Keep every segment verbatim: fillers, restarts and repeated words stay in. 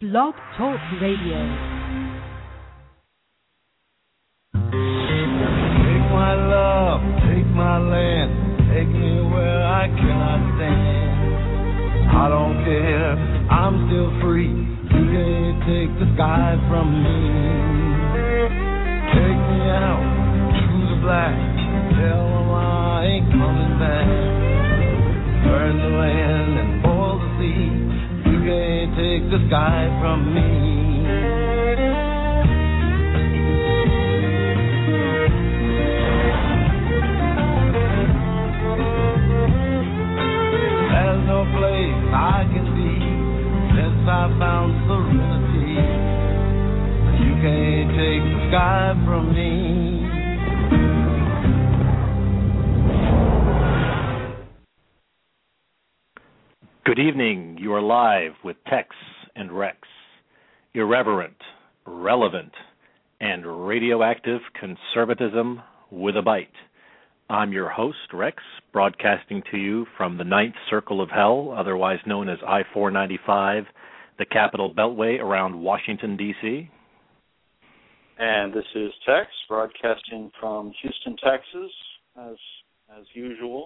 Blog Talk Radio. Take my love, take my land, take me where I cannot stand. I don't care, I'm still free. You can't take the sky from me. Take me out to the black, tell them I ain't coming back. Burn the land and boil the sea. You can't take the sky from me. There's no place I can be since I found serenity. You can't take the sky from me. Good evening. You are live with Tex and Rex. Irreverent, relevant, and radioactive conservatism with a bite. I'm your host, Rex, broadcasting to you from the Ninth Circle of Hell, otherwise known as I four ninety-five, the Capital Beltway around Washington, D C And this is Tex, broadcasting from Houston, Texas, as as usual.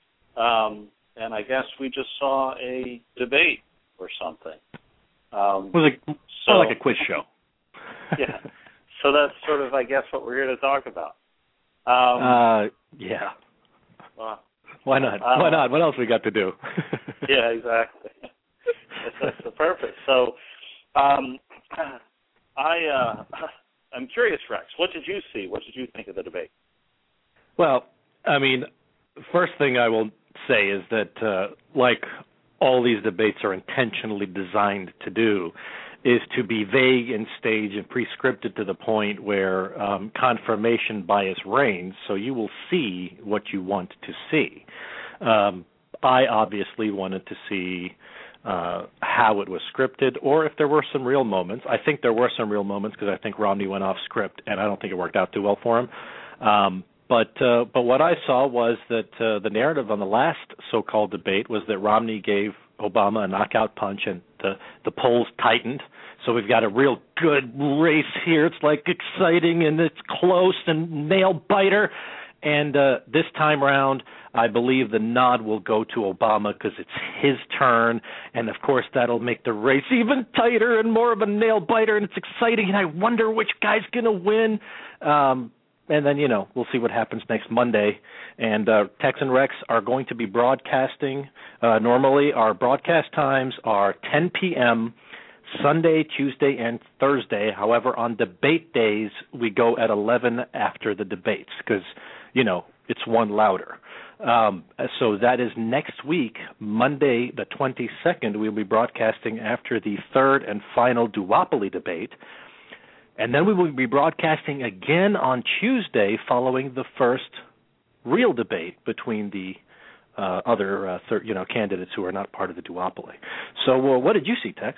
Um, and I guess we just saw a debate or something. Um, it was a, so, like a quiz show. Yeah. So that's sort of, I guess, what we're here to talk about. Um, uh, yeah. Well, Why not? Um, Why not? What else we got to do? Yeah, exactly. that's, that's the purpose. So, um, I, uh, I'm curious, Rex. What did you see? What did you think of the debate? Well, I mean, first thing I will say is that, uh, like all these debates are intentionally designed to do, is to be vague in stage and prescripted to the point where um, confirmation bias reigns, so you will see what you want to see. Um, I obviously wanted to see uh, how it was scripted, or if there were some real moments. I think there were some real moments because I think Romney went off script, and I don't think it worked out too well for him. Um, but uh, but what I saw was that uh, the narrative on the last so-called debate was that Romney gave Obama a knockout punch, and the, the polls tightened. So we've got a real good race here. It's like exciting, and it's close and nail-biter. And uh, this time around, I believe the nod will go to Obama because it's his turn. And, of course, that'll make the race even tighter and more of a nail-biter, and it's exciting. And I wonder which guy's going to win. Um, and then, you know, we'll see what happens next Monday. And uh, Tex and Rex are going to be broadcasting. Uh, normally, our broadcast times are ten p.m., Sunday, Tuesday, and Thursday. However, on debate days, we go at eleven after the debates because, you know, it's one louder. Um, so that is next week, Monday the twenty-second, we'll be broadcasting after the third and final duopoly debate. And then we will be broadcasting again on Tuesday following the first real debate between the uh, other uh, thir- you know, candidates who are not part of the duopoly. So uh, what did you see, Tex?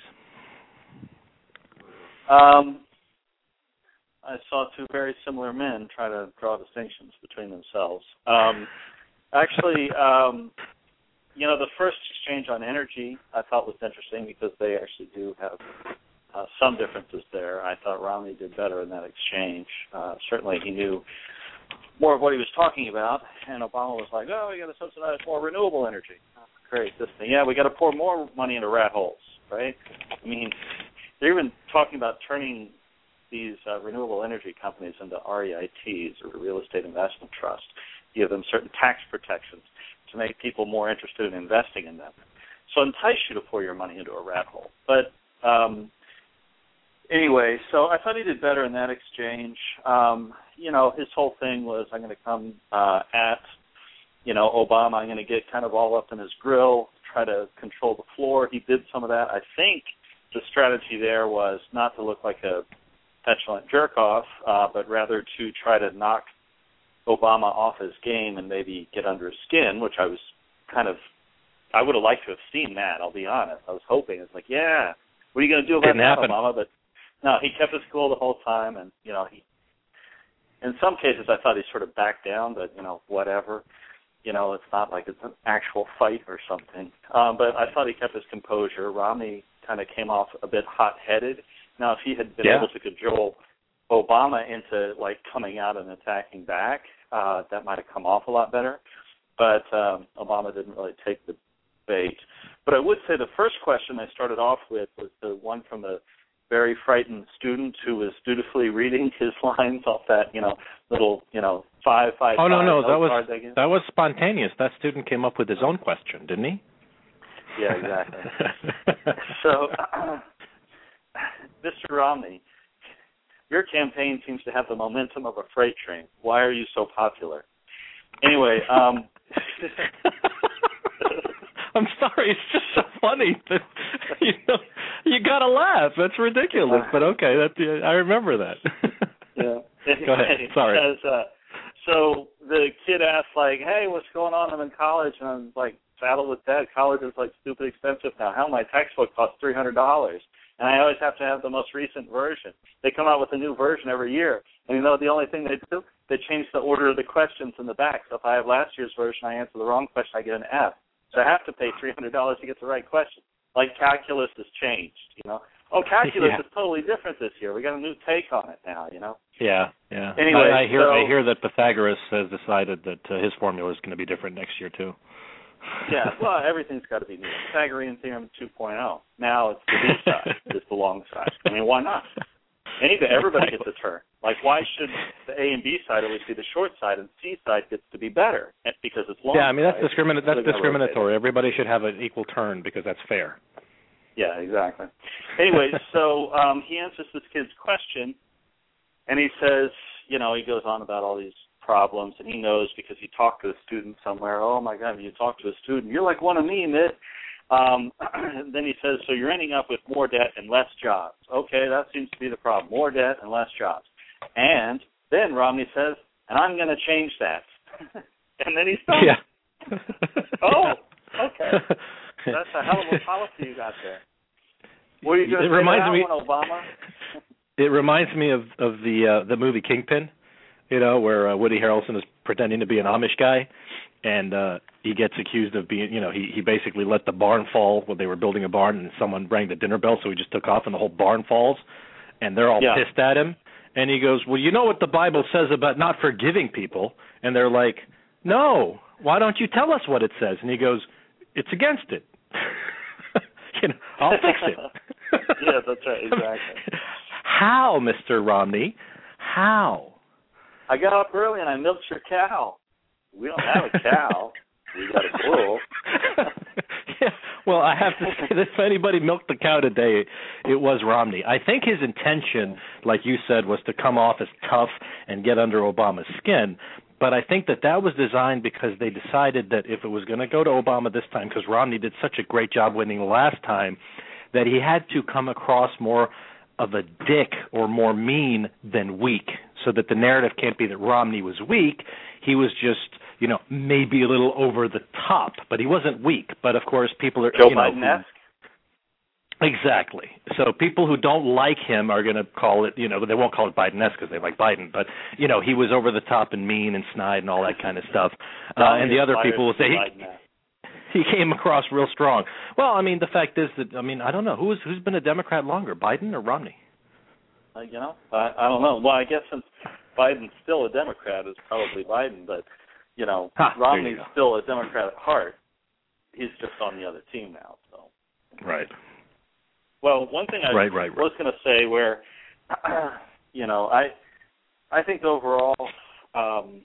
Um, I saw two very similar men try to draw distinctions between themselves. Um, actually, um, you know, the first exchange on energy I thought was interesting because they actually do have uh, some differences there. I thought Romney did better in that exchange. Uh, certainly he knew more of what he was talking about, and Obama was like, oh, we got to subsidize more renewable energy. Oh, great, this thing. Yeah, we got to pour more money into rat holes, right? I mean, they're even talking about turning these uh, renewable energy companies into R E I Ts, or real estate investment trust, give them certain tax protections to make people more interested in investing in them. So entice you to pour your money into a rat hole. But um, anyway, so I thought he did better in that exchange. Um, you know, his whole thing was, I'm going to come uh, at, you know, Obama. I'm going to get kind of all up in his grill, try to control the floor. He did some of that. I think the strategy there was not to look like a petulant jerk-off, uh, but rather to try to knock Obama off his game and maybe get under his skin, which I was kind of, I would have liked to have seen that, I'll be honest. I was hoping. It's like, yeah, what are you going to do about Didn't that, happen. Obama? But no, he kept his cool the whole time, and, you know, he, in some cases I thought he sort of backed down, but, you know, whatever. You know, it's not like it's an actual fight or something. Um, but I thought he kept his composure. Romney kind of came off a bit hot-headed. Now, if he had been yeah. able to cajole Obama into, like, coming out and attacking back, uh, that might have come off a lot better. But um, Obama didn't really take the bait. But I would say the first question I started off with was the one from the very frightened student who was dutifully reading his lines off that, you know, little, you know, five, five, Oh, no, five, no, that was that was spontaneous. That student came up with his own question, didn't he? Yeah, exactly. So, uh, Mister Romney, your campaign seems to have the momentum of a freight train. Why are you so popular? Anyway, um... I'm sorry, it's just so funny that, you know, you gotta laugh. That's ridiculous, but okay, that I remember that. Yeah. Go ahead. Sorry. Because, uh, so the kid asked, like, "Hey, what's going on? I'm in college," and I'm like, saddled with debt. College is like stupid expensive now. How my textbook costs three hundred dollars, and I always have to have the most recent version. They come out with a new version every year, and you know the only thing they do, they change the order of the questions in the back. So if I have last year's version, I answer the wrong question, I get an F. So I have to pay three hundred dollars to get the right question. Like calculus has changed, you know. Oh, calculus yeah. is totally different this year. We got a new take on it now, you know. Yeah, yeah. Anyway, I, I hear so, I hear that Pythagoras has decided that uh, his formula is going to be different next year too. Yeah, well, everything's got to be new. Pythagorean theorem two point oh. Now it's the B side, it's the long side. I mean, why not? Anything, everybody gets a turn. Like, why should the A and B side always be the short side, and C side gets to be better because it's long? Yeah, I mean that's side. discrimin- That's discriminatory. Everybody should have an equal turn because that's fair. Yeah, exactly. Anyway, so um, he answers this kid's question, and he says, you know, he goes on about all these problems, and he knows because he talked to a student somewhere. Oh my God, you talk to a student, you're like one of me, Mitt. Um, then he says, so you're ending up with more debt and less jobs. Okay, that seems to be the problem, more debt and less jobs. And then Romney says, and I'm going to change that. And then he's done. Yeah. Oh, okay. That's a hell of a policy you got there. What are you going to say reminds to me, that one, Obama? It reminds me of, of the uh, the movie Kingpin, you know, where uh, Woody Harrelson is pretending to be an Amish guy, and uh, he gets accused of being, you know, he, he basically let the barn fall when they were building a barn, and someone rang the dinner bell, so he just took off, and the whole barn falls, and they're all yeah. pissed at him. And he goes, well, you know what the Bible says about not forgiving people? And they're like, no, why don't you tell us what it says? And he goes, it's against it. You know, I'll fix it. Yeah, that's right, exactly. How, Mister Romney? How? I got up early and I milked your cow. We don't have a cow. We got a bull. Yeah, well, I have to say that if anybody milked the cow today, it was Romney. I think his intention, like you said, was to come off as tough and get under Obama's skin. But I think that that was designed because they decided that if it was going to go to Obama this time, because Romney did such a great job winning the last time, that he had to come across more of a dick or more mean than weak, so that the narrative can't be that Romney was weak. He was just, you know, maybe a little over the top, but he wasn't weak. But, of course, people are, Joe you know, Biden-esque? Exactly. So people who don't like him are going to call it, you know, they won't call it Biden-esque because they like Biden, but, you know, he was over the top and mean and snide and all that kind of stuff. Uh, and the other people will say he, he came across real strong. Well, I mean, the fact is that, I mean, I don't know. Who's who's been a Democrat longer, Biden or Romney? Uh, you know, I, I don't know. Well, I guess since Biden's still a Democrat, it's probably Biden, but, you know, ha, Romney's you still a Democrat at heart. He's just on the other team now, so. Right. Well, one thing I right, right, right. was going to say where, you know, I I think overall um,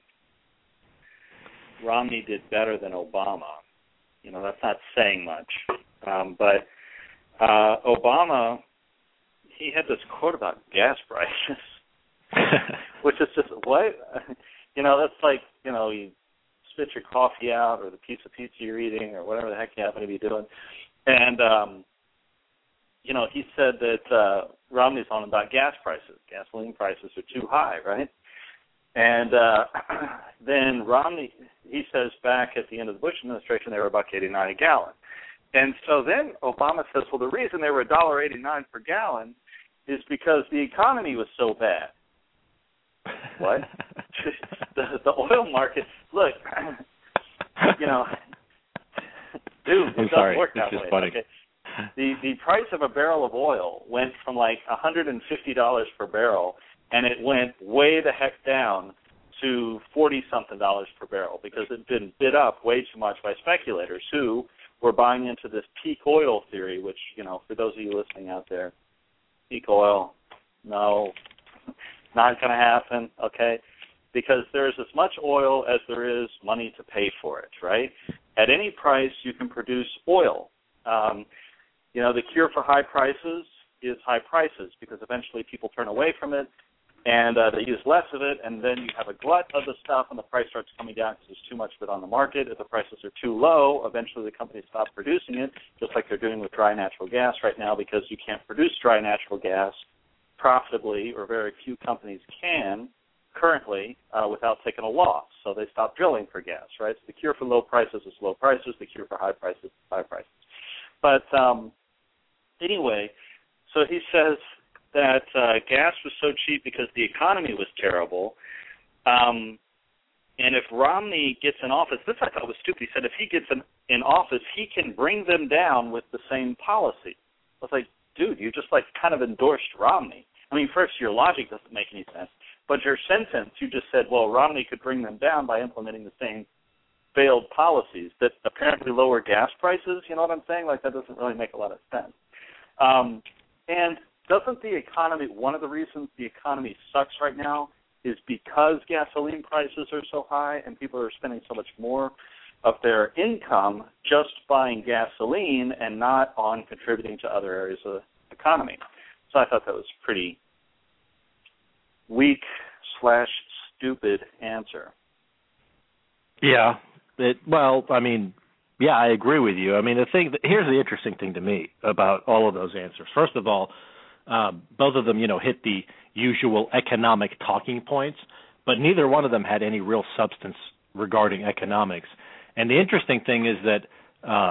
Romney did better than Obama. You know, that's not saying much. Um, but uh, Obama, he had this quote about gas prices, which is just, what? You know, that's like, you know, you spit your coffee out or the piece of pizza you're eating or whatever the heck you happen to be doing. And, um, you know, he said that uh, Romney's on about gas prices. Gasoline prices are too high, right? And uh, then Romney, he says back at the end of the Bush administration, they were a buck eighty-nine a gallon. And so then Obama says, well, the reason they were a dollar eighty-nine per gallon is because the economy was so bad. What? the, the oil market, look, you know, dude, it I'm doesn't sorry. work It's that just way. funny. Okay. The the price of a barrel of oil went from like one hundred fifty dollars per barrel, and it went way the heck down to forty-something dollars per barrel because it had been bid up way too much by speculators who were buying into this peak oil theory, which, you know, for those of you listening out there, peak oil, no, not going to happen, okay? Because there is as much oil as there is money to pay for it, right? At any price, you can produce oil. Um, you know, the cure for high prices is high prices because eventually people turn away from it and uh, they use less of it, and then you have a glut of the stuff and the price starts coming down because there's too much of it on the market. If the prices are too low, eventually the companies stop producing it, just like they're doing with dry natural gas right now because you can't produce dry natural gas profitably, or very few companies can currently uh, without taking a loss. So they stop drilling for gas, right? So the cure for low prices is low prices. The cure for high prices is high prices. But um, anyway, so he says that uh, gas was so cheap because the economy was terrible. Um, and if Romney gets in office, this I thought was stupid. He said if he gets in, in office, he can bring them down with the same policy. I was like, dude, you just like kind of endorsed Romney. I mean, first, your logic doesn't make any sense. But your sentence, you just said, well, Romney could bring them down by implementing the same failed policies that apparently lower gas prices. You know what I'm saying? Like, that doesn't really make a lot of sense. Um, and doesn't the economy, one of the reasons the economy sucks right now is because gasoline prices are so high and people are spending so much more of their income just buying gasoline and not on contributing to other areas of the economy. So I thought that was a pretty weak slash stupid answer. Yeah. It, well, I mean, yeah, I agree with you. I mean, the thing, here's the interesting thing to me about all of those answers. First of all, Uh, both of them, you know, hit the usual economic talking points, but neither one of them had any real substance regarding economics. And the interesting thing is that uh,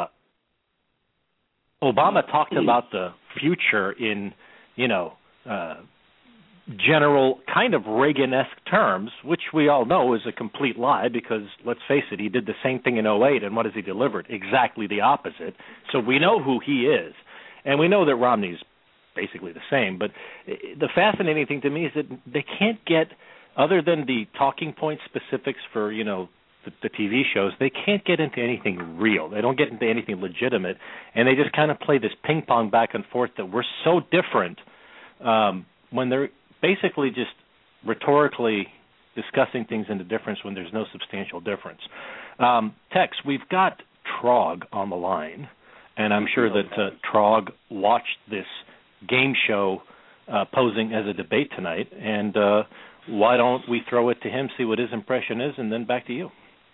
Obama talked about the future in, you know, uh, general kind of Reagan-esque terms, which we all know is a complete lie because, let's face it, he did the same thing in oh eight, and what has he delivered? Exactly the opposite. So we know who he is, and we know that Romney's basically the same. But the fascinating thing to me is that they can't get, other than the talking point specifics for, you know, the, the T V shows, they can't get into anything real. They don't get into anything legitimate, and they just kind of play this ping pong back and forth that we're so different um, when they're basically just rhetorically discussing things into difference when there's no substantial difference. Um, Tex, we've got Trog on the line, and I'm sure that uh, Trog watched this game show uh, posing as a debate tonight, and uh, why don't we throw it to him, see what his impression is, and then back to you.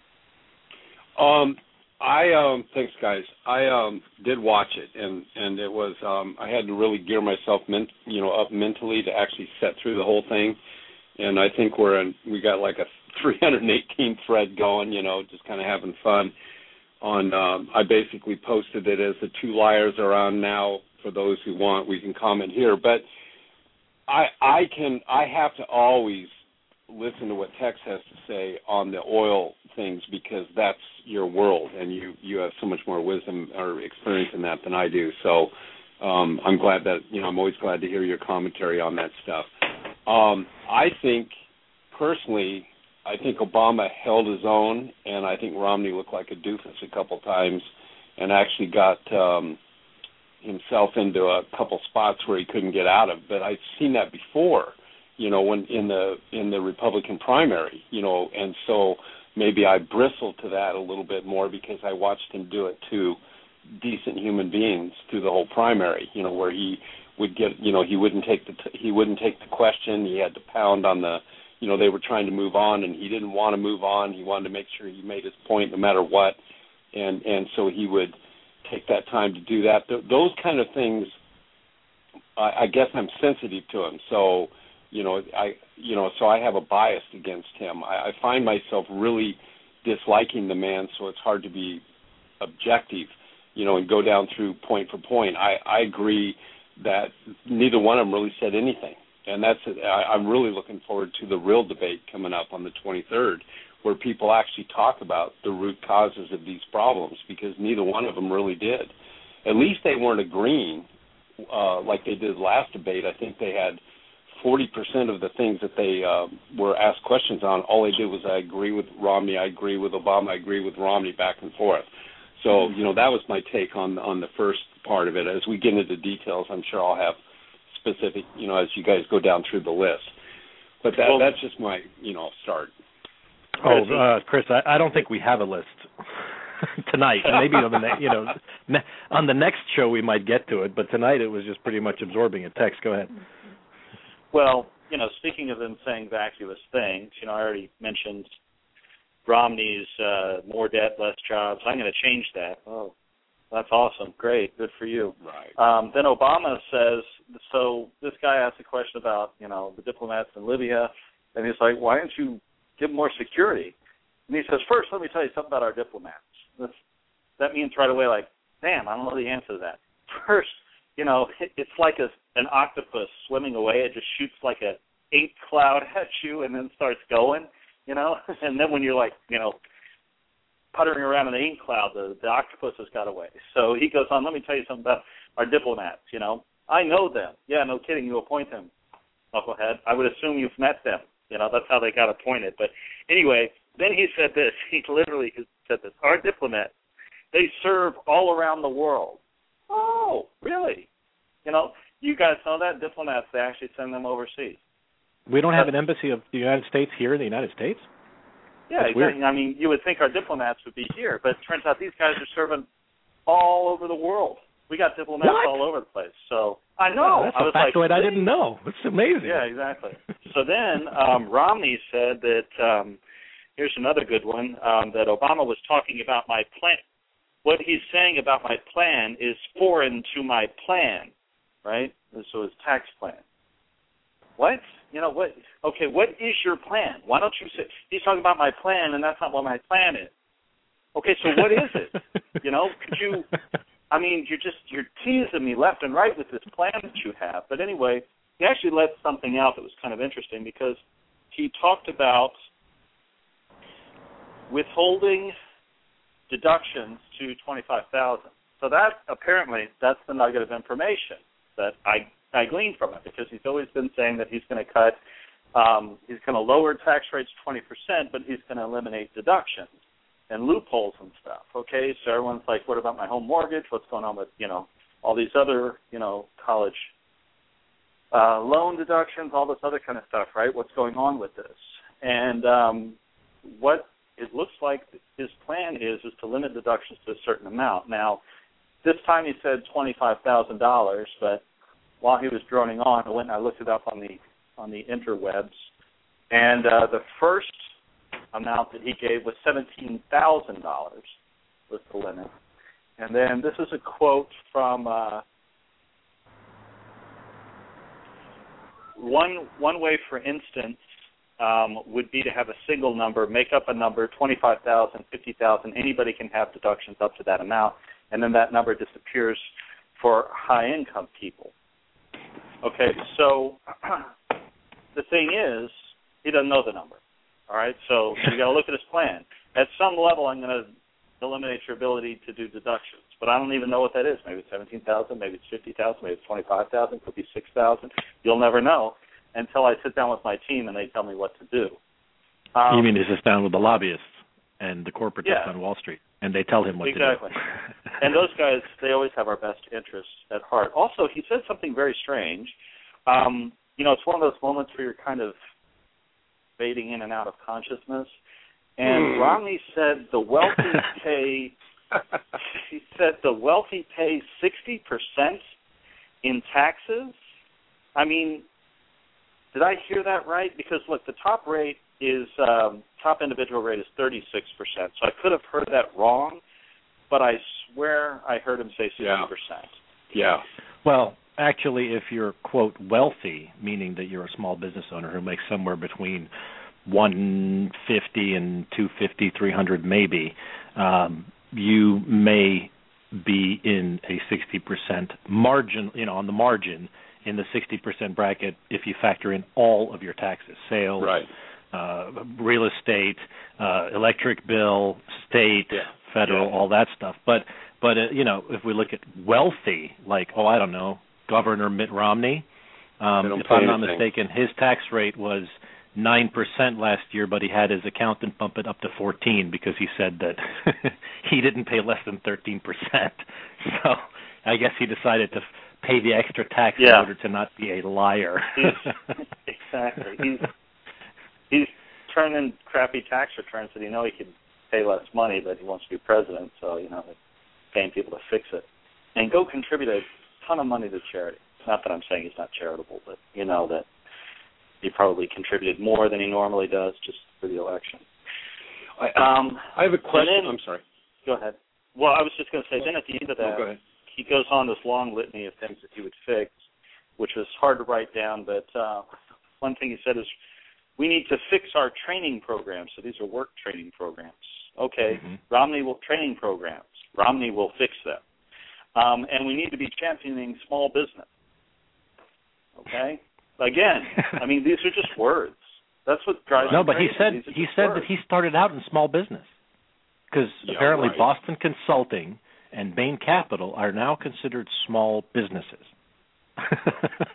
Um, I um, thanks, guys. I um, did watch it, and and it was um, I had to really gear myself, ment- you know, up mentally to actually set through the whole thing, and I think we're in, we got like a three hundred eighteen thread going, you know, just kind of having fun. On um, I basically posted it as the two liars are on now. For those who want, we can comment here. But I I can I have to always listen to what Tex has to say on the oil things because that's your world, and you, you have so much more wisdom or experience in that than I do. So um, I'm glad that you know I'm always glad to hear your commentary on that stuff. Um, I think personally, I think Obama held his own, and I think Romney looked like a doofus a couple times, and actually got. Um, himself into a couple spots where he couldn't get out of, but I've seen that before, you know, when in the in the Republican primary, you know, and so maybe I bristled to that a little bit more because I watched him do it to decent human beings through the whole primary, you know, where he would get, you know, he wouldn't take the t- he wouldn't take the question, he had to pound on the, you know, they were trying to move on and he didn't want to move on, he wanted to make sure he made his point no matter what, and and so he would take that time to do that. Th- those kind of things, I, I guess I'm sensitive to him. So, you know, I, you know, so I have a bias against him. I, I find myself really disliking the man, so it's hard to be objective, you know, and go down through point for point. I, I agree that neither one of them really said anything, and that's I, I'm really looking forward to the real debate coming up on the twenty-third, where people actually talk about the root causes of these problems, because neither one of them really did. At least they weren't agreeing uh, like they did last debate. I think they had forty percent of the things that they uh, were asked questions on. All they did was, I agree with Romney, I agree with Obama, I agree with Romney, back and forth. So, you know, that was my take on on the first part of it. As we get into details, I'm sure I'll have specific, you know, as you guys go down through the list. But that, well, that's just my, you know, start. Oh, uh, Chris, I, I don't think we have a list tonight. Maybe on the ne- you know ne- on the next show we might get to it, but tonight it was just pretty much absorbing a text. Go ahead. Well, you know, speaking of them saying vacuous things, you know, I already mentioned Romney's uh, more debt, less jobs. I'm going to change that. Oh, that's awesome. Great. Good for you. Right. Um, then Obama says, so this guy asked a question about, you know, the diplomats in Libya, and he's like, why don't you give more security? And he says, first, let me tell you something about our diplomats. That's, that means right away, like, damn, I don't know the answer to that. First, you know, it, it's like a, an octopus swimming away. It just shoots like a ink cloud at you and then starts going, you know. And then when you're like, you know, puttering around in the ink cloud, the, the octopus has got away. So he goes on, let me tell you something about our diplomats, you know. I know them. Yeah, no kidding, you appoint them, knucklehead. I would assume you've met them. You know, that's how they got appointed. But anyway, then he said this. He literally said this. Our diplomats, they serve all around the world. Oh, really? You know, you guys know that? Diplomats, they actually send them overseas. We don't have an embassy of the United States here in the United States? Yeah, That's exactly. Weird. I mean, you would think our diplomats would be here, but it turns out these guys are serving all over the world. We got diplomats what? all over the place. So I know. Oh, that's I a was factoid like, I didn't know. It's amazing. Yeah, exactly. So then um, Romney said that, um, here's another good one, um, that Obama was talking about my plan. What he's saying about my plan is foreign to my plan, right? So his tax plan. What? You know, what? Okay, what is your plan? Why don't you say, he's talking about my plan, and that's not what my plan is. Okay, so what is it? You know, could you, I mean, you're just, you're teasing me left and right with this plan that you have. But anyway, he actually let something out that was kind of interesting, because he talked about withholding deductions to twenty-five thousand dollars. So that, apparently, that's the nugget of information that I I gleaned from it, because he's always been saying that he's going to cut, um, he's going to lower tax rates twenty percent, but he's going to eliminate deductions and loopholes and stuff. Okay, so everyone's like, what about my home mortgage? What's going on with, you know, all these other, you know, college uh, loan deductions, all this other kind of stuff, right? What's going on with this? And um, what it looks like his plan is is to limit deductions to a certain amount. Now, this time he said twenty-five thousand dollars, but while he was droning on, I went and I looked it up on the on the interwebs, and uh, the first amount that he gave was seventeen thousand dollars was the limit. And then this is a quote from uh, one one way, for instance, um, would be to have a single number, make up a number, twenty-five thousand, fifty thousand. Anybody can have deductions up to that amount, and then that number disappears for high-income people. Okay, so the thing is, he doesn't know the number. All right, so you got to look at his plan. At some level, I'm going to eliminate your ability to do deductions, but I don't even know what that is. Maybe it's seventeen thousand, maybe it's fifty thousand, maybe it's twenty-five thousand, could be six thousand. You'll never know until I sit down with my team and they tell me what to do. Um, you mean he sits down with the lobbyists and the corporatists yeah. on Wall Street, and they tell him what exactly. to do. And those guys, they always have our best interests at heart. Also, he said something very strange. Um, you know, it's one of those moments where you're kind of fading in and out of consciousness. And Romney said the wealthy pay, he said the wealthy pay sixty percent in taxes. I mean, did I hear that right? Because, look, the top rate is, um, top individual rate is thirty-six percent. So I could have heard that wrong, but I swear I heard him say sixty percent. Yeah. Well, actually, if you're, quote, wealthy, meaning that you're a small business owner who makes somewhere between one fifty and two fifty, three hundred maybe, um, you may be in a sixty percent margin, you know, on the margin in the sixty percent bracket if you factor in all of your taxes, sales, right. uh, real estate, uh, electric bill, state, yeah. federal, yeah. all that stuff. But but uh, you know, if we look at wealthy, like oh I don't know, Governor Mitt Romney, um, if I'm not anything. mistaken, his tax rate was nine percent last year, but he had his accountant bump it up to fourteen because he said that he didn't pay less than thirteen percent. So I guess he decided to pay the extra tax yeah. in order to not be a liar. He's, exactly. He's he's turning crappy tax returns that he know he could pay less money, but he wants to be president, so you know, paying people to fix it and go contribute a ton of money to charity. Not that I'm saying he's not charitable, but you know that he probably contributed more than he normally does just for the election. I, um, I have a question. Then, I'm sorry. Go ahead. Well, I was just going to say, then at the end of that, oh, go ahead. he goes on this long litany of things that he would fix, which was hard to write down, but uh, one thing he said is, we need to fix our training programs. So these are work training programs. Okay, mm-hmm. Romney will training programs. Romney will fix them. Um, and we need to be championing small business. Okay? Again, I mean, these are just words. That's what drives me No, but crazy. he said he said words. that he started out in small business because yeah, apparently right. Boston Consulting and Bain Capital are now considered small businesses. right.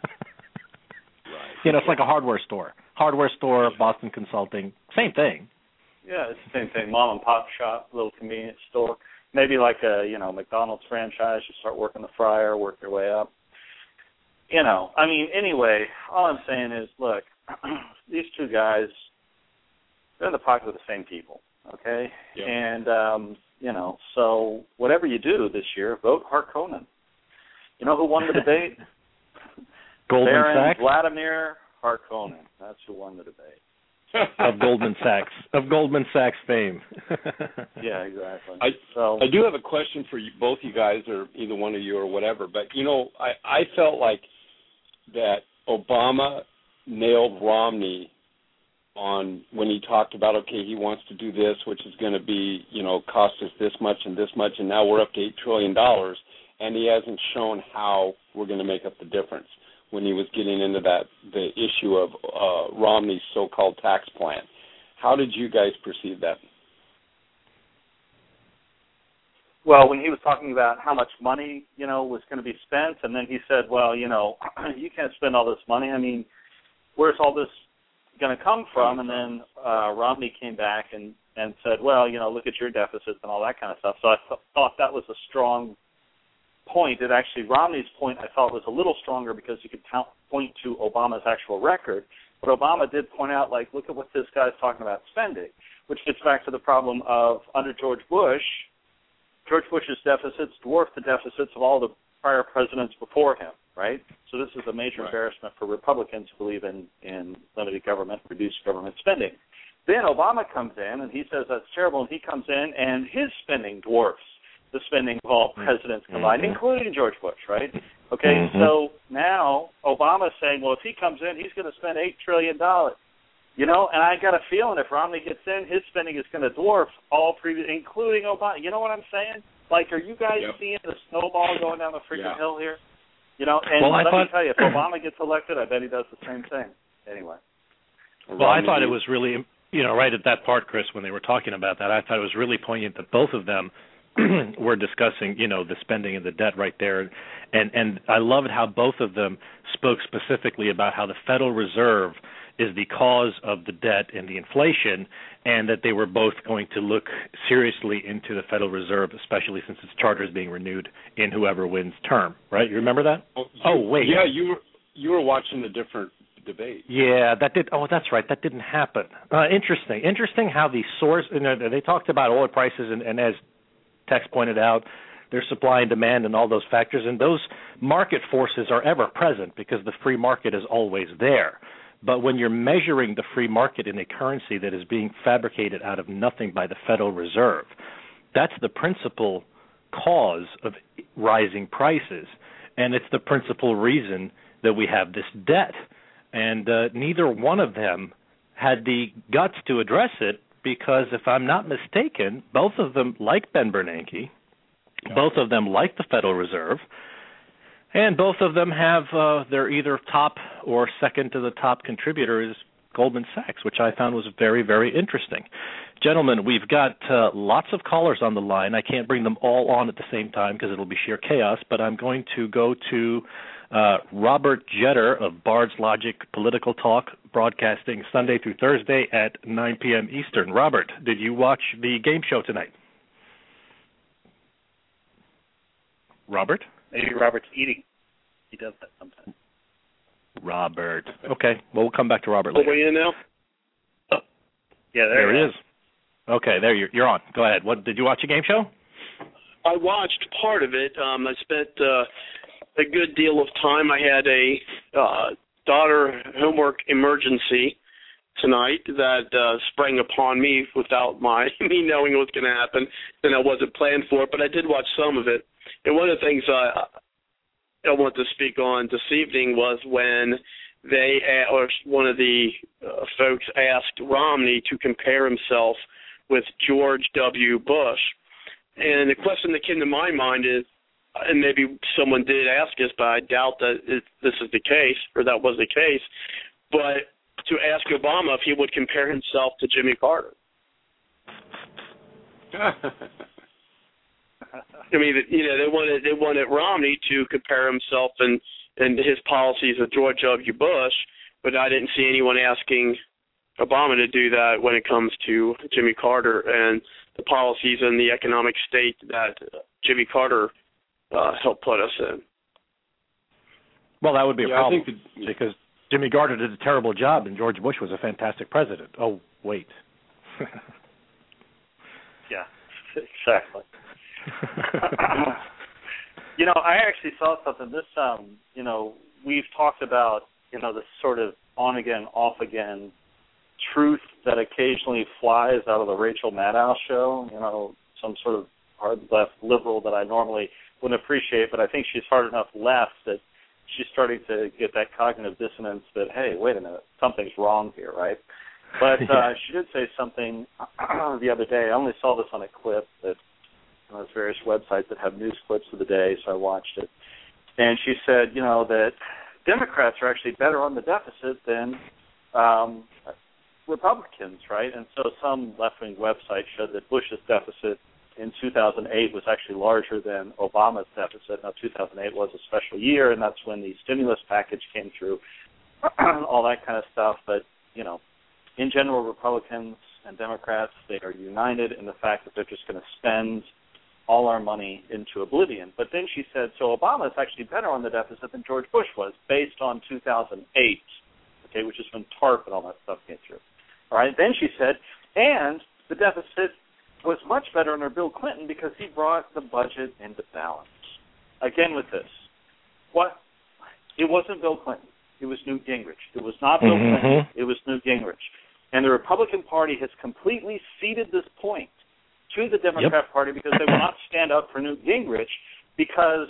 You know, it's like a hardware store. Hardware store, Boston Consulting, same thing. Yeah, it's the same thing. Mom and pop shop, little convenience store. Maybe like a, you know, McDonald's franchise. You start working the fryer, work your way up. You know, I mean, anyway, all I'm saying is, look, these two guys, they're in the pocket of the same people, okay? Yep. And, um, you know, so whatever you do this year, vote Harkonnen. You know who won the debate? Goldman Baron Sachs? Vladimir Harkonnen. That's who won the debate. of Goldman Sachs, of Goldman Sachs fame. Yeah, exactly. I, so I do have a question for you, both you guys, or either one of you, or whatever. But you know, I, I felt like that Obama nailed Romney on when he talked about, okay, he wants to do this, which is going to be, you know, cost us this much and this much, and now we're up to eight trillion dollars, and he hasn't shown how we're going to make up the difference. When he was getting into that, the issue of uh, Romney's so-called tax plan. How did you guys perceive that? Well, when he was talking about how much money, you know, was going to be spent, and then he said, well, you know, you can't spend all this money. I mean, where's all this going to come from? And then uh, Romney came back and, and said, well, you know, look at your deficits and all that kind of stuff. So I th- thought that was a strong point. It actually, Romney's point, I thought was a little stronger because you could count, point to Obama's actual record. But Obama did point out, like, look at what this guy's talking about spending, which gets back to the problem of under George Bush, George Bush's deficits dwarfed the deficits of all the prior presidents before him, right? So this is a major right. embarrassment for Republicans who believe in, in limited government, reduced government spending. Then Obama comes in, and he says that's terrible, and he comes in, and his spending dwarfs the spending of all presidents combined, mm-hmm. including George Bush, right? Okay, mm-hmm. So now Obama's saying, well, if he comes in, he's going to spend eight trillion dollars. You know, and I got a feeling if Romney gets in, his spending is going to dwarf all previous, including Obama. You know what I'm saying? Like, are you guys yep. seeing the snowball going down the freaking yeah. hill here? You know, and well, let thought, me tell you, if Obama gets elected, I bet he does the same thing. Anyway. Well, Romney, I thought it was really, you know, right at that part, Chris, when they were talking about that, I thought it was really poignant that both of them were discussing, you know, the spending and the debt right there. And, and I loved how both of them spoke specifically about how the Federal Reserve is the cause of the debt and the inflation, and that they were both going to look seriously into the Federal Reserve, especially since its charter is being renewed in whoever wins term, right? You remember that? Oh, you, oh wait. Yeah, you were, you were watching the different debate. Yeah, that did. Oh, that's right. That didn't happen. Uh, interesting. Interesting how the source, you know, they talked about oil prices, and, and as Tex pointed out, there's supply and demand and all those factors, and those market forces are ever present because the free market is always there. But when you're measuring the free market in a currency that is being fabricated out of nothing by the Federal Reserve, that's the principal cause of rising prices, and it's the principal reason that we have this debt. And uh, neither one of them had the guts to address it because, if I'm not mistaken, both of them like Ben Bernanke, yeah. both of them like the Federal Reserve, and both of them have uh, their either top or second to the top contributors Goldman Sachs, which I found was very, very interesting. Gentlemen, we've got uh, lots of callers on the line. I can't bring them all on at the same time because it'll be sheer chaos, but I'm going to go to uh, Robert Jetter of Bard's Logic Political Talk, broadcasting Sunday through Thursday at nine p.m. Eastern. Robert, did you watch the game show tonight? Robert? Maybe Robert's eating. He does that sometimes. Robert. Okay. Well, we'll come back to Robert later. Are we in now? Oh. Yeah, there, there he is. Okay, there you're, you're on. Go ahead. What did you watch a game show? I watched part of it. Um, I spent uh, a good deal of time. I had a uh, daughter homework emergency tonight that uh, sprang upon me without my me knowing what was going to happen, and I wasn't planned for it. But I did watch some of it. And one of the things I, I want to speak on this evening was when they, or one of the uh, folks asked Romney to compare himself with George W. Bush. And the question that came to my mind is, and maybe someone did ask us, but I doubt that it, this is the case, or that was the case, but to ask Obama if he would compare himself to Jimmy Carter. I mean, you know, they wanted they wanted Romney to compare himself and, and his policies with George W. Bush, but I didn't see anyone asking Obama to do that when it comes to Jimmy Carter and the policies and the economic state that Jimmy Carter uh, helped put us in. Well, that would be a yeah, problem I think that, because Jimmy Carter did a terrible job and George Bush was a fantastic president. Oh, wait. Yeah, exactly. You know, I actually saw something. This, um, you know, we've talked about, you know, this sort of on-again, off-again truth that occasionally flies out of the Rachel Maddow show, you know, some sort of hard-left liberal that I normally wouldn't appreciate, but I think she's hard enough left that she's starting to get that cognitive dissonance that, hey, wait a minute, something's wrong here, right? But uh, she did say something the other day. I only saw this on a clip that on those various websites that have news clips of the day, so I watched it. And she said, you know, that Democrats are actually better on the deficit than um, Republicans, right? And so some left-wing website showed that Bush's deficit in two thousand eight was actually larger than Obama's deficit. Now, two thousand eight was a special year, and that's when the stimulus package came through, all that kind of stuff. But, you know, in general, Republicans and Democrats, they are united in the fact that they're just going to spend all our money into oblivion. But then she said, so Obama is actually better on the deficit than George Bush was based on two thousand eight, okay, which is when TARP and all that stuff came through. All right, then she said, and the deficit was much better under Bill Clinton because he brought the budget into balance. Again with this, what? It wasn't Bill Clinton. It was Newt Gingrich. It was not Bill mm-hmm. Clinton. It was Newt Gingrich. And the Republican Party has completely ceded this point to the Democrat yep. Party because they will not stand up for Newt Gingrich because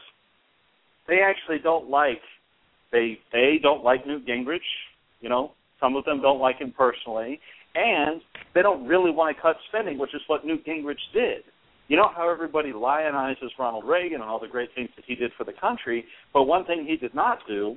they actually don't like, they, they don't like Newt Gingrich, you know, some of them don't like him personally, and they don't really want to cut spending, which is what Newt Gingrich did. You know how everybody lionizes Ronald Reagan and all the great things that he did for the country, but one thing he did not do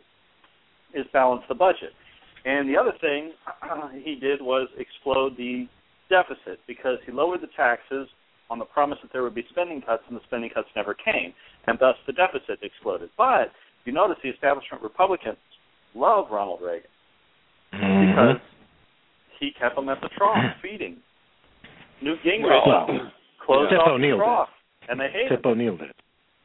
is balance the budget. And the other thing uh, he did was explode the deficit because he lowered the taxes on the promise that there would be spending cuts, and the spending cuts never came, and thus the deficit exploded. But you notice the establishment Republicans love Ronald Reagan mm-hmm. because he kept them at the trough feeding. Newt Gingrich well, closed Tip off O'Neill the trough, did. and they hated Tip him. O'Neill did.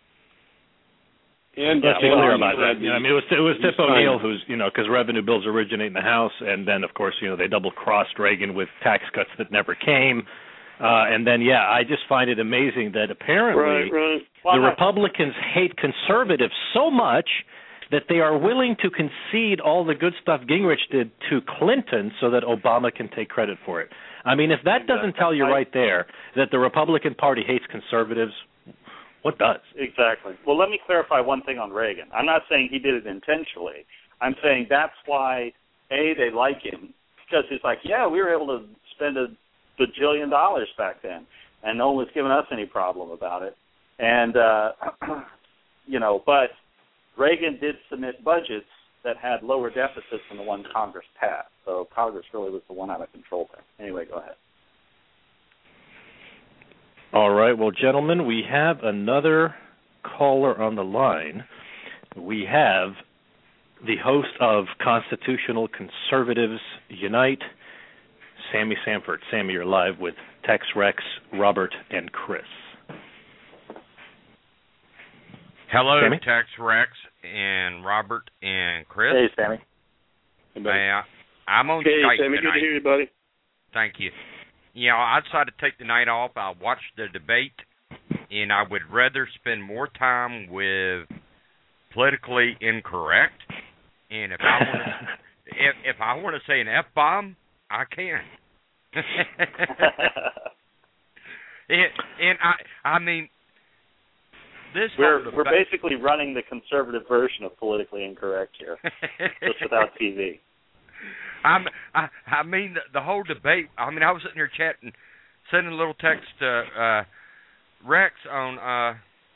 And Let's be well, clear you about that. You know, I mean, it was it was Tip O'Neill who's, you know, because revenue bills originate in the House, and then of course, you know, they double crossed Reagan with tax cuts that never came, uh, and then yeah, I just find it amazing that apparently right, right. the Republicans hate conservatives so much that they are willing to concede all the good stuff Gingrich did to Clinton so that Obama can take credit for it. I mean, if that doesn't tell you right there that the Republican Party hates conservatives, what does? Exactly. Well, let me clarify one thing on Reagan. I'm not saying he did it intentionally. I'm saying that's why, A, they like him, because he's like, yeah, we were able to spend a bajillion dollars back then, and no one was giving us any problem about it. And, uh, you know, but Reagan did submit budgets that had lower deficits than the one Congress passed. So Congress really was the one out of control there. Anyway, go ahead. All right. Well, gentlemen, we have another caller on the line. We have the host of Constitutional Conservatives Unite, Sammy Sanford. Sammy, you're live with Tex, Rex, Robert, and Chris. Hello, Sammy? Tex, Rex, and Robert, and Chris. Hey, Sammy. Hey, buddy. Uh, I'm on Hey, Skype Sammy, tonight. good to hear you, buddy. Thank you. You know, I decided to take the night off. I watched the debate, and I would rather spend more time with politically incorrect. And if I want to, if if I want to say an F bomb, I can. and, and I, I mean, this We're whole we're debate- basically running the conservative version of politically incorrect here, just without T V. I'm, I, I mean, the, the whole debate, I mean, I was sitting here chatting, sending a little text to uh, Rex on uh,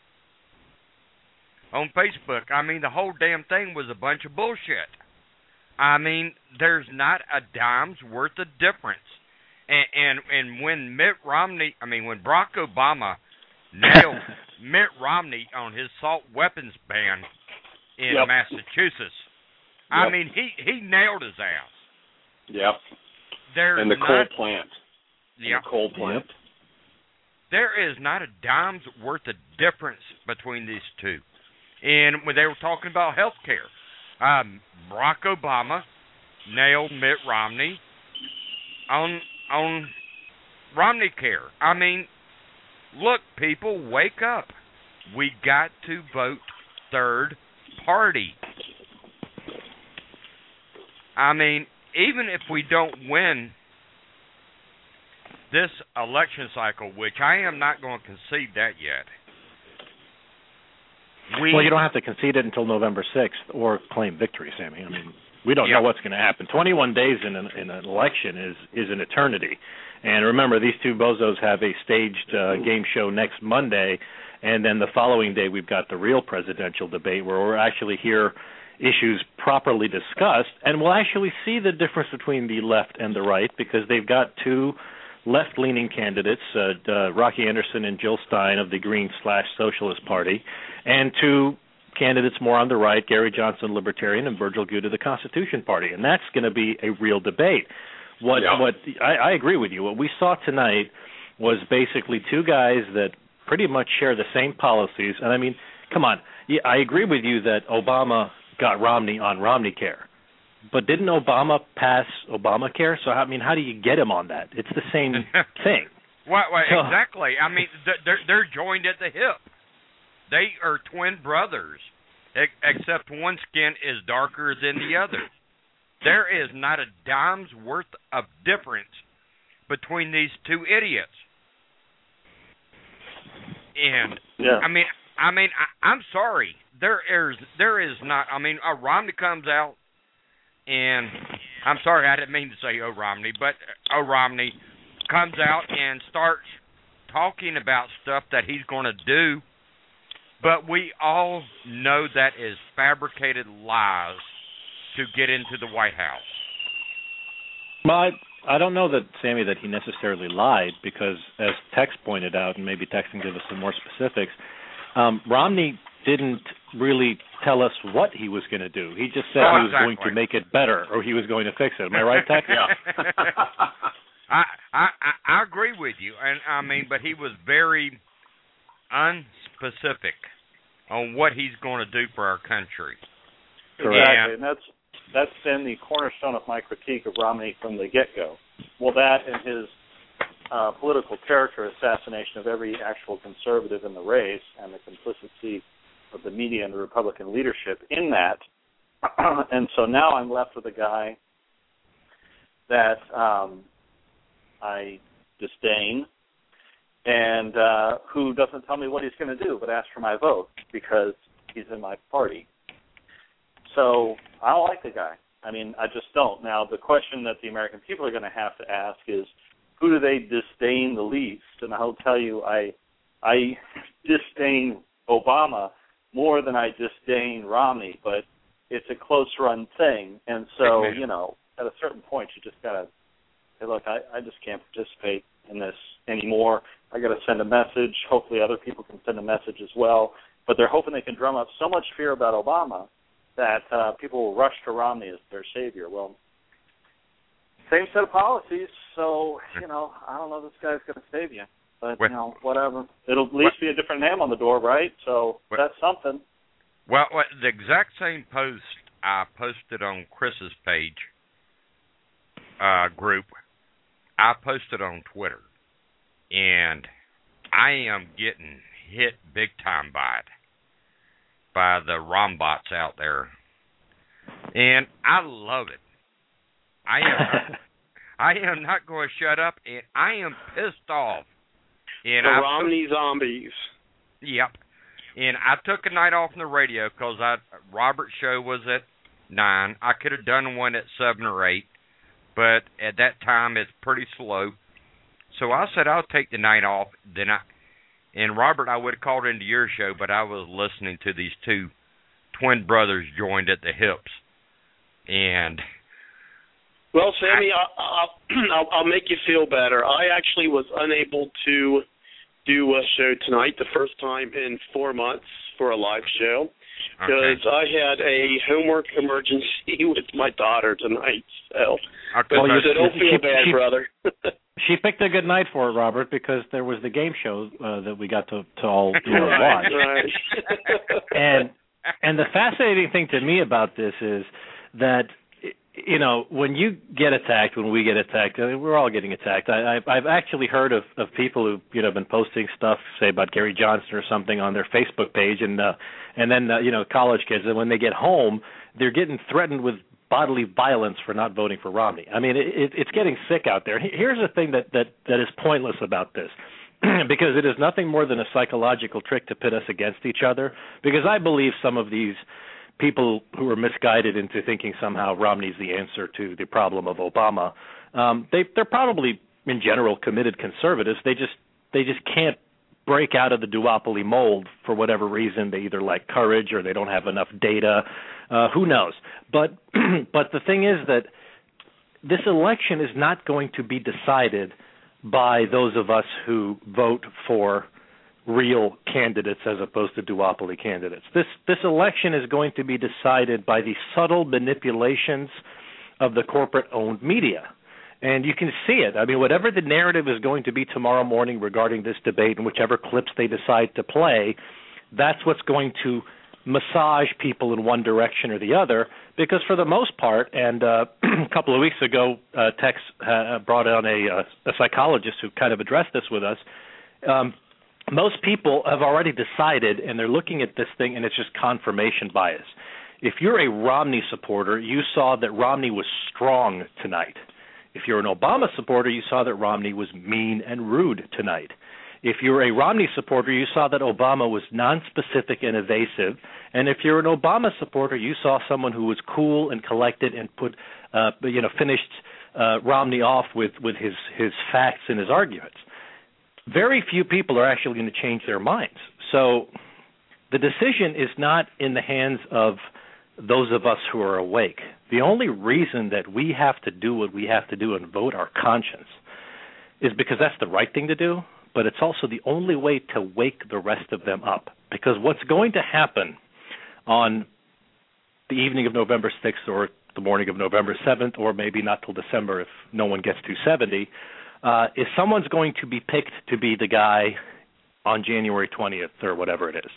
on Facebook. I mean, the whole damn thing was a bunch of bullshit. I mean, there's not a dime's worth of difference. And, and, and when Mitt Romney, I mean, when Barack Obama nailed Mitt Romney on his assault weapons ban in Yep. Massachusetts, I Yep. mean, he, he nailed his ass. Yep. There's And the not, coal plant. yeah, And the coal plant. Yep. there is not a dime's worth of difference between these two. And when they were talking about health care, um, Barack Obama nailed Mitt Romney on on Romney Care. I mean, look, people, wake up. We got to vote third party. I mean, even if we don't win this election cycle, which I am not going to concede that yet. We, Well, you don't have to concede it until November sixth or claim victory, Sammy. I mean, we don't Yeah. know what's going to happen. twenty-one days in an, in an election is, is an eternity. And remember, these two bozos have a staged uh, game show next Monday, and then the following day we've got the real presidential debate where we'll actually hear issues properly discussed, and we'll actually see the difference between the left and the right because they've got two left-leaning candidates, uh, uh, Rocky Anderson and Jill Stein of the Green slash Socialist Party, and two candidates more on the right, Gary Johnson, Libertarian, and Virgil Good of the Constitution Party, and that's going to be a real debate. What Yeah. what I, I agree with you. What we saw tonight was basically two guys that pretty much share the same policies, and I mean, come on, yeah, I agree with you that Obama got Romney on Romney Care. But didn't Obama pass Obamacare? So, I mean, how do you get him on that? It's the same thing. Well, well So- exactly. I mean, they're, they're joined at the hip. They are twin brothers, ex- except one skin is darker than the other. There is not a dime's worth of difference between these two idiots. And, Yeah. I mean, I mean, I, I'm sorry. There is, there is not, I mean, uh, Romney comes out, and I'm sorry, I didn't mean to say oh Romney, but oh Romney comes out and starts talking about stuff that he's going to do, but we all know that is fabricated lies to get into the White House. Well, I, I don't know that, Sammy, that he necessarily lied because, as Tex pointed out, and maybe Tex can give us some more specifics, um, Romney didn't really tell us what he was going to do. He just said Oh, he was exactly. going to make it better or he was going to fix it. Am I right, Tex? Yeah. I, I I agree with you, and I mean, but he was very unspecific on what he's going to do for our country. Correct. Exactly, and that's that's been the cornerstone of my critique of Romney from the get-go. Well, that and his uh, political character assassination of every actual conservative in the race and the complicity of the media and the Republican leadership in that. And so now I'm left with a guy that um, I disdain and uh, who doesn't tell me what he's going to do but asks for my vote because he's in my party. So I don't like the guy. I mean, I just don't. Now, the question that the American people are going to have to ask is, who do they disdain the least? And I'll tell you, I I disdain Obama more than I disdain Romney, but it's a close-run thing. And so, you know, at a certain point, you just got to say, look, I, I just can't participate in this anymore. I got to send a message. Hopefully other people can send a message as well. But they're hoping they can drum up so much fear about Obama that uh, people will rush to Romney as their savior. Well, same set of policies, so, you know, I don't know if this guy's going to save you. But, well, you know, whatever. It'll at least well, be a different name on the door, right? So well, that's something. Well, the exact same post I posted on Chris's page uh, group, I posted on Twitter. And I am getting hit big time by it, by the Rombots out there. And I love it. I am I am not going to shut up, and I am pissed off. And the I Romney took, zombies. Yep. And I took a night off in the radio because I Robert's show was at nine. I could have done one at seven or eight, but at that time it's pretty slow. So I said I'll take the night off. Then I and Robert, I would have called into your show, but I was listening to these two twin brothers joined at the hips, and. Well, Sammy, I'll, I'll, I'll make you feel better. I actually was unable to do a show tonight, the first time in four months for a live show, because okay. I had a homework emergency with my daughter tonight. So, okay. but well, so don't feel she, bad, she, brother. She picked a good night for it, Robert, because there was the game show uh, that we got to, to all you know, right, watch. Right. and and the fascinating thing to me about this is that, you know, when you get attacked, when we get attacked, I mean, we're all getting attacked. I, I've, I've actually heard of, of people who, you know, been posting stuff, say about Gary Johnson or something on their Facebook page, and uh, and then uh, you know, college kids, and when they get home, they're getting threatened with bodily violence for not voting for Romney. I mean, it, it, it's getting sick out there. Here's the thing that that, that is pointless about this. Because it is nothing more than a psychological trick to pit us against each other. Because I believe some of these people who are misguided into thinking somehow Romney's the answer to the problem of Obama, um, they, they're probably, in general, committed conservatives. They just they just can't break out of the duopoly mold for whatever reason. They either lack courage or they don't have enough data. Uh, who knows? But but the thing is that this election is not going to be decided by those of us who vote for real candidates as opposed to duopoly candidates. This this election is going to be decided by the subtle manipulations of the corporate-owned media. And you can see it. I mean, whatever the narrative is going to be tomorrow morning regarding this debate and whichever clips they decide to play, that's what's going to massage people in one direction or the other, because for the most part, and uh, a couple of weeks ago, uh, Tex uh, brought on a, a psychologist who kind of addressed this with us, um, most people have already decided, and they're looking at this thing, and it's just confirmation bias. If you're a Romney supporter, you saw that Romney was strong tonight. If you're an Obama supporter, you saw that Romney was mean and rude tonight. If you're a Romney supporter, you saw that Obama was nonspecific and evasive. And if you're an Obama supporter, you saw someone who was cool and collected and put, uh, you know, finished uh, Romney off with, with his, his facts and his arguments. Very few people are actually going to change their minds. So the decision is not in the hands of those of us who are awake. The only reason that we have to do what we have to do and vote our conscience is because that's the right thing to do, but it's also the only way to wake the rest of them up. Because what's going to happen on the evening of November sixth or the morning of November seventh, or maybe not till December if no one gets to seventy, uh, is someone's going to be picked to be the guy on January twentieth or whatever it is.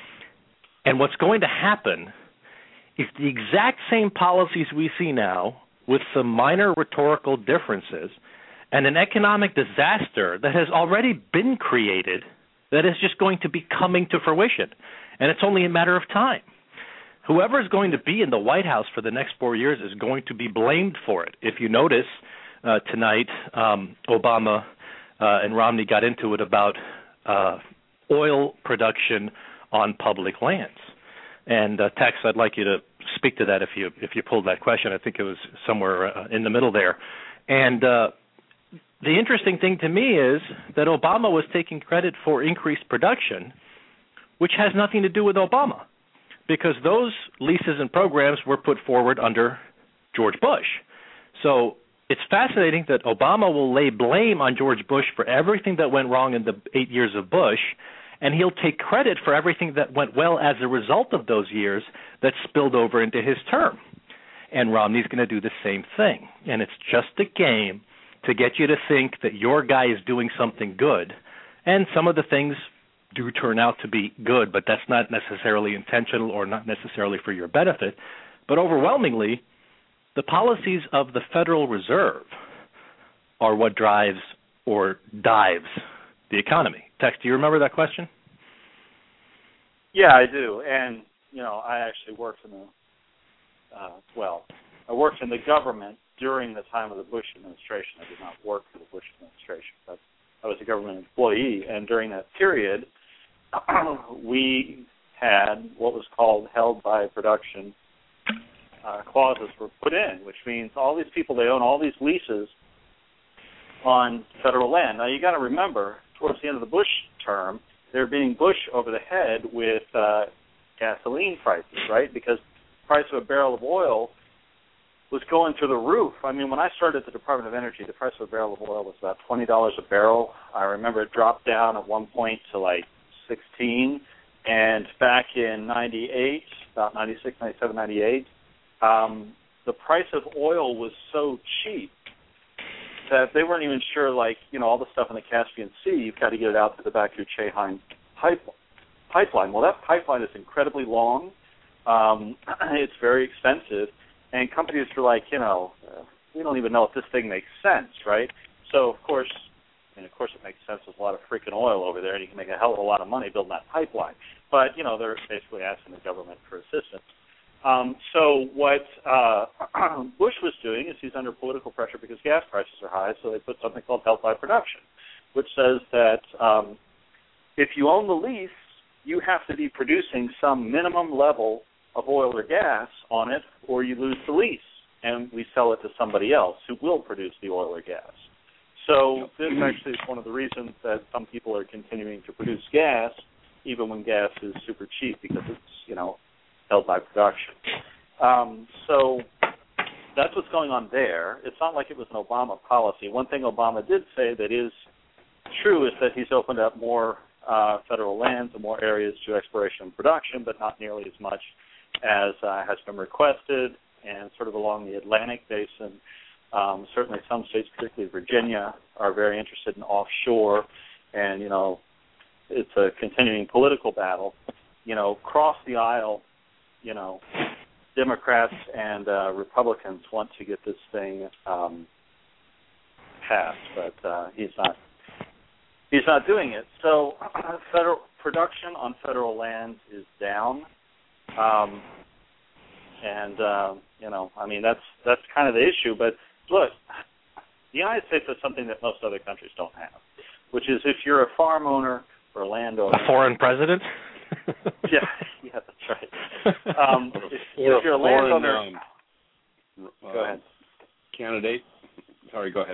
And what's going to happen is the exact same policies we see now with some minor rhetorical differences and an economic disaster that has already been created that is just going to be coming to fruition. And it's only a matter of time. Whoever is going to be in the White House for the next four years is going to be blamed for it. If you notice, uh, tonight, um, Obama uh, and Romney got into it about uh, oil production on public lands. And uh, Tex, I'd like you to speak to that if you if you pulled that question. I think it was somewhere uh, in the middle there. And uh, the interesting thing to me is that Obama was taking credit for increased production, which has nothing to do with Obama. because those leases and programs were put forward under George Bush. So it's fascinating that Obama will lay blame on George Bush for everything that went wrong in the eight years of Bush, and he'll take credit for everything that went well as a result of those years that spilled over into his term. And Romney's going to do the same thing. And it's just a game to get you to think that your guy is doing something good. And some of the things do turn out to be good, but that's not necessarily intentional or not necessarily for your benefit. But overwhelmingly, the policies of the Federal Reserve are what drives or dives the economy. Tex, do you remember that question? Yeah, I do. And, you know, I actually worked in the, uh, well, I worked in the government during the time of the Bush administration. I did not work for the Bush administration, but I was a government employee. And during that period, we had what was called held by production uh, clauses were put in, which means all these people, they own all these leases on federal land. Now, you got to remember, towards the end of the Bush term, they're being Bush over the head with uh, gasoline prices, right? Because the price of a barrel of oil was going through the roof. I mean, when I started at the Department of Energy, the price of a barrel of oil was about twenty dollars a barrel. I remember it dropped down at one point to like sixteen, and back in ninety-eight, about ninety-six, ninety-seven, ninety-eight, um, the price of oil was so cheap that they weren't even sure, like, you know, all the stuff in the Caspian Sea, you've got to get it out to the Baku-Ceyhan pipeline. Well, that pipeline is incredibly long. Um, it's very expensive. And companies are like, you know, uh, we don't even know if this thing makes sense, right? So, of course, and of course it makes sense. There's a lot of freaking oil over there, and you can make a hell of a lot of money building that pipeline. But, you know, they're basically asking the government for assistance. Um, so what uh, Bush was doing is he's under political pressure because gas prices are high, so they put something called held by production, which says that um, if you own the lease, you have to be producing some minimum level of oil or gas on it, or you lose the lease, and we sell it to somebody else who will produce the oil or gas. So this actually is one of the reasons that some people are continuing to produce gas, even when gas is super cheap, because it's, you know, held by production. Um, so that's what's going on there. It's not like it was an Obama policy. One thing Obama did say that is true is that he's opened up more uh, federal lands and more areas to exploration and production, but not nearly as much as uh, has been requested, and sort of along the Atlantic basin. Um, certainly some states, particularly Virginia, are very interested in offshore, and, you know, it's a continuing political battle. You know, across the aisle, you know, Democrats and uh, Republicans want to get this thing um, passed, but uh, he's not he's not doing it. So federal production on federal lands is down. Um, and, uh, you know, I mean, that's that's kind of the issue. But, look, the United States has something that most other countries don't have, which is if you're a farm owner or a landowner. A foreign president? yeah, yeah, that's right. Um, if, if you're a landowner. Um, go ahead. Candidate? Sorry, go ahead.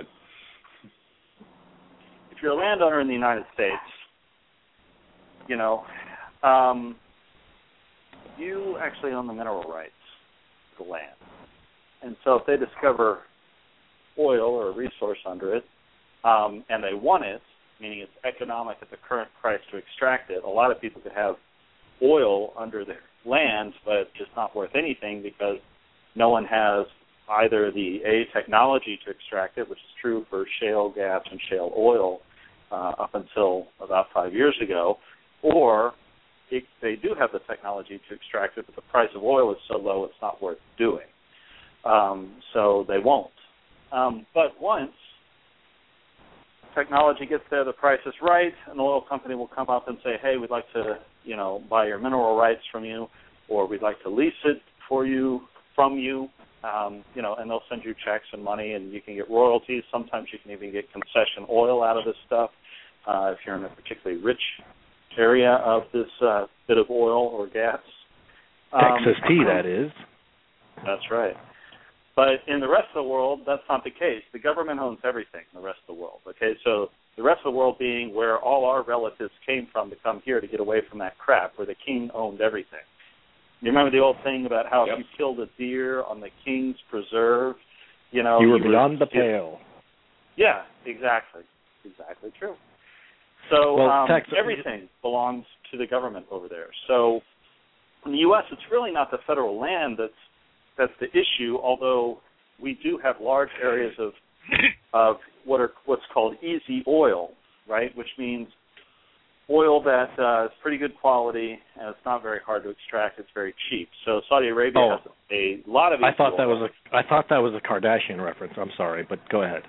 If you're a landowner in the United States, you know, um, you actually own the mineral rights to the land. And so if they discover oil or a resource under it, um, and they want it, meaning it's economic at the current price to extract it, a lot of people could have oil under their land, but it's not worth anything because no one has either the A, technology to extract it, which is true for shale gas and shale oil uh, up until about five years ago, or it, they do have the technology to extract it, but the price of oil is so low it's not worth doing. Um, so they won't. Um, but once technology gets there, the price is right, an oil company will come up and say, hey, we'd like to, you know, buy your mineral rights from you, or we'd like to lease it for you, from you, um, you know, and they'll send you checks and money, and you can get royalties. Sometimes you can even get concession oil out of this stuff uh, if you're in a particularly rich area of this uh, bit of oil or gas. Um, Texas tea, that is. That's right. But in the rest of the world, that's not the case. The government owns everything in the rest of the world, okay? So the rest of the world being where all our relatives came from to come here to get away from that crap, where the king owned everything. You remember the old thing about how Yep. if you killed a deer on the King's Preserve, you know... You were you beyond were, the pale. Yeah, exactly. Exactly true. So well, um, Tex, everything belongs to the government over there. So in the U S, it's really not the federal land that's that's the issue, although we do have large areas of of what are what's called easy oil, right, which means oil that uh, is pretty good quality and it's not very hard to extract. It's very cheap. So Saudi Arabia oh, has a lot of easy I thought oil. that was a I thought that was a Kardashian reference. I'm sorry, but go ahead.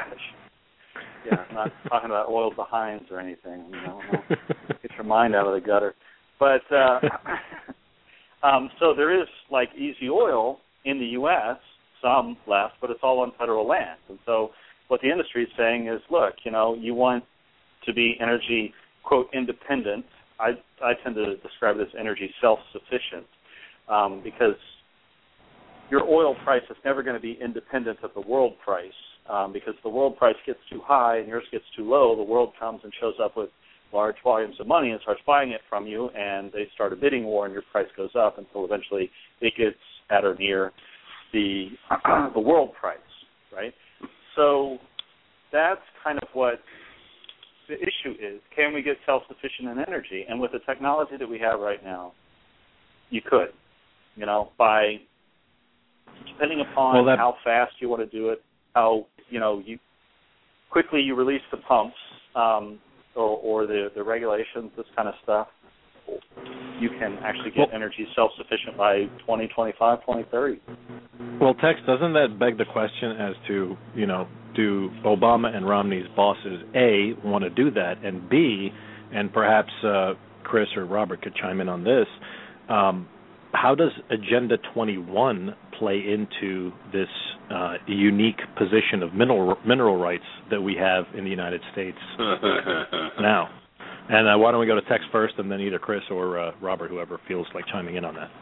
Yeah, I'm not talking about oil behinds or anything. You know, get your mind out of the gutter. But uh, um, so there is like easy oil in the U S, some left, but it's all on federal land. And so what the industry is saying is, look, you know, you want to be energy, quote, independent. I I tend to describe it as energy self-sufficient um, because your oil price is never going to be independent of the world price. Um, because the world price gets too high and yours gets too low, the world comes and shows up with large volumes of money and starts buying it from you, and they start a bidding war, and your price goes up until eventually it gets at or near the the world price, right? So that's kind of what the issue is. Can we get self-sufficient in energy? And with the technology that we have right now, you could, you know, by depending upon well, that... how fast you want to do it, how, you know, you quickly you release the pumps um, or, or the, the regulations, this kind of stuff, you can actually get well, energy self-sufficient by twenty twenty-five, twenty thirty. Well, Tex, doesn't that beg the question as to, you know, do Obama and Romney's bosses, A, want to do that, and B, and perhaps uh, Chris or Robert could chime in on this, um, how does Agenda twenty-one play into this uh, unique position of mineral mineral rights that we have in the United States now? And uh, why don't we go to Tex first, and then either Chris or uh, Robert, whoever feels like chiming in on that.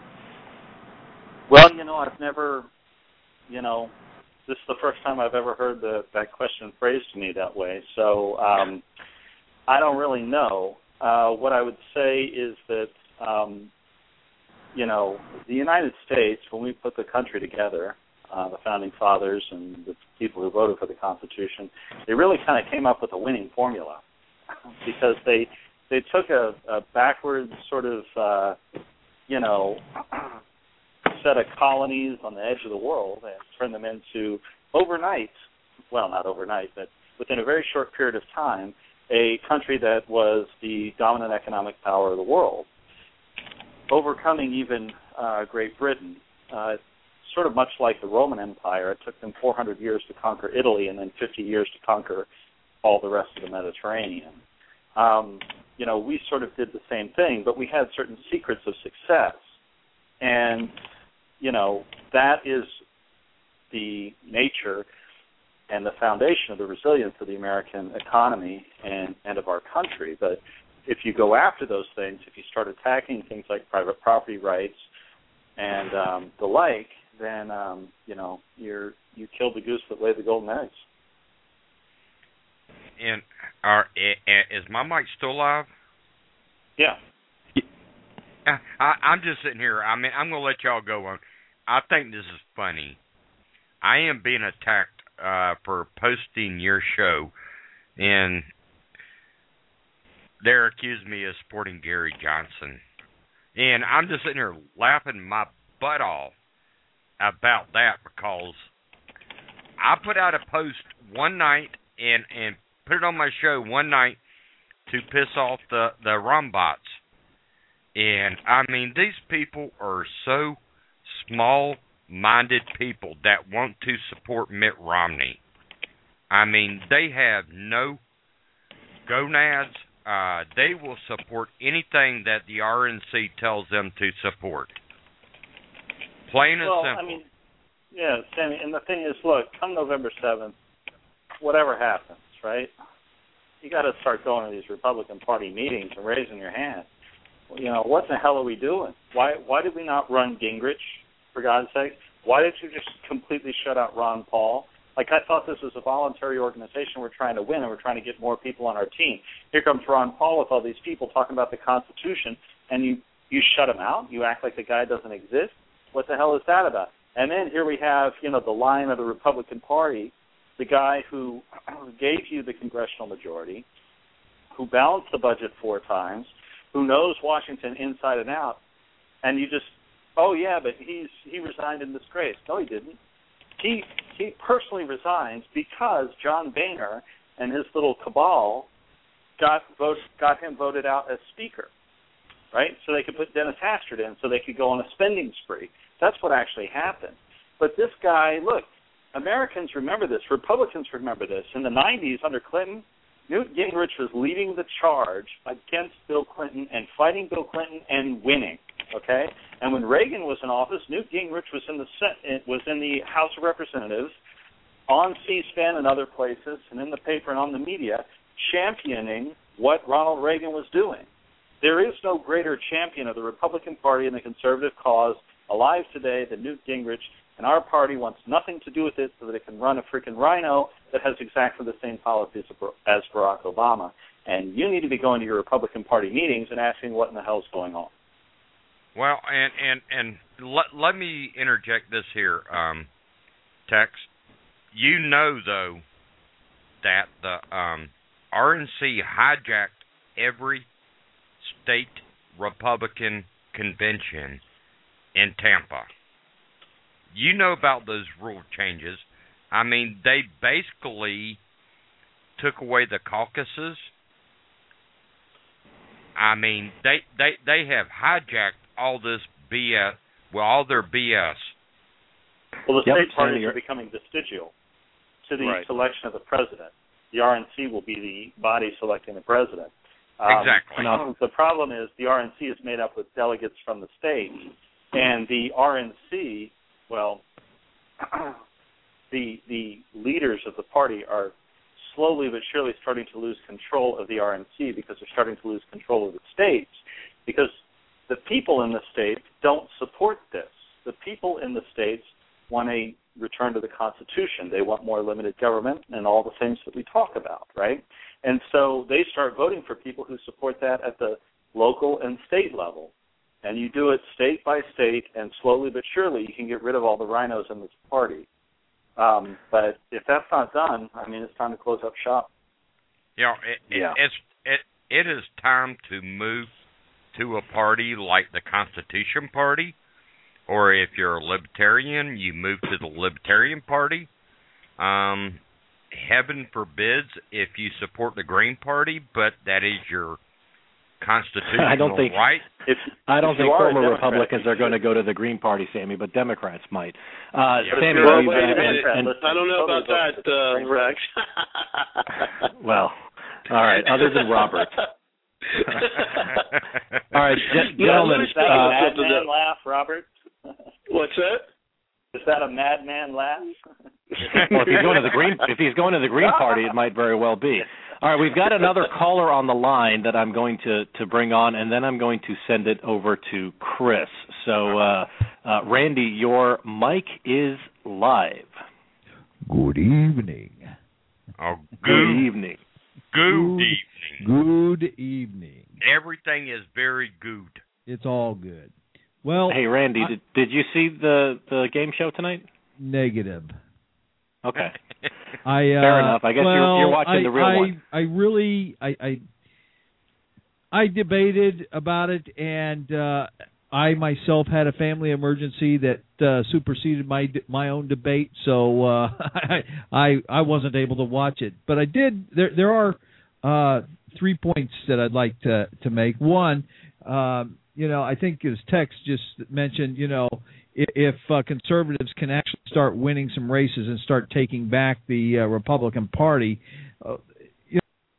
Well, you know, I've never, you know, this is the first time I've ever heard the, that question phrased to me that way. So um, I don't really know. Uh, what I would say is that, um, you know, the United States, when we put the country together, uh, the founding fathers and the people who voted for the Constitution, they really kind of came up with a winning formula because they they took a, a backwards sort of, uh, you know, set of colonies on the edge of the world and turned them into overnight, well, not overnight, but within a very short period of time, a country that was the dominant economic power of the world, overcoming even uh, Great Britain. Uh, sort of much like the Roman Empire, it took them four hundred years to conquer Italy and then fifty years to conquer all the rest of the Mediterranean. Um, you know, we sort of did the same thing, but we had certain secrets of success. And, you know, that is the nature and the foundation of the resilience of the American economy and, and of our country. But if you go after those things, if you start attacking things like private property rights and um, the like, then, um, you know, you're you killed the goose that laid the golden eggs. And are, is my mic still live? Yeah. I, I'm just sitting here. I mean, I'm going to let y'all go on. I think this is funny. I am being attacked uh, for posting your show, and they're accusing me of supporting Gary Johnson. And I'm just sitting here laughing my butt off about that because I put out a post one night and, and put it on my show one night to piss off the, the Rombots. And, I mean, these people are so small-minded people that want to support Mitt Romney. I mean, they have no gonads. Uh, they will support anything that the R N C tells them to support. Plain and well, simple. I mean, yeah, Sammy, and the thing is, look, come November seventh, whatever happens, right, you got to start going to these Republican Party meetings and raising your hand. You know, what the hell are we doing? Why why did we not run Gingrich, for God's sake? Why did you just completely shut out Ron Paul? Like, I thought this was a voluntary organization we're trying to win, and we're trying to get more people on our team. Here comes Ron Paul with all these people talking about the Constitution, and you You shut him out. You act like the guy doesn't exist. What the hell is that about? And then here we have, you know, the line of the Republican Party, the guy who gave you the congressional majority, who balanced the budget four times, who knows Washington inside and out, and you just, oh yeah, but he's he resigned in disgrace. No, he didn't. He he personally resigns because John Boehner and his little cabal got vote, got him voted out as Speaker, right? So they could put Dennis Hastert in, so they could go on a spending spree. That's what actually happened. But this guy, look, Americans remember this. Republicans remember this. In the nineties, under Clinton, Newt Gingrich was leading the charge against Bill Clinton and fighting Bill Clinton and winning. Okay, and when Reagan was in office, Newt Gingrich was in the was in the House of Representatives, on C-SPAN and other places, and in the paper and on the media, championing what Ronald Reagan was doing. There is no greater champion of the Republican Party and the conservative cause alive today than Newt Gingrich, and our party wants nothing to do with it so that it can run a freaking rhino that has exactly the same policies as Barack Obama. And you need to be going to your Republican Party meetings and asking what in the hell's going on. Well, and and and let let me interject this here, um, Tex. You know though that the um, R N C hijacked every state Republican convention in Tampa. You know about those rule changes. I mean, they basically took away the caucuses. I mean, they they they have hijacked all this B S, well, all their B S. Well, the yep, state parties Senator. are becoming vestigial to the right. selection of the president. The R N C will be the body selecting the president. Um, exactly. No. The problem is the R N C is made up with delegates from the states, and the R N C, well, the the leaders of the party are slowly but surely starting to lose control of the R N C because they're starting to lose control of the states, because the people in the states don't support this. The people in the states want a return to the Constitution. They want more limited government and all the things that we talk about, right? And so they start voting for people who support that at the local and state level. And you do it state by state, and slowly but surely you can get rid of all the rhinos in this party. Um, but if that's not done, I mean, it's time to close up shop. You know, it, yeah. it, it's, it, it is time to move to a party like the Constitution Party, or if you're a libertarian, you move to the Libertarian Party. Um, heaven forbids if you support the Green Party, but that is your constitutional I don't think, right. If, I don't if think former Republicans are should. going to go to the Green Party, Sammy, but Democrats might. Uh, Yeah. Sammy, Well, we've, wait a uh, minute. and- and- I don't know about that, uh, Rex. well, all right, other than Robert. All right, gen- gentlemen. Is that Uh, a madman laugh, Robert? What's that? Is that a madman laugh? well, if he's going to the Green, if he's going to the Green Party, it might very well be. All right, we've got another caller on the line that I'm going to, to bring on, and then I'm going to send it over to Chris. So, uh, uh, Randy, your mic is live. Good evening. Oh, Good good, evening. good Good- evening. Good evening. Everything is very good. It's all good. Well, Hey, Randy, I- did, did you see the, the game show tonight? negative. Okay. I uh, Fair enough. I guess you're- well, you're watching I, the real I, one. I really, I, I, I debated about it, and uh, I myself had a family emergency that uh, superseded my my own debate, so uh, I, I I wasn't able to watch it. But I did. There there are uh, three points that I'd like to to make. One, um, you know, I think as Tex just mentioned, you know, if, if uh, conservatives can actually start winning some races and start taking back the uh, Republican Party, uh, you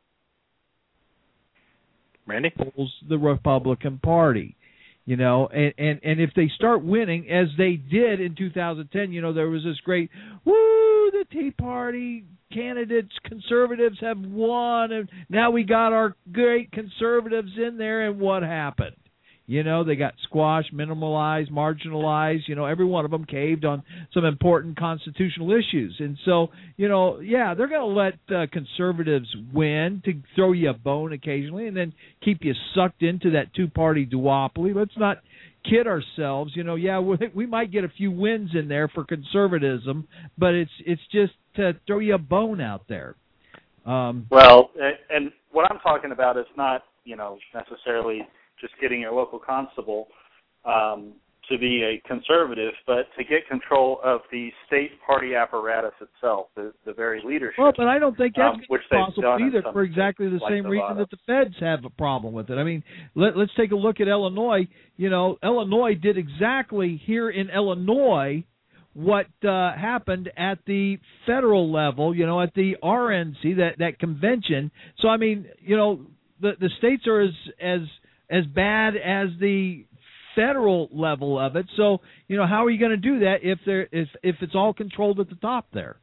Randy? know, the Republican Party. You know, and, and, and if they start winning, as they did in two thousand ten, you know, there was this great, woo, the Tea Party candidates, conservatives have won, and now we got our great conservatives in there, and what happened? You know, they got squashed, minimalized, marginalized. You know, every one of them caved on some important constitutional issues. And so, you know, yeah, they're going to let uh, conservatives win to throw you a bone occasionally and then keep you sucked into that two-party duopoly. Let's not kid ourselves. You know, yeah, we, we might get a few wins in there for conservatism, but it's it's just to throw you a bone out there. Um, well, and what I'm talking about is not, you know, necessarily just getting your local constable um, to be a conservative, but to get control of the state party apparatus itself, the, the very leadership. Well, but I don't think that's um, which possible either for exactly the like same reason that the feds have a problem with it. I mean, let, let's take a look at Illinois. You know, Illinois did exactly here in Illinois what uh, happened at the federal level, you know, at the R N C, that, that convention. So, I mean, you know, the, the states are as as as bad as the federal level of it. So, you know, how are you going to do that if there if if it's all controlled at the top there?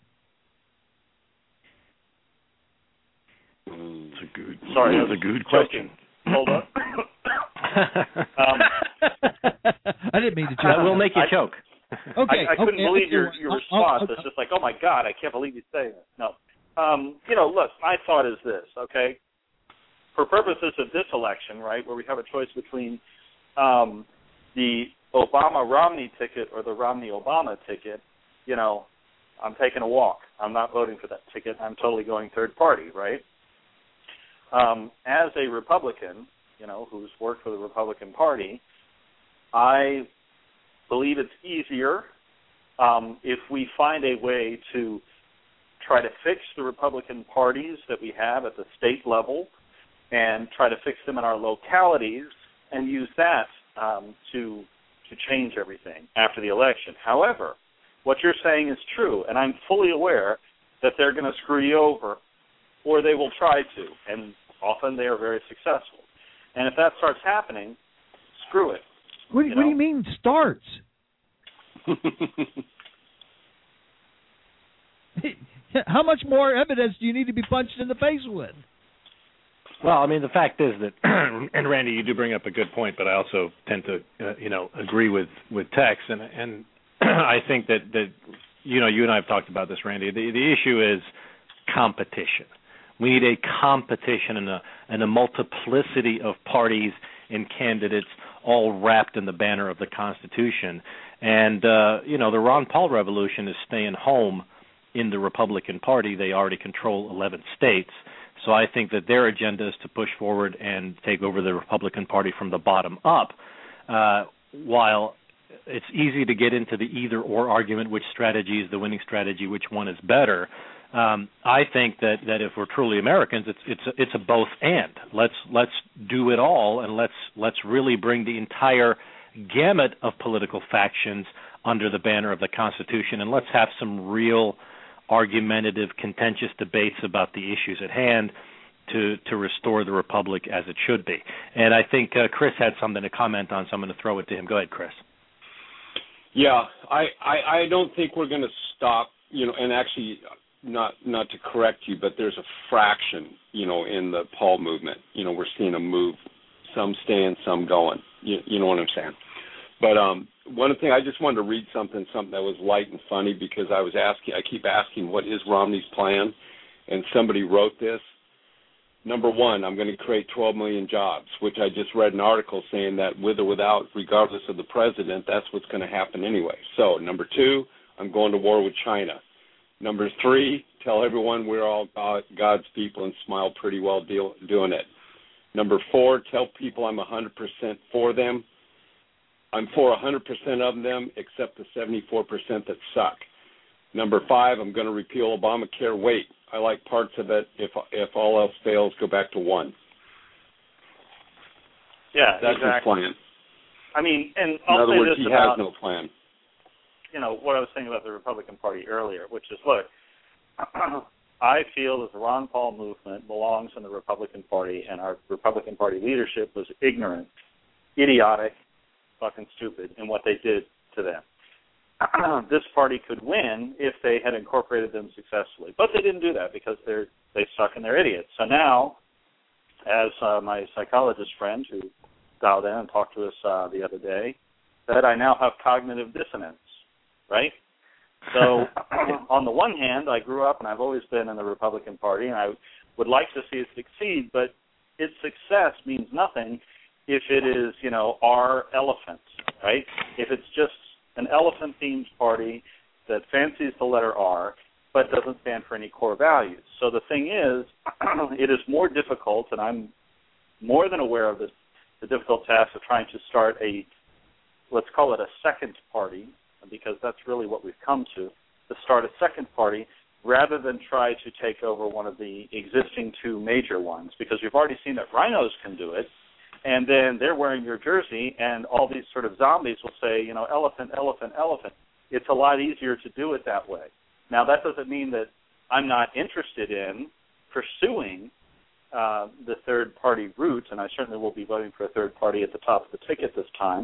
It's a good. Sorry, that's a good question. Hold up. um, I didn't mean to choke. That will make you I, choke. Okay, I, I couldn't okay, believe okay, your, your I'll, response. I'll, It's just like, oh my God, I can't believe you saying that. No, um, you know, look, my thought is this. Okay, for purposes of this election, right, where we have a choice between um, the Obama-Romney ticket or the Romney-Obama ticket, you know, I'm taking a walk. I'm not voting for that ticket. I'm totally going third party, right? Um, as a Republican, you know, who's worked for the Republican Party, I believe it's easier um, if we find a way to try to fix the Republican parties that we have at the state level and try to fix them in our localities and use that um, to to change everything after the election. However, what you're saying is true, and I'm fully aware that they're going to screw you over, or they will try to, and often they are very successful. And if that starts happening, screw it. What, you what know? do you mean starts? How much more evidence do you need to be punched in the face with? Well, I mean, the fact is that, and Randy, you do bring up a good point, but I also tend to, uh, you know, agree with, with Tex, and and I think that, that, you know, you and I have talked about this, Randy. The the issue is competition. We need a competition and a and a multiplicity of parties and candidates all wrapped in the banner of the Constitution. And, uh, you know, the Ron Paul revolution is staying home in the Republican Party. They already control eleven states. So I think that their agenda is to push forward and take over the Republican Party from the bottom up. Uh, while it's easy to get into the either-or argument, which strategy is the winning strategy, which one is better, um, I think that, that if we're truly Americans, it's it's a, it's a both and. Let's let's do it all, and let's let's really bring the entire gamut of political factions under the banner of the Constitution, and let's have some real argumentative, contentious debates about the issues at hand to to restore the republic as it should be. And I think uh, Chris had something to comment on, so I'm going to throw it to him. Go ahead, Chris. Yeah, I, I, I don't think we're going to stop, you know, and actually not not to correct you, but there's a fraction, you know, in the Paul movement. You know, we're seeing a move, some staying, some going. You, you know what I'm saying? But um, one thing, I just wanted to read something, something that was light and funny, because I was asking, I keep asking, what is Romney's plan? And somebody wrote this. Number one, I'm going to create twelve million jobs, which I just read an article saying that with or without, regardless of the president, that's what's going to happen anyway. So, number two, I'm going to war with China. Number three, tell everyone we're all God, God's people and smile pretty well deal, doing it. Number four, tell people I'm one hundred percent for them. I'm for one hundred percent of them except the seventy-four percent that suck. Number five, I'm going to repeal Obamacare. Wait, I like parts of it. If if all else fails, go back to one. Yeah, that's exactly. his plan. I mean, and In I'll other say words, this he about, has no plan. You know, what I was saying about the Republican Party earlier, which is, look, I feel that the Ron Paul movement belongs in the Republican Party, and our Republican Party leadership was ignorant, idiotic, fucking stupid in what they did to them. This party could win if they had incorporated them successfully, but they didn't do that because they're they suck and they're idiots. So now, as uh, my psychologist friend who dialed in and talked to us uh, the other day, said I now have cognitive dissonance, right? So on the one hand, I grew up and I've always been in the Republican Party, and I would like to see it succeed, but its success means nothing if it is, you know, our elephant, right? If it's just an elephant-themed party that fancies the letter R but doesn't stand for any core values. So the thing is, it is more difficult, and I'm more than aware of this, the difficult task of trying to start a, let's call it a second party, because that's really what we've come to, to start a second party rather than try to take over one of the existing two major ones, because we've already seen that rhinos can do it, and then they're wearing your jersey, and all these sort of zombies will say, you know, elephant, elephant, elephant. It's a lot easier to do it that way. Now, that doesn't mean that I'm not interested in pursuing uh, the third-party route, and I certainly will be voting for a third party at the top of the ticket this time.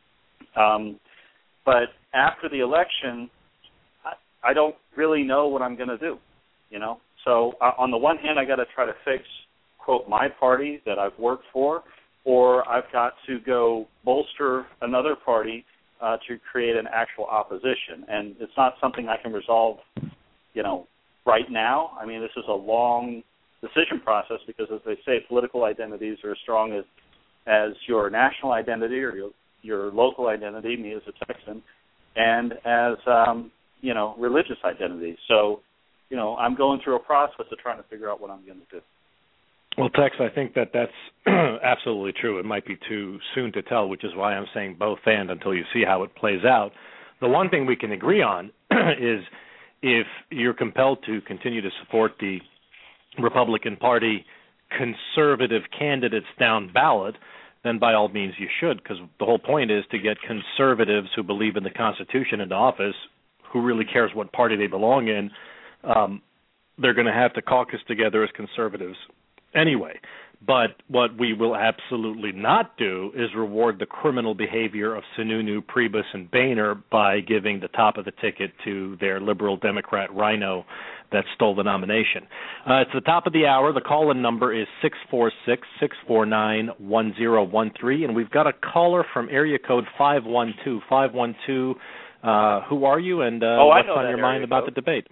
Um, but after the election, I, I don't really know what I'm going to do, you know. So uh, on the one hand, I got to try to fix, quote, my party that I've worked for, or I've got to go bolster another party uh, to create an actual opposition. And it's not something I can resolve, you know, right now. I mean, this is a long decision process because, as they say, political identities are as strong as, as your national identity or your, your local identity, me as a Texan, and as, um, you know, religious identity. So, you know, I'm going through a process of trying to figure out what I'm going to do. Well, Tex, I think that that's absolutely true. It might be too soon to tell, which is why I'm saying both and until you see how it plays out. The one thing we can agree on is if you're compelled to continue to support the Republican Party conservative candidates down ballot, then by all means you should, because the whole point is to get conservatives who believe in the Constitution into office, who really cares what party they belong in. Um, they're going to have to caucus together as conservatives anyway. But what we will absolutely not do is reward the criminal behavior of Sununu, Priebus, and Boehner by giving the top of the ticket to their liberal Democrat rhino that stole the nomination. Uh, it's the top of the hour. The call-in number is six four six, six four nine, one zero one three, and we've got a caller from area code five one two. five one two, uh, who are you, and uh, oh, what's on your mind code. about the debate?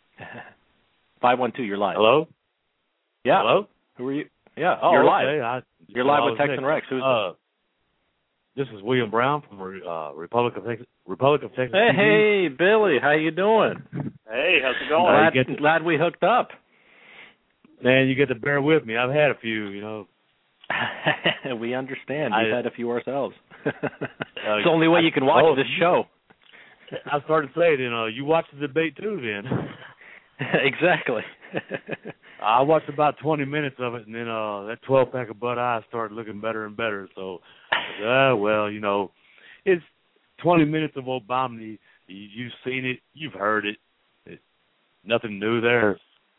five one two, you're live. Hello? Yeah. Hello? Who are you? Yeah, oh, you're okay. live. I, you're live with Tex Nick. and Rex. Who's uh, this is William Brown from uh, Republic of Texas. Republic of Texas. Hey, T V. hey, Billy, how you doing? Hey, how's it going? Glad, you to, glad we hooked up. Man, you get to bear with me. I've had a few, you know. We understand. I, We've had a few ourselves. uh, it's the only way you can watch oh, this show. I started saying, you know, you watch the debate too, then. Exactly. I watched about twenty minutes of it, and then uh, that twelve pack of Bud Ice started looking better and better. So, uh, well, you know, it's twenty minutes of Obama. You've seen it, you've heard it. It's nothing new there.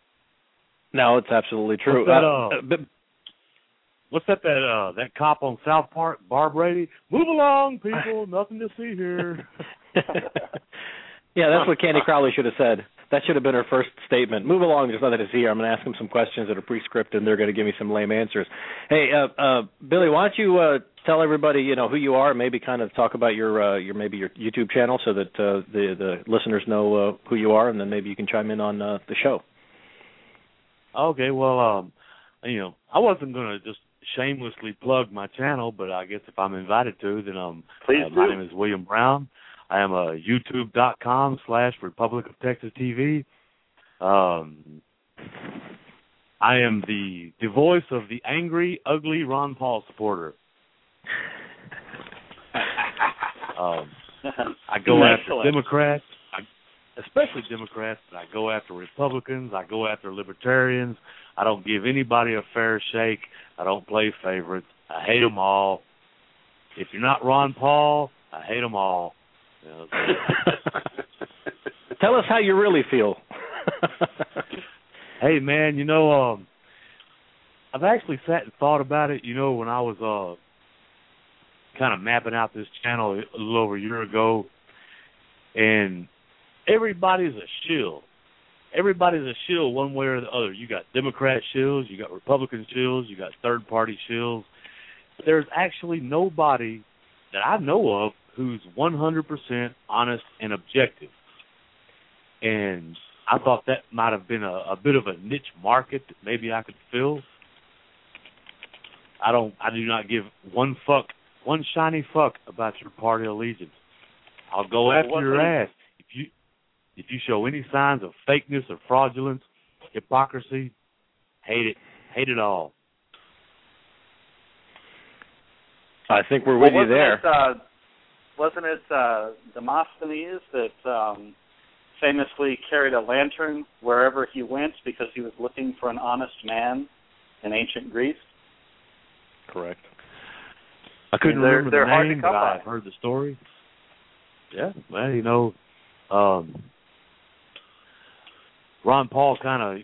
No, it's absolutely true. What's that, uh, uh, but, what's that? That uh, that cop on South Park, Barb Brady. Move along, people. Nothing to see here. Yeah, that's what Candy Crowley should have said. That should have been her first statement. Move along, there's nothing to see here. I'm going to ask them some questions that are pre-scripted, and they're going to give me some lame answers. Hey, uh, uh, Billy, why don't you uh, tell everybody, you know, who you are, and maybe kind of talk about your, uh, your maybe your YouTube channel so that uh, the the listeners know uh, who you are, and then maybe you can chime in on uh, the show. Okay, well, um, you know, I wasn't going to just shamelessly plug my channel, but I guess if I'm invited to, then um, Please uh, do. my name is William Brown. I am a YouTube.com slash Republic of Texas T V. Um, I am the the voice of the angry, ugly Ron Paul supporter. um, I go after Democrats, I, especially Democrats, but I go after Republicans. I go after Libertarians. I don't give anybody a fair shake. I don't play favorites. I hate them all. If you're not Ron Paul, I hate them all. You know, so. Tell us how you really feel. Hey, man, you know, um, I've actually sat and thought about it, you know, when I was uh, kind of mapping out this channel a little over a year ago, and everybody's a shill. Everybody's a shill one way or the other. You got Democrat shills, you got Republican shills, you got third-party shills. there's actually nobody that I know of who's one hundred percent honest and objective. And I thought that might have been a, a bit of a niche market that maybe I could fill. I don't. I do not give one fuck, one shiny fuck about your party allegiance. I'll go well, after your ass if you if you show any signs of fakeness or fraudulence, hypocrisy. Hate it. Hate it all. I think we're with well, you there. It, uh, wasn't it uh, Demosthenes that um, famously carried a lantern wherever he went because he was looking for an honest man in ancient Greece? Correct. I couldn't they're, remember they're the name, but I heard the story. Yeah, well, you know, um, Ron Paul kind of,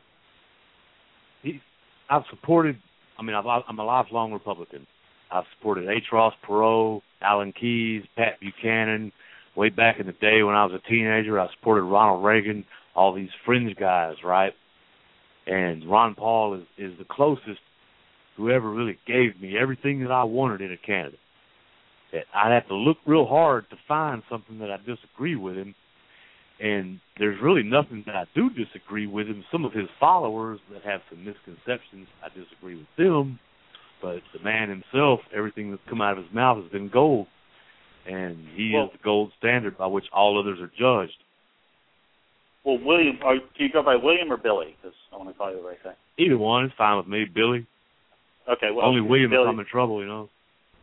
he, I've supported, I mean, I've, I'm a lifelong Republican. I've supported H. Ross Perot, Alan Keyes, Pat Buchanan. Way back in the day when I was a teenager, I supported Ronald Reagan, all these fringe guys, right? And Ron Paul is, is the closest whoever really gave me everything that I wanted in a candidate. That I'd have to look real hard to find something that I disagree with him, and there's really nothing that I do disagree with him. Some of his followers that have some misconceptions, I disagree with them, but the man himself, everything that's come out of his mouth has been gold, and he well, is the gold standard by which all others are judged. Well, William, are, do you go by William or Billy? Because I want to call you the right thing. Either one is fine with me, Billy. Okay, well, only William Billy. if I'm in trouble, you know.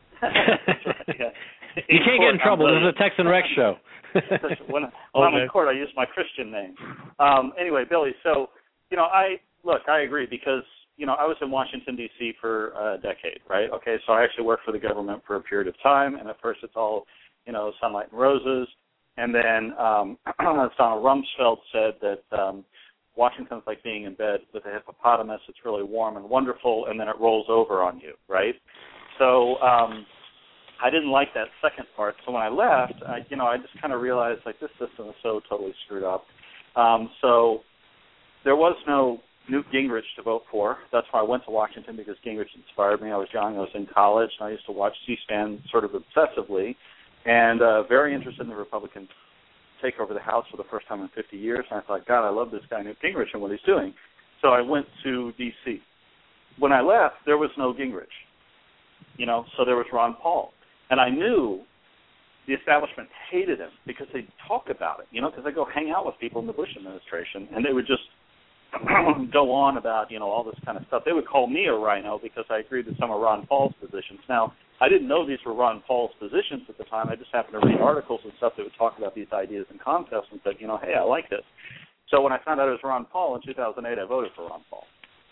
yeah. You can't get in trouble. This is a Tex and Rex show. when when okay. I'm in court, I use my Christian name. Um, anyway, Billy, so, you know, I, look, I agree because, you know, I was in Washington, D C for a decade, right? Okay, so I actually worked for the government for a period of time, and at first it's all, you know, sunlight and roses. And then um, Donald Rumsfeld said that um, Washington's like being in bed with a hippopotamus. It's really warm and wonderful, and then it rolls over on you, right? So um, I didn't like that second part. So when I left, I, you know, I just kind of realized, like, this system is so totally screwed up. Um, so there was no Newt Gingrich to vote for. That's why I went to Washington, because Gingrich inspired me. I was young. I was in college, and I used to watch C-SPAN sort of obsessively, and uh, very interested in the Republican take over the House for the first time in fifty years. And I thought, God, I love this guy Newt Gingrich and what he's doing. So I went to D C When I left, there was no Gingrich, you know, so there was Ron Paul. And I knew the establishment hated him because they'd talk about it, you know, because I go hang out with people in the Bush administration, and they would just go on about, you know, all this kind of stuff. They would call me a rhino because I agreed with some of Ron Paul's positions. Now, I didn't know these were Ron Paul's positions at the time. I just happened to read articles and stuff that would talk about these ideas and concepts and said, you know, hey, I like this. So when I found out it was Ron Paul in two thousand eight, I voted for Ron Paul.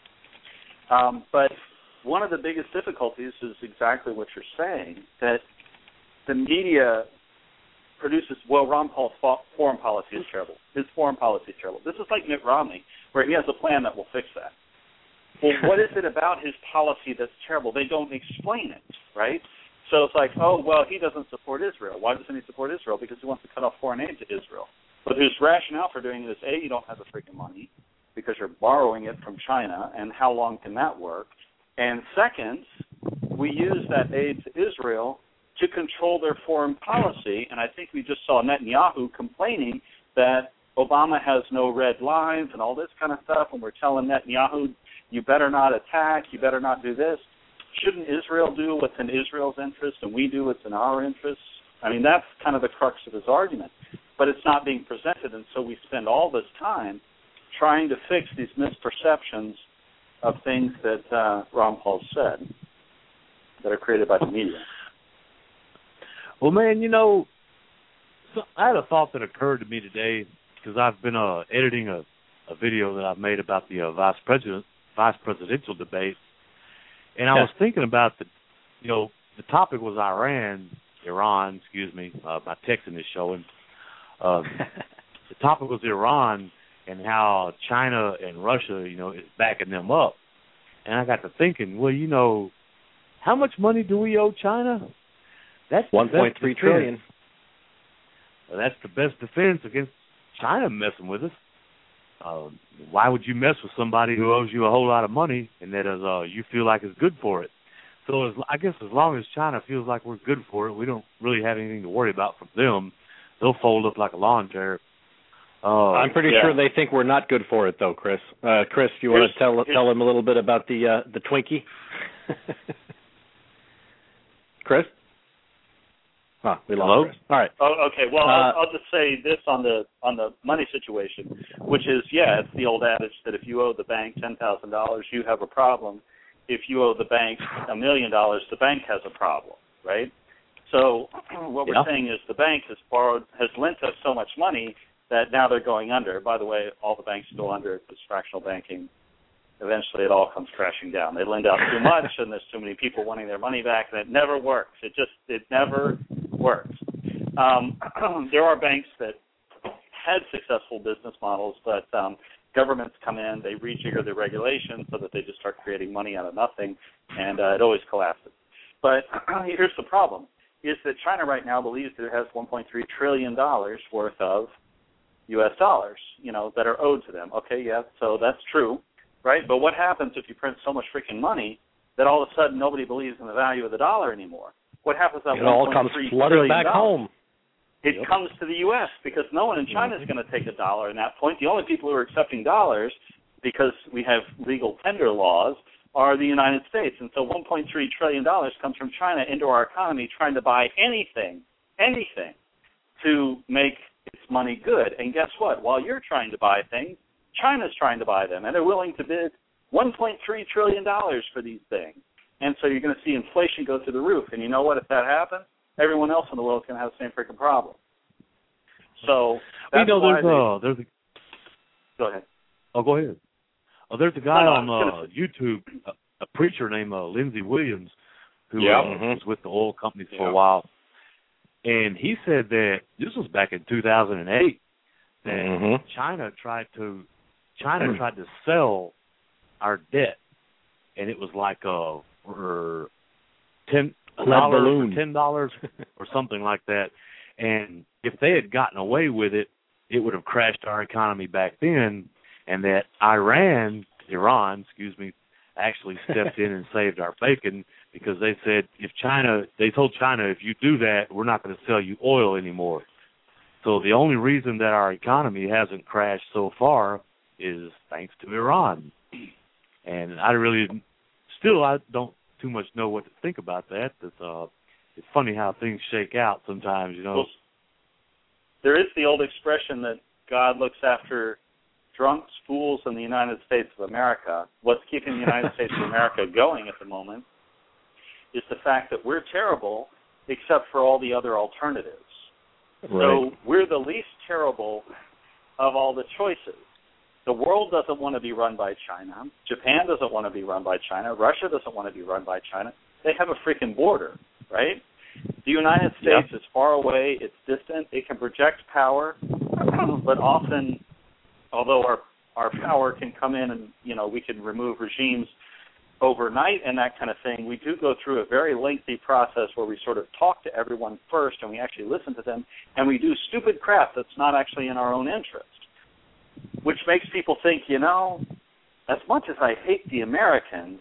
Um, but one of the biggest difficulties is exactly what you're saying, that the media produces, well, Ron Paul's foreign policy is terrible. His foreign policy is terrible. This is like Mitt Romney, where he has a plan that will fix that. Well, what is it about his policy that's terrible? They don't explain it, right? So it's like, oh, well, he doesn't support Israel. Why doesn't he support Israel? Because he wants to cut off foreign aid to Israel. But his rationale for doing this, A, you don't have the freaking money because you're borrowing it from China, and how long can that work? And second, we use that aid to Israel to control their foreign policy, and I think we just saw Netanyahu complaining that Obama has no red lines and all this kind of stuff, and we're telling Netanyahu, you better not attack, you better not do this. Shouldn't Israel do what's in Israel's interest and we do what's in our interest? I mean, that's kind of the crux of his argument. But it's not being presented, and so we spend all this time trying to fix these misperceptions of things that uh, Ron Paul said that are created by the media. Well, man, you know, so I had a thought that occurred to me today because I've been uh, editing a, a video that I've made about the uh, vice president vice presidential debate, and I was thinking about the, you know, the topic was Iran, Iran, excuse me, uh, my texting is showing. Um, the topic was Iran and how China and Russia, you know, is backing them up, and I got to thinking, well, you know, how much money do we owe China? That's one point three trillion. Well, that's the best defense against China messing with us. Um, why would you mess with somebody who owes you a whole lot of money and that is, uh, you feel like is good for it? So as, I guess as long as China feels like we're good for it, we don't really have anything to worry about from them. They'll fold up like a lawn chair. Uh, I'm pretty yeah. sure they think we're not good for it, though, Chris. Uh, Chris, do you want to tell tell them a little bit about the uh, the Twinkie? Chris? Huh, we lost Hello? Chris. All right. Oh, okay. Well, Uh, I'll, I'll just say this on the on the money situation, which is, yeah, it's the old adage that if you owe the bank ten thousand dollars, you have a problem. If you owe the bank a million dollars, the bank has a problem, right? So what we're yeah. saying is the bank has borrowed, has lent us so much money that now they're going under. By the way, all the banks go under. It's fractional banking. Eventually, it all comes crashing down. They lend out too much, and there's too many people wanting their money back, and it never works. It just, it never works. Um, there are banks that had successful business models, but um, governments come in, they rejigger the regulations so that they just start creating money out of nothing, and uh, it always collapses. But here's the problem, is that China right now believes that it has one point three trillion dollars worth of U S dollars, you know, that are owed to them. Okay, yeah, so that's true, right? But what happens if you print so much freaking money that all of a sudden nobody believes in the value of the dollar anymore? What happens to that it all comes flooding back home. It yep. comes to the U S because no one in China is going to take a dollar in that point. The only people who are accepting dollars, because we have legal tender laws, are the United States. And so one point three trillion dollars comes from China into our economy trying to buy anything, anything, to make its money good. And guess what? While you're trying to buy things, China's trying to buy them, and they're willing to bid one point three trillion dollars for these things. And so you're going to see inflation go through the roof. And you know what? If that happens, everyone else in the world is going to have the same freaking problem. So that's you know, why there's, they, uh, there's a, go ahead. Oh, go ahead. Oh, there's a guy no, on no, uh, YouTube, a, a preacher named uh, Lindsey Williams, who Yeah. uh, Mm-hmm. was with the oil companies for Yeah. a while. And he said that this was back in two thousand eight that Mm-hmm. China tried to China tried to sell our debt, and it was like uh for ten a dollar balloon. for ten dollars or something like that. And if they had gotten away with it, it would have crashed our economy back then. And that Iran, Iran, excuse me, actually stepped in and saved our bacon because they said if China, they told China, if you do that, we're not going to sell you oil anymore. So the only reason that our economy hasn't crashed so far is thanks to Iran. And I really, still, I don't too much know what to think about that. It's, uh, it's funny how things shake out sometimes, you know. Well, there is the old expression that God looks after drunks, fools, in the United States of America. What's keeping the United States of America going at the moment is the fact that we're terrible except for all the other alternatives. Right. So we're the least terrible of all the choices. The world doesn't want to be run by China. Japan doesn't want to be run by China. Russia doesn't want to be run by China. They have a freaking border, right? The United States Yep. is far away. It's distant. It can project power, but often, although our our power can come in and, you know, we can remove regimes overnight and that kind of thing, we do go through a very lengthy process where we sort of talk to everyone first and we actually listen to them, and we do stupid crap that's not actually in our own interest, which makes people think, you know, as much as I hate the Americans,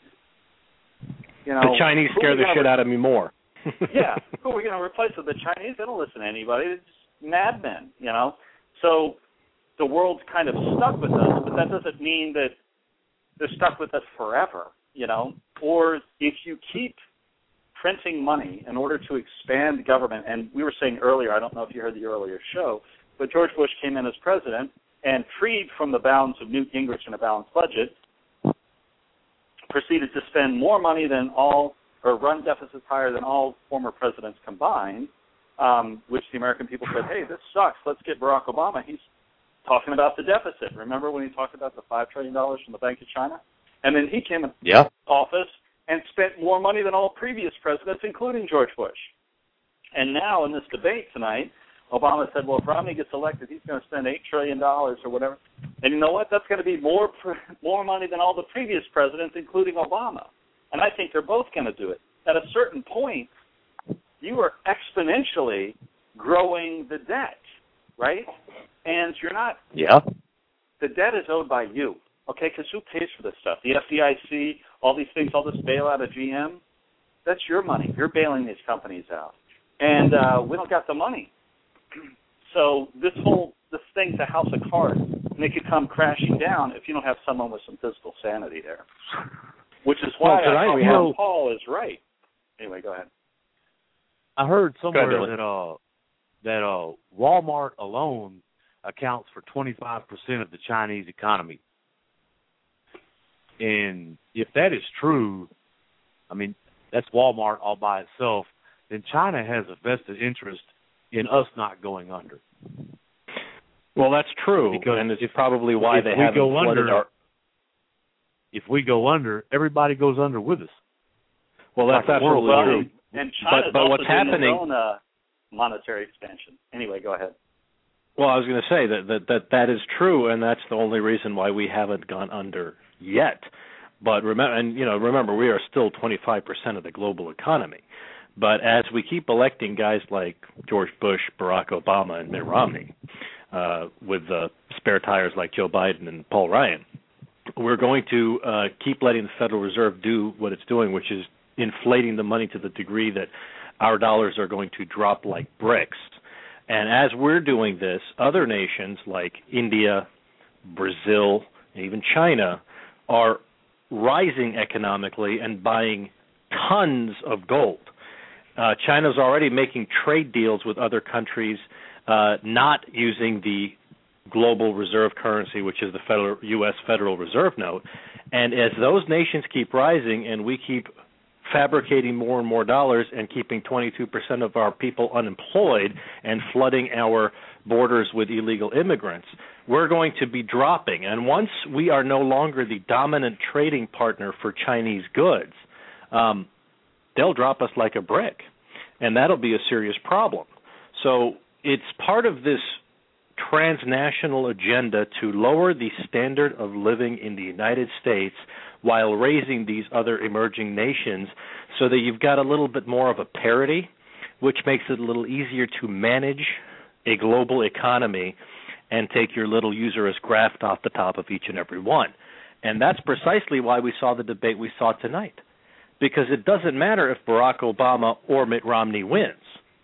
you know, the Chinese scare the shit re- out of me more. yeah, who are we going to replace with? The Chinese? They don't listen to anybody. They're just madmen, you know. So the world's kind of stuck with us, but that doesn't mean that they're stuck with us forever, you know. Or if you keep printing money in order to expand government, and we were saying earlier, I don't know if you heard the earlier show, but George Bush came in as president and, freed from the bounds of Newt Gingrich and a balanced budget, proceeded to spend more money than all, or run deficits higher than all former presidents combined, um, which the American people said, hey, this sucks, let's get Barack Obama. He's talking about the deficit. Remember when he talked about the five trillion dollars from the Bank of China? And then he came in Yeah. office and spent more money than all previous presidents, including George Bush. And now in this debate tonight, Obama said, well, if Romney gets elected, he's going to spend eight trillion dollars or whatever. And you know what? That's going to be more more money than all the previous presidents, including Obama. And I think they're both going to do it. At a certain point, you are exponentially growing the debt, right? And you're not Yeah. – the debt is owed by you, okay, because who pays for this stuff? The F D I C, all these things, all this bailout of G M? That's your money. You're bailing these companies out. And uh, we don't got the money. So this whole this thing's a house of cards, and it could come crashing down if you don't have someone with some physical sanity there. Which is why well, I know Paul is right. Anyway, go ahead. I heard somewhere ahead, that uh that uh Walmart alone accounts for twenty-five percent of the Chinese economy. And if that is true, I mean, that's Walmart all by itself, then China has a vested interest in us not going under. Well, that's true, because and it's if, probably why they haven't go under, our... If we go under, everybody goes under with us. Well, that's like absolutely well, true. And China's but, but also what's doing happening... their own uh, monetary expansion. Anyway, go ahead. Well, I was going to say that, that that that is true, and that's the only reason why we haven't gone under yet. But remember, and you know, remember, we are still twenty-five percent of the global economy. But as we keep electing guys like George Bush, Barack Obama, and Mitt Romney, uh, with uh, spare tires like Joe Biden and Paul Ryan, we're going to uh, keep letting the Federal Reserve do what it's doing, which is inflating the money to the degree that our dollars are going to drop like bricks. And as we're doing this, other nations like India, Brazil, and even China are rising economically and buying tons of gold. Uh, China's already making trade deals with other countries, uh, not using the global reserve currency, which is the federal, U S Federal Reserve note. And as those nations keep rising and we keep fabricating more and more dollars and keeping twenty-two percent of our people unemployed and flooding our borders with illegal immigrants, we're going to be dropping. And once we are no longer the dominant trading partner for Chinese goods, um, they'll drop us like a brick, and that'll be a serious problem. So it's part of this transnational agenda to lower the standard of living in the United States while raising these other emerging nations so that you've got a little bit more of a parity, which makes it a little easier to manage a global economy and take your little usurious graft off the top of each and every one. And that's precisely why we saw the debate we saw tonight, because it doesn't matter if Barack Obama or Mitt Romney wins.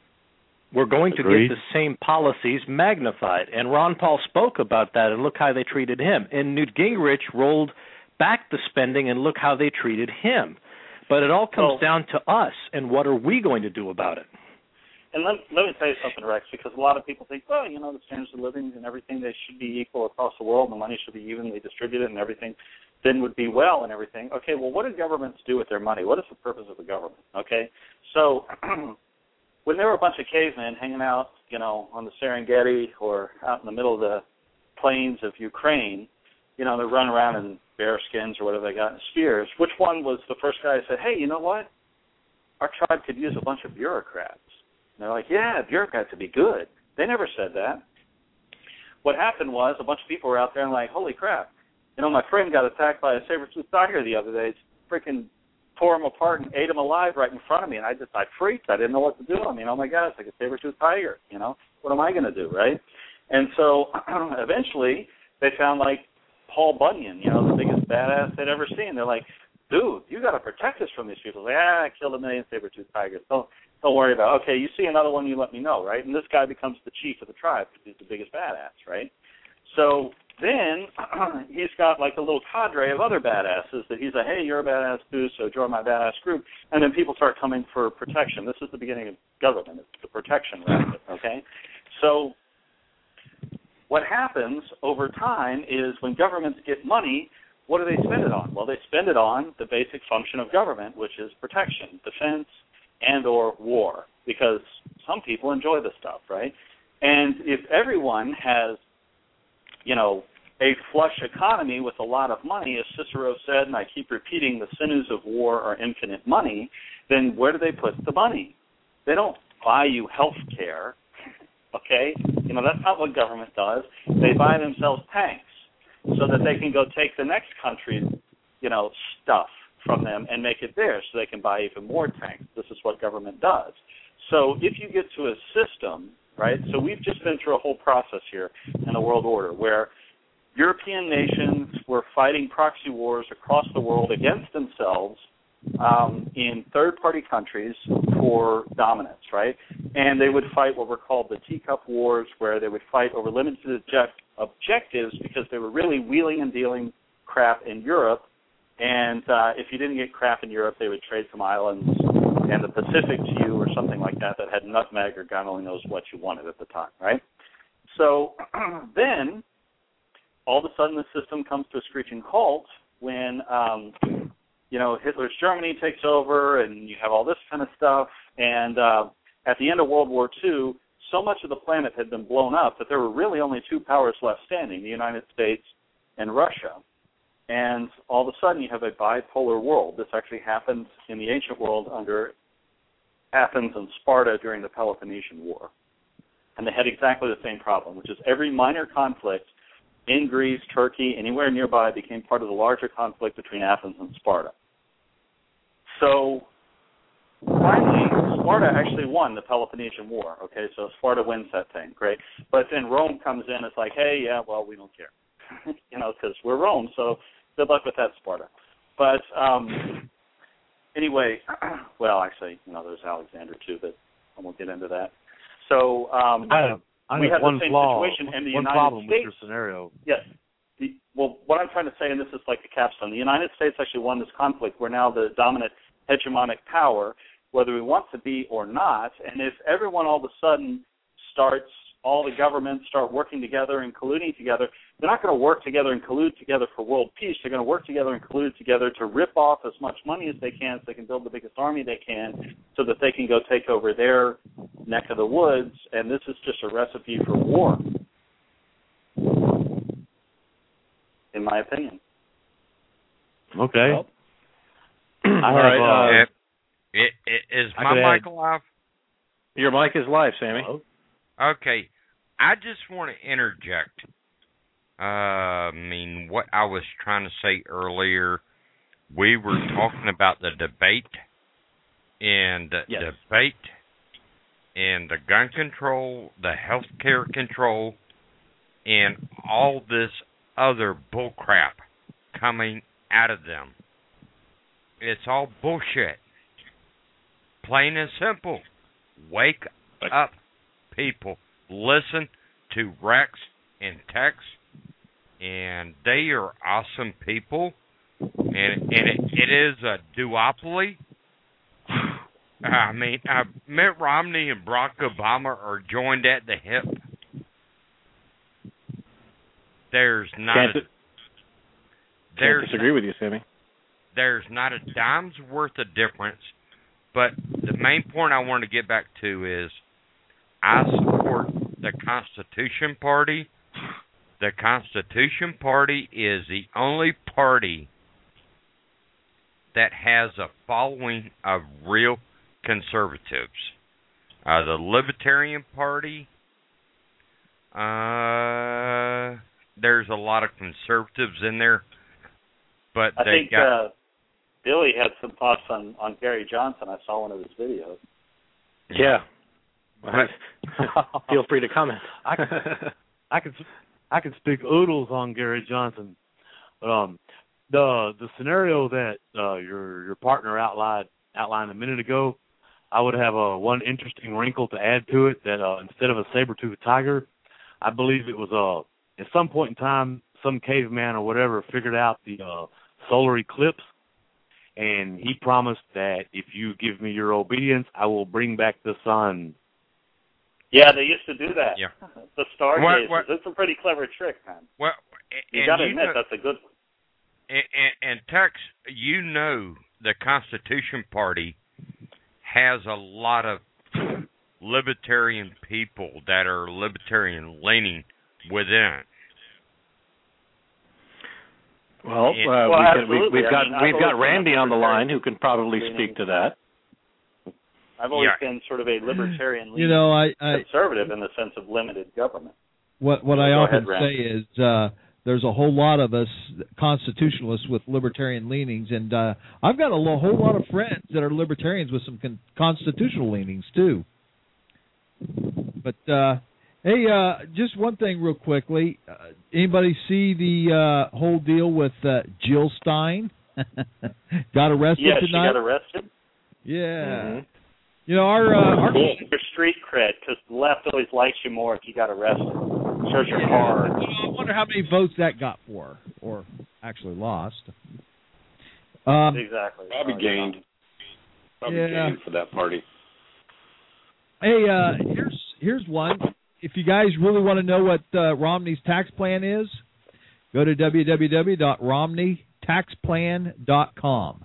We're going Agreed. to get the same policies magnified. And Ron Paul spoke about that, and look how they treated him. And Newt Gingrich rolled back the spending, and look how they treated him. But it all comes well, down to us, and what are we going to do about it? And let, let me tell you something, Rex, because a lot of people think, well, you know, the standards of living and everything, they should be equal across the world, and the money should be evenly distributed and everything, then would be well and everything. Okay, well, what do governments do with their money? What is the purpose of the government? Okay, so when there were a bunch of cavemen hanging out, you know, on the Serengeti or out in the middle of the plains of Ukraine, you know, they're running around in bear skins or whatever they got in spears, which one was the first guy who said, hey, you know what? Our tribe could use a bunch of bureaucrats. And they're like, yeah, bureaucrats would be good. They never said that. What happened was a bunch of people were out there and like, holy crap. You know, my friend got attacked by a saber-toothed tiger the other day. It freaking tore him apart and ate him alive right in front of me. And I just, I freaked. I didn't know what to do. I mean, oh, my God, it's like a saber-toothed tiger. You know, what am I going to do, right? And so eventually they found, like, Paul Bunyan, you know, the biggest badass they'd ever seen. They're like, dude, you got to protect us from these people. Like, ah, I killed a million saber-toothed tigers. Don't, don't worry about it. Okay, you see another one, you let me know, right? And this guy becomes the chief of the tribe because he's the biggest badass, right? So then he's got like a little cadre of other badasses that he's like, hey, you're a badass too, so join my badass group. And then people start coming for protection. This is the beginning of government. It's the protection racket, okay? So what happens over time is when governments get money, what do they spend it on? Well, they spend it on the basic function of government, which is protection, defense, and or war, because some people enjoy this stuff, right? And if everyone has, you know, a flush economy with a lot of money, as Cicero said, and I keep repeating, the sinews of war are infinite money, then where do they put the money? They don't buy you health care, okay? You know, that's not what government does. They buy themselves tanks so that they can go take the next country's, you know, stuff from them and make it theirs so they can buy even more tanks. This is what government does. So if you get to a system, right, so we've just been through a whole process here in the world order where European nations were fighting proxy wars across the world against themselves um, in third-party countries for dominance, right? And they would fight what were called the teacup wars, where they would fight over limited object- objectives because they were really wheeling and dealing crap in Europe. And uh, if you didn't get crap in Europe, they would trade some islands and the Pacific to you or something like that that had nutmeg or God only knows what you wanted at the time, right? So then, all of a sudden, the system comes to a screeching halt when, um, you know, Hitler's Germany takes over and you have all this kind of stuff. And uh, at the end of World War Two, so much of the planet had been blown up that there were really only two powers left standing, the United States and Russia. And all of a sudden, you have a bipolar world. This actually happened in the ancient world under Athens and Sparta during the Peloponnesian War. And they had exactly the same problem, which is every minor conflict in Greece, Turkey, anywhere nearby became part of the larger conflict between Athens and Sparta. So finally, Sparta actually won the Peloponnesian War. Okay, so Sparta wins that thing, great. But then Rome comes in, it's like, hey, yeah, well, we don't care. you know, because we're Rome, so good luck with that, Sparta. But um, anyway, well, actually, you know, there's Alexander too, but I won't get into that. So um, I have, I we have one the same flaw, situation in the one United problem States. with your scenario. Yes. The, well, what I'm trying to say, and this is like the capstone, the United States actually won this conflict. We're now the dominant hegemonic power, whether we want to be or not. And if everyone all of a sudden starts, all the governments start working together and colluding together, they're not going to work together and collude together for world peace. They're going to work together and collude together to rip off as much money as they can so they can build the biggest army they can so that they can go take over their neck of the woods. And this is just a recipe for war, in my opinion. Okay. Well, I all have, right. uh, Uh, It, it, is I my could mic add- alive? your mic is live, Sammy. Hello? Okay. I just want to interject. Uh, I mean, what I was trying to say earlier, we were talking about the debate and the Yes. debate and the gun control, the health care control, and all this other bullcrap coming out of them. It's all bullshit. Plain and simple. Wake up, people. Listen to Rex and Tex, and they are awesome people. And, and it, it is a duopoly. I mean, uh, Mitt Romney and Barack Obama are joined at the hip. There's not. Can't, a, there's can't disagree with you, Sammy. There's not a dime's worth of difference. But the main point I want to get back to is I support the Constitution Party. The Constitution Party is the only party that has a following of real conservatives. Uh, the Libertarian Party, uh, there's a lot of conservatives in there, but I they think got... uh, Billy had some thoughts on, on Gary Johnson. I saw one of his videos. Yeah. Feel free to comment. I can, I can, I can speak oodles on Gary Johnson. Um, the the scenario that uh, your your partner outlined outlined a minute ago, I would have a one interesting wrinkle to add to it. That uh, instead of a saber-toothed tiger, I believe it was uh, at some point in time some caveman or whatever figured out the uh, solar eclipse. And he promised that if you give me your obedience, I will bring back the sun. Yeah, they used to do that. Yeah. The stargazers. What, what, It's a pretty clever trick, man. Well, You and got to you admit know, that's a good one. And, and, and Tex, you know the Constitution Party has a lot of libertarian people that are libertarian leaning within it. Well, uh, Well, we can, we, absolutely. we've I got mean, I've we've always got been Randy a on the line libertarian who can probably leaning. speak to that. I've always Yeah. been sort of a libertarian You know, I, I conservative in the sense of limited government. what what I Go often ahead, Randy. say is uh, there's a whole lot of us constitutionalists with libertarian leanings, and uh, I've got a lo- whole lot of friends that are libertarians with some con- constitutional leanings too. But uh, hey, uh, just one thing real quickly. Uh, anybody see the uh, whole deal with uh, Jill Stein? Got arrested yeah, tonight? Yeah, she got arrested. Yeah. Mm-hmm. You know, our... Uh, our your street cred, because the left always likes you more if you got arrested. Shows your yeah. card. I wonder how many votes that got for, or actually lost. Um, exactly. Probably oh, gained. Probably yeah. gained for that party. Hey, uh, here's here's one. If you guys really want to know what uh, Romney's tax plan is, go to w w w dot romney tax plan dot com.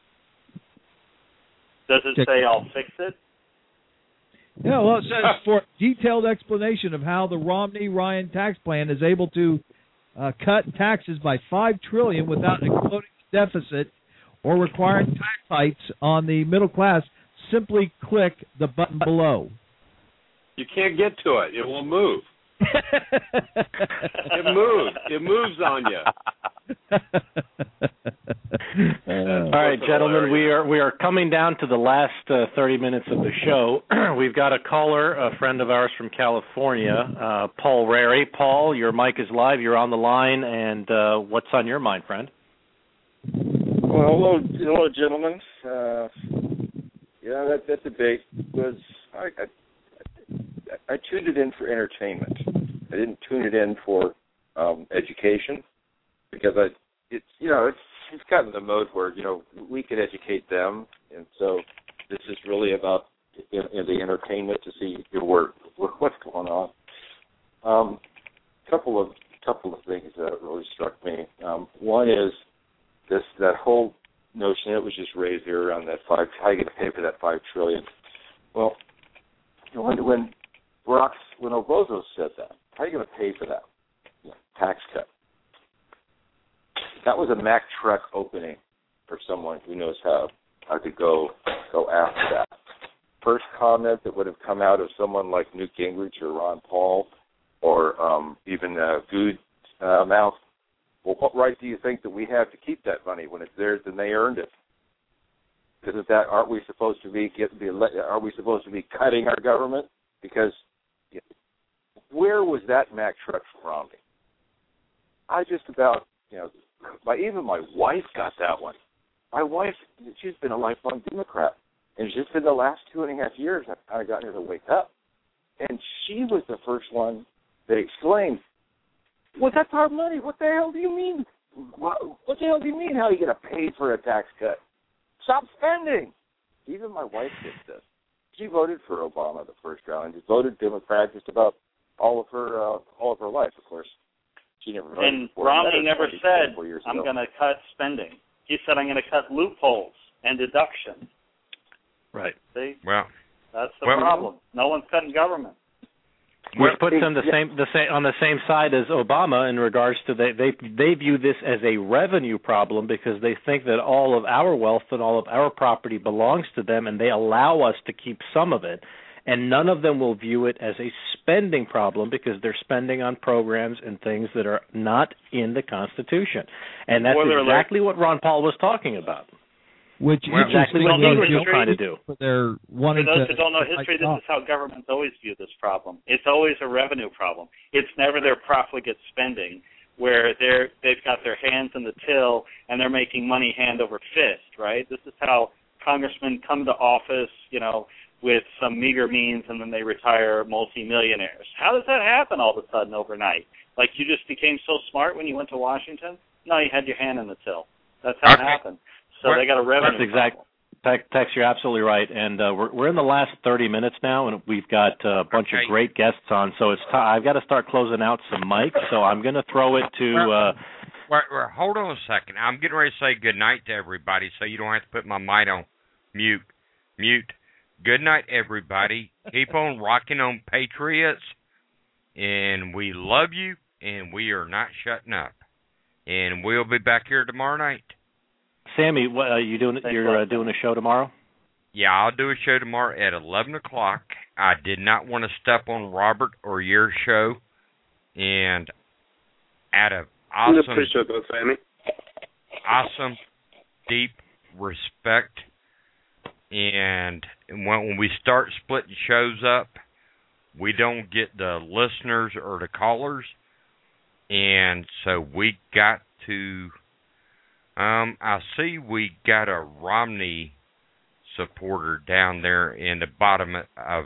Does it Check say I'll fix it? Yeah, well, it says for detailed explanation of how the Romney-Ryan tax plan is able to uh, cut taxes by five trillion dollars without exploding the deficit or requiring tax hikes on the middle class, simply click the button below. You can't get to it. It will move. It moves. It moves on you. All right, gentlemen, we are we are coming down to the last uh, thirty minutes of the show. We've got a caller, a friend of ours from California, uh, Paul Rary. Paul, your mic is live. You're on the line, and uh, what's on your mind, friend? Well, hello, hello, gentlemen. Uh, yeah, that that debate was I, I I tuned it in for entertainment. I didn't tune it in for um, education because I it's you know it's it's gotten the mode where you know we could educate them, and so this is really about you know, the entertainment to see you know, where, where what's going on. Um, couple of couple of things that really struck me. Um, one is this that whole notion that was just raised here around that five. How are you going to pay for that five trillion? Well, when when Barack, when Obozo said that, how are you going to pay for that? Yeah, tax cut. That was a Mack truck opening for someone who knows how how to go go after that. First comment that would have come out of someone like Newt Gingrich or Ron Paul or um, even uh, Good uh, Mouth. Well, what right do you think that we have to keep that money when it's theirs and they earned it? Isn't that? Aren't we supposed to be get the? Are we supposed to be cutting our government? Because you know, where was that Mack truck from Romney? I just about you know, my even my wife got that one. My wife, she's been a lifelong Democrat, and it's just in the last two and a half years I've kind of gotten her to wake up, and she was the first one that exclaimed, "Well, that's our money. What the hell do you mean? What, what the hell do you mean? How are you going to pay for a tax cut? Stop spending." Even my wife did this. She voted for Obama the first round. She voted Democrat just about all of her uh, all of her life. Of course, she never voted. And Romney never said, "I'm going to cut spending." He said, "I'm going to cut loopholes and deductions." Right. See? Well, that's the well, problem. No one's cutting government. Which puts them the same, the same on the same side as Obama in regards to they they they view this as a revenue problem because they think that all of our wealth and all of our property belongs to them, and they allow us to keep some of it. And none of them will view it as a spending problem because they're spending on programs and things that are not in the Constitution. And that's exactly what Ron Paul was talking about. Which well, exactly what he was trying to do. They're wanting For those to, who don't know history, this is how governments always view this problem. It's always a revenue problem. It's never their profligate spending, where they're they've got their hands in the till and they're making money hand over fist. Right? This is how congressmen come to office, you know, with some meager means, and then they retire multimillionaires. How does that happen all of a sudden overnight? Like you just became so smart when you went to Washington? No, you had your hand in the till. That's how okay. it happened. So they got a revenue That's exact. problem. Tex, you're absolutely right, and uh, we're we're in the last thirty minutes now, and we've got uh, a bunch okay. of great guests on. So it's t- I've got to start closing out some mics. So I'm going to throw it to. Uh, well, well, hold on a second. I'm getting ready to say good night to everybody, so you don't have to put my mic on mute. Mute. Good night, everybody. Keep on rocking on Patriots, and we love you, and we are not shutting up. And we'll be back here tomorrow night. Sammy, what, uh, you doing? You're uh, doing a show tomorrow? Yeah, I'll do a show tomorrow at eleven o'clock. I did not want to step on Robert or your show, and out of awesome, appreciate that, Sammy. awesome, deep respect, and when, when we start splitting shows up, we don't get the listeners or the callers, and so we got to Um, I see we got a Romney supporter down there in the bottom of.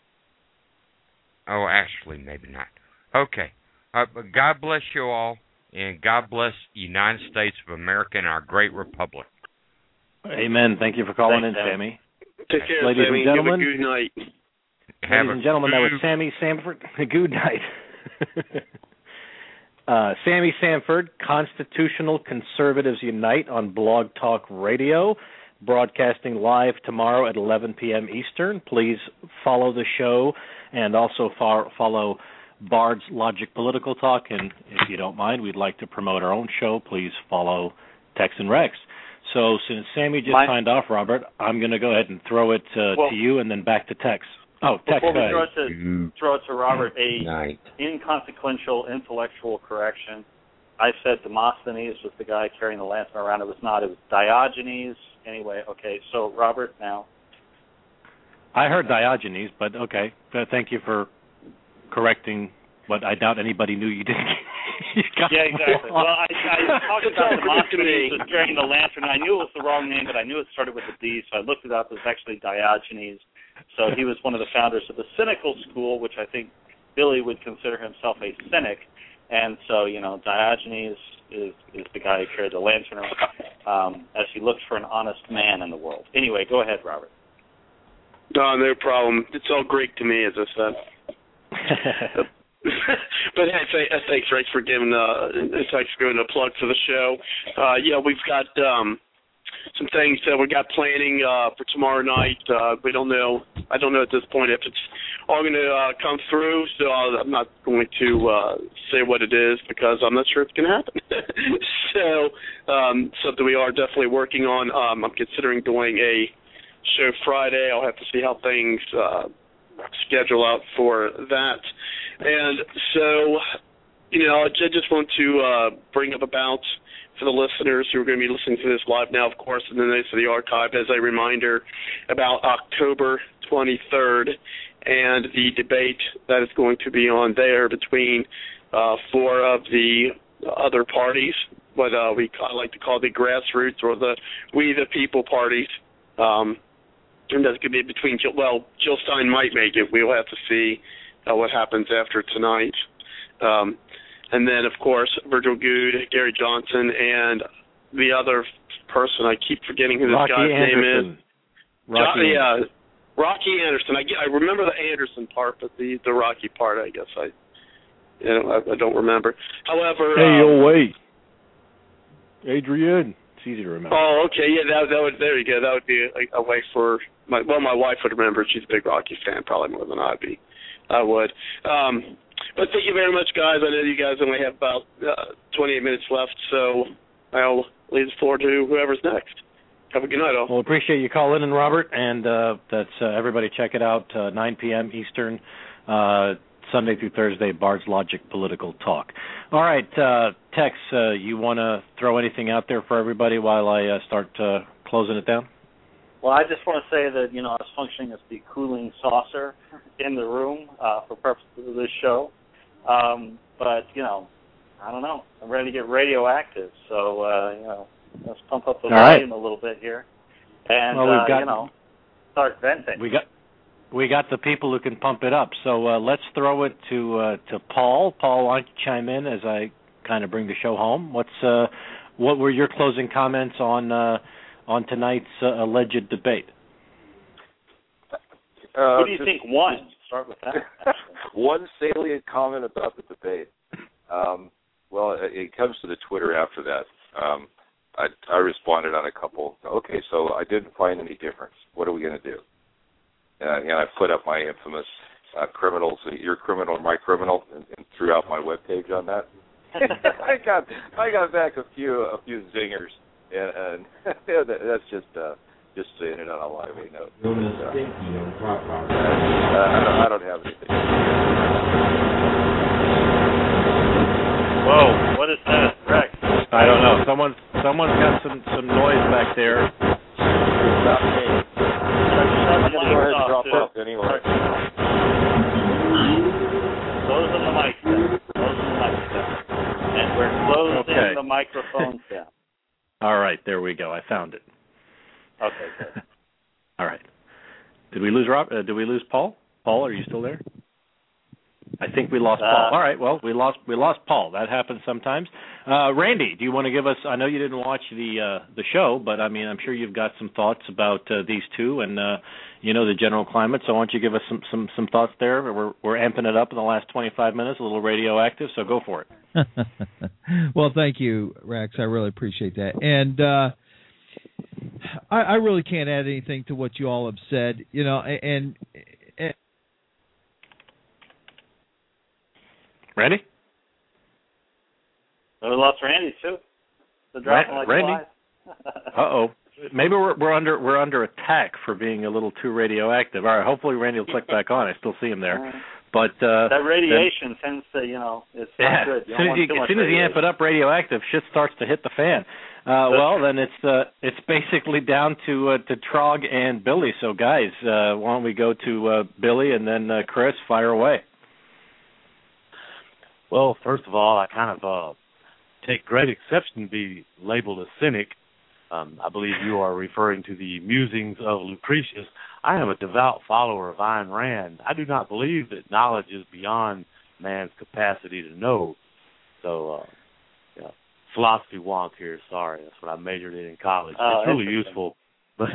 Oh, actually, maybe not. Okay. Uh, but God bless you all, and God bless the United States of America and our great republic. Amen. Thank you for calling Thanks, in, Sammy. Sammy. Take care, Ladies Sammy. and gentlemen. Have a good night. Have Ladies and gentlemen, that was Sammy Sanford. Good night. uh, Sammy Sanford, Constitutional Conservatives Unite on Blog Talk Radio, broadcasting live tomorrow at eleven p.m. Eastern. Please follow the show and also fo- follow Bard's Logic Political Talk. And if you don't mind, we'd like to promote our own show. Please follow Tex and Rex. So since Sammy just My- signed off, Robert, I'm going to go ahead and throw it uh, well, to you and then back to Tex. Oh, Tex, Before go we ahead. throw it, to, throw it to Robert, a night. inconsequential intellectual correction. I said Demosthenes was the guy carrying the lantern around. It was not. It was Diogenes. Anyway, okay. So, Robert, now. I heard Diogenes, but okay. Uh, thank you for correcting what I doubt anybody knew you didn't. you got Yeah, exactly. wrong. Well, I, I talked about Demosthenes was carrying the lantern. I knew it was the wrong name, but I knew it started with a D, so I looked it up. It was actually Diogenes. So he was one of the founders of the cynical school, which I think Billy would consider himself a cynic. And so, you know, Diogenes is, is the guy who carried the lantern um, as he looked for an honest man in the world. Anyway, go ahead, Robert. No, no problem. It's all Greek to me, as I said. But hey, th- thanks, Rex, for giving uh, thanks for giving a plug for the show. Uh, yeah, we've got um, some things that we got planning uh, for tomorrow night. Uh, we don't know. I don't know at this point if it's all going to uh, come through. So I'll, I'm not going to uh, say what it is because I'm not sure it's going to happen. so um, something we are definitely working on. Um, I'm considering doing a show Friday. I'll have to see how things uh, schedule out for that. And so, you know, I just want to uh, bring up about, for the listeners who are going to be listening to this live now, of course, and then they for the archive, as a reminder, about October twenty-third and the debate that is going to be on there between uh, four of the other parties, what uh, we I like to call the grassroots or the We the People parties. Um, and that's going to be between, well, Jill Stein might make it. We'll have to see uh, what happens after tonight. Um, and then, of course, Virgil Good, Gary Johnson, and the other person, I keep forgetting who this Rocky guy's Anderson. name is. Rocky Jo- yeah, Rocky Anderson. I, I remember the Anderson part, but the, the Rocky part, I guess I, you know, I, I don't remember. However, Hey, um, yo, wait. Adrian. It's easy to remember. Oh, okay, yeah, that, that would, there you go. That would be a, a way for my, well, my wife would remember. She's a big Rocky fan, probably more than I'd be. I would. Um, but thank you very much, guys. I know you guys only have about uh, twenty-eight minutes left, so I'll leave the floor to whoever's next. Have a good night, all. Well, appreciate you calling in, Robert, and uh, that's uh, everybody check it out, uh, nine p.m. Eastern, uh, Sunday through Thursday, Bard's Logic Political Talk. All right, uh, Tex, uh, you want to throw anything out there for everybody while I uh, start uh, closing it down? Well, I just want to say that, you know, I was functioning as the cooling saucer in the room uh, for purposes of this show. Um, but, you know, I don't know. I'm ready to get radioactive. So, uh, you know, let's pump up the All volume right. a little bit here. And, Well, we've uh, got- you know, start venting. We got we got the people who can pump it up. So uh, let's throw it to uh, to Paul. Paul, why don't you chime in as I kind of bring the show home? What's uh, what were your closing comments on uh, on tonight's uh, alleged debate? Uh, Who do you just think won? Start with that. One salient comment about the debate. Um, well, it, it comes to the Twitter after that. Um, I, I responded on a couple. Okay, so I didn't find any difference. What are we going to do? Uh, and I put up my infamous uh, criminals, your criminal, my criminal, and, and threw out my webpage on that. I got I got back a few a few zingers, and, and yeah, that, that's just uh, just saying it on a live note. Uh, I, don't, I don't have anything. Whoa, what is that, Rex? I don't know. Someone someone's got some, some noise back there. Not me. I'm going to go ahead and drop off anyway. Close on the mic then. Close on the mic then. And we're closing Okay. the microphones down. All right, there we go. I found it. Okay, good. All right. Did we lose Rob? Uh, did we lose Paul? Paul, are you still there? I think we lost uh, Paul. All right. Well, we lost we lost Paul. That happens sometimes. Uh, Randy, do you want to give us? I know you didn't watch the uh, the show, but I mean, I'm sure you've got some thoughts about uh, these two and uh, you know the general climate. So why don't you give us some some, some thoughts there? We're we're amping it up in the last twenty-five minutes. A little radioactive. So go for it. Well, thank you, Rex. I really appreciate that. And uh, I, I really can't add anything to what you all have said. You know, and. and Randy? We lost Randy too. The dropping like Randy. uh oh. Maybe we're we're under we're under attack for being a little too radioactive. All right. Hopefully Randy will click back on. I still see him there. But uh, that radiation then, tends to, you know, it's yeah, not good. You as soon as you, as soon as you amp it up radioactive, shit starts to hit the fan. Uh, well, then it's uh, it's basically down to uh, to Trog and Billy. So guys, uh, why don't we go to uh, Billy and then uh, Chris? Fire away. Well, first of all, I kind of uh, take great exception to be labeled a cynic. Um, I believe you are referring to the musings of Lucretius. I am a devout follower of Ayn Rand. I do not believe that knowledge is beyond man's capacity to know. So, uh, yeah, philosophy wonk here. Sorry, that's what I majored in in college. Oh, it's really useful. But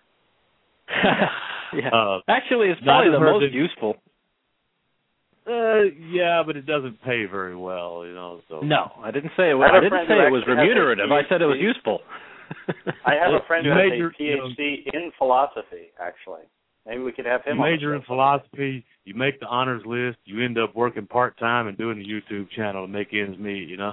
yeah. uh, Actually, it's probably the most that, useful. Uh, yeah, but it doesn't pay very well, you know. So no, I didn't say it was. I, I didn't say it was remunerative. I said it was useful. I have a friend who has major, a P H D you know, in philosophy. Actually, maybe we could have him. You on major in philosophy. You make the honors list. You end up working part time and doing a YouTube channel to make ends meet. You know.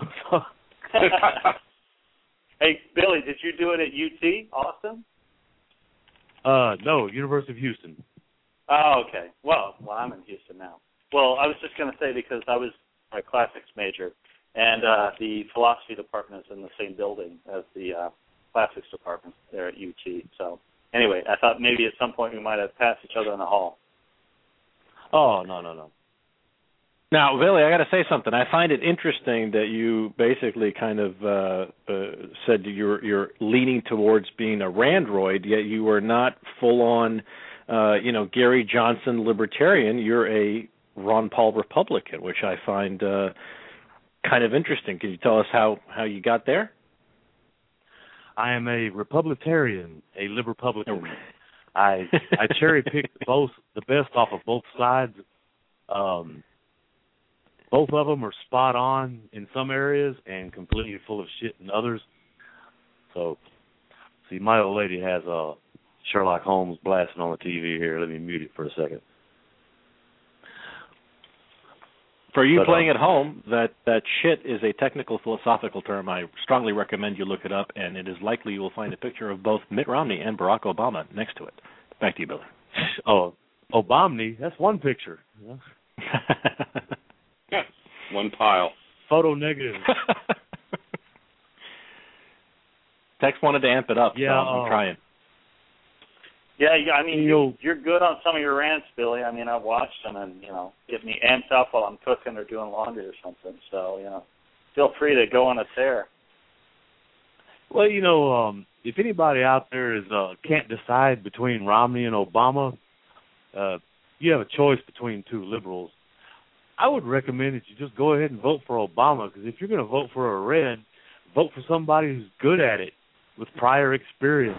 Hey, Billy, did you do it at U T Austin? Uh, no, University of Houston. Oh, okay. Well, well, I'm in Houston now. Well, I was just going to say because I was a classics major, and uh, the philosophy department is in the same building as the uh, classics department there at U T. So anyway, I thought maybe at some point we might have passed each other in the hall. Oh, no, no, no. Now, Billy, I got to say something. I find it interesting that you basically kind of uh, uh, said you're you're leaning towards being a Randroid, yet you are not full on, uh, you know, Gary Johnson libertarian. You're a Ron Paul Republican, which I find uh, kind of interesting. Can you tell us how, how you got there? I am a Republicarian, a Liberpublican. I I cherry picked both the best off of both sides. Um, both of them are spot on in some areas and completely full of shit in others. So, see, my old lady has uh, Sherlock Holmes blasting on the T V here. Let me mute it for a second. For you but, playing um, at home, that, that shit is a technical philosophical term. I strongly recommend you look it up, and it is likely you will find a picture of both Mitt Romney and Barack Obama next to it. Back to you, Billy. Oh, Obama, that's one picture. Yeah. One pile. Photo negative. Tex wanted to amp it up, yeah, so I'm uh, trying. Yeah, I mean, you, you're good on some of your rants, Billy. I mean, I've watched them and, you know, get me amped up while I'm cooking or doing laundry or something. So, you know, feel free to go on a tear. Well, you know, um, if anybody out there is uh, can't decide between Romney and Obama, uh, you have a choice between two liberals. I would recommend that you just go ahead and vote for Obama, because if you're going to vote for a red, vote for somebody who's good at it with prior experience.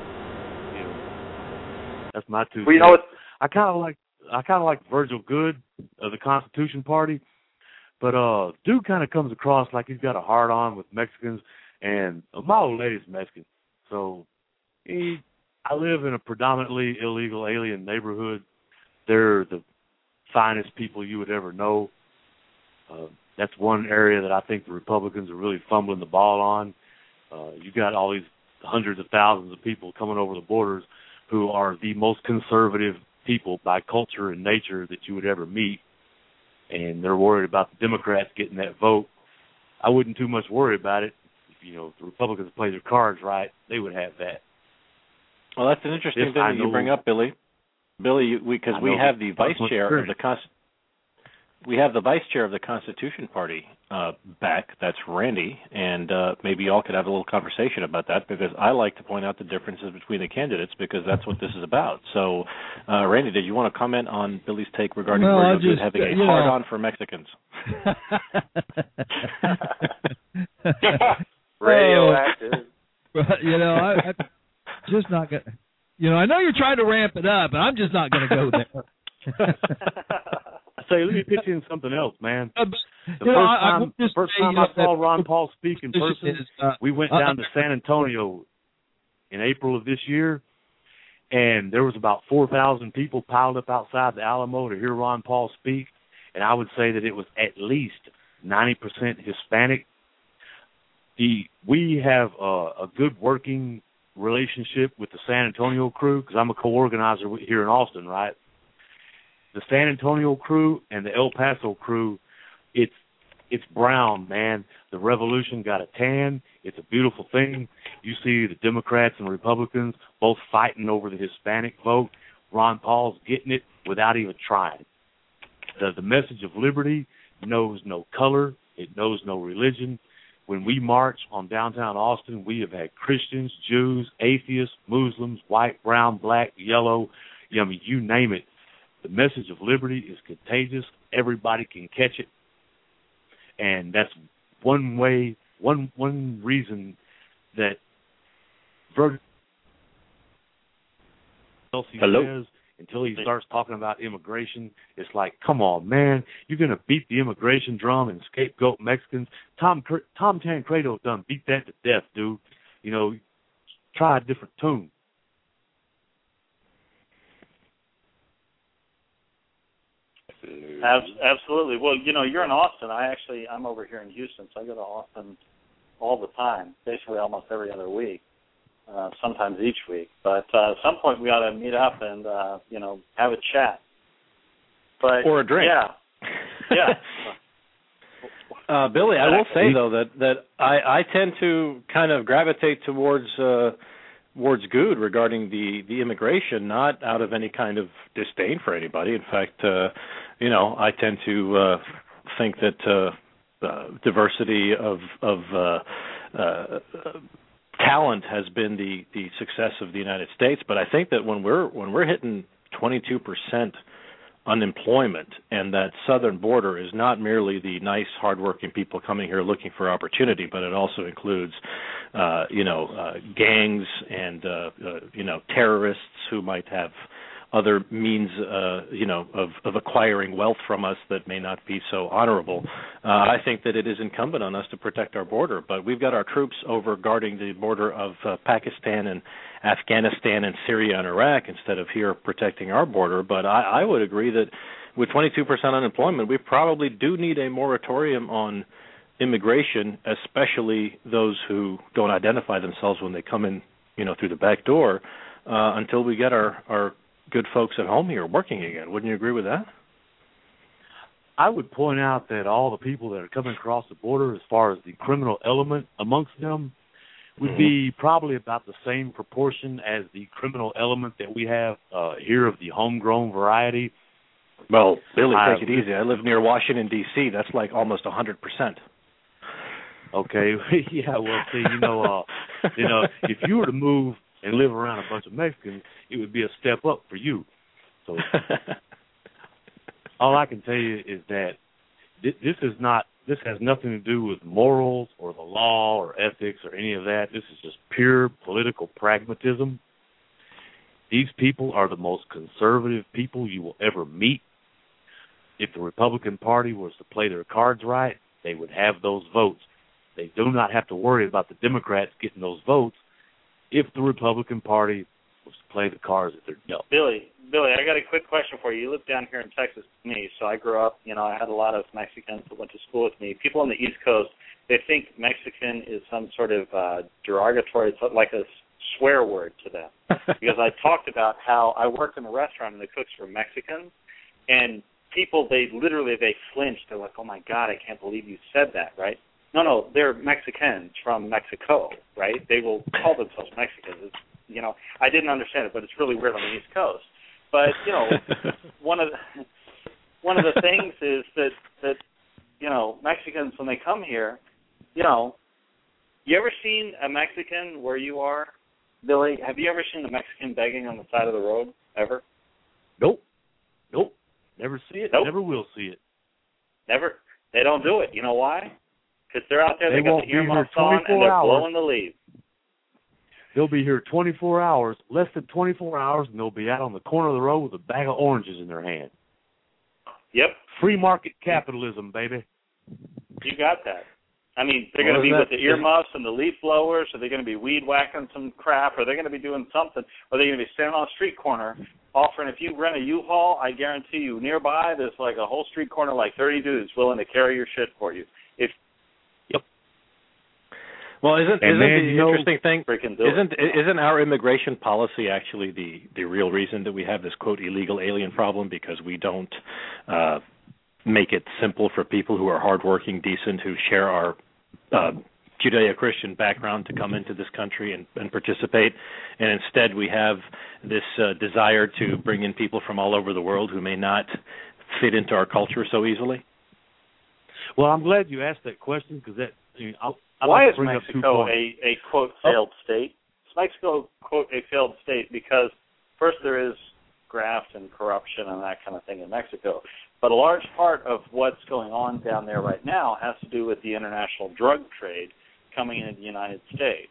That's my two. Well, you know what? I kind of like I kind of like Virgil Good of the Constitution Party, but uh, dude kind of comes across like he's got a hard on with Mexicans, and my old lady's Mexican, so he, I live in a predominantly illegal alien neighborhood. They're the finest people you would ever know. Uh, that's one area that I think the Republicans are really fumbling the ball on. Uh, you got all these hundreds of thousands of people coming over the borders who are the most conservative people by culture and nature that you would ever meet, and they're worried about the Democrats getting that vote. I wouldn't too much worry about it. If, you know, if the Republicans play their cards right, they would have that. Well, that's an interesting if thing I that know, you bring up, Billy. Billy, because we, we have the vice chair of the Const- we have the vice chair of the Constitution Party uh, back. That's Randy, and uh, maybe y'all could have a little conversation about that, because I like to point out the differences between the candidates, because that's what this is about. So, uh, Randy, did you want to comment on Billy's take regarding well, Virgil Goode just, having a know, hard-on for Mexicans? Radioactive. You know, I, I'm just not going to. You know, I know you're trying to ramp it up, but I'm just not going to go there. Say, let me pitch in something else, man. Uh, the you first know, I, time, I the first say, time you know, I saw that, Ron Paul speak in person, is, uh, we went uh, down to San Antonio in April of this year, and there was about four thousand people piled up outside the Alamo to hear Ron Paul speak, and I would say that it was at least ninety percent Hispanic. The, we have a, a good working relationship with the San Antonio crew, because I'm a co-organizer here in Austin, right? The San Antonio crew and the El Paso crew, it's it's brown, man. The revolution got a tan. It's a beautiful thing. You see the Democrats and Republicans both fighting over the Hispanic vote. Ron Paul's getting it without even trying. The, the message of liberty knows no color. It knows no religion. When we march on downtown Austin, we have had Christians, Jews, atheists, Muslims, white, brown, black, yellow, I mean, you name it. The message of liberty is contagious. Everybody can catch it. And that's one way, one one reason that Virgil says, until he starts talking about immigration, it's like, come on, man, you're going to beat the immigration drum and scapegoat Mexicans. Tom Tom Tancredo done beat that to death, dude. You know, try a different tune. Absolutely. Well, you know, you're in Austin. I actually, I'm over here in Houston, so I go to Austin all the time, basically almost every other week, uh, sometimes each week. But uh, at some point we ought to meet up and, uh, you know, have a chat. But or a drink. Yeah. Yeah. uh, Billy, I will say, though, that, that I, I tend to kind of gravitate towards uh, towards Goode regarding the, the immigration, not out of any kind of disdain for anybody. In fact, uh, you know, I tend to uh, think that uh, uh, diversity of of uh, uh, talent has been the, the success of the United States. But I think that when we're when we're hitting twenty-two percent unemployment, and that southern border is not merely the nice, hardworking people coming here looking for opportunity, but it also includes, uh, you know, uh, gangs and, uh, uh, you know, terrorists who might have other means, uh, you know, of, of acquiring wealth from us that may not be so honorable. Uh, I think that it is incumbent on us to protect our border, but we've got our troops over guarding the border of uh, Pakistan and Afghanistan and Syria and Iraq instead of here protecting our border. But I, I would agree that with twenty-two percent unemployment, we probably do need a moratorium on immigration, especially those who don't identify themselves when they come in, you know, through the back door, uh, until we get our, our good folks at home here working again. Wouldn't you agree with that? I would point out that all the people that are coming across the border, as far as the criminal element amongst them, would mm-hmm. be probably about the same proportion as the criminal element that we have uh, here of the homegrown variety. Well, Billy, take it easy. I live near Washington, D C That's like almost one hundred percent. Okay. Yeah, well, see, you know, uh, you know, if you were to move and live around a bunch of Mexicans, it would be a step up for you. So all I can tell you is that this, this is not, this has nothing to do with morals or the law or ethics or any of that. This is just pure political pragmatism. These people are the most conservative people you will ever meet. If the Republican Party was to play their cards right, they would have those votes. They do not have to worry about the Democrats getting those votes if the Republican Party was to play the cards that they're dealt. Billy, Billy, I got a quick question for you. You live down here in Texas with me, so I grew up, you know, I had a lot of Mexicans that went to school with me. People on the East Coast, they think Mexican is some sort of uh, derogatory, it's like a swear word to them. Because I talked about how I worked in a restaurant and the cooks were Mexicans, and people, they literally, they flinched. They're like, oh, my God, I can't believe you said that, right? No, no, they're Mexicans from Mexico, right? They will call themselves Mexicans. It's, you know, I didn't understand it, but it's really weird on the East Coast. But, you know, one of the, one of the things is that, that you know, Mexicans, when they come here, you know, you ever seen a Mexican where you are, Billy? Have you ever seen a Mexican begging on the side of the road, ever? Nope. Nope. Never see it. Nope. Never will see it. Never. They don't do it. You know why? Because they're out there, they, they got the earmuffs on, and they're hours. blowing the leaves. They'll be here twenty-four hours, less than twenty-four hours, and they'll be out on the corner of the road with a bag of oranges in their hand. Yep. Free market capitalism, baby. You got that. I mean, they're Well, going to be that, with the earmuffs and the leaf blowers, or they're going to be weed whacking some crap, or they're going to be doing something, or they're going to be standing on a street corner offering. If you rent a U-Haul, I guarantee you, nearby there's like a whole street corner, like thirty dudes willing to carry your shit for you. If Yep. Well, isn't and isn't man, the you know, interesting thing? Isn't it. isn't our immigration policy actually the the real reason that we have this quote illegal alien problem? Because we don't uh, make it simple for people who are hardworking, decent, who share our uh, Judeo-Christian background to come into this country and, and participate, and instead we have this uh, desire to bring in people from all over the world who may not fit into our culture so easily. Well, I'm glad you asked that question because that. I mean, I'll, I'll Why is bring Mexico up two a, a quote failed oh. state? Is Mexico quote a failed state because first there is graft and corruption and that kind of thing in Mexico, but a large part of what's going on down there right now has to do with the international drug trade coming into the United States.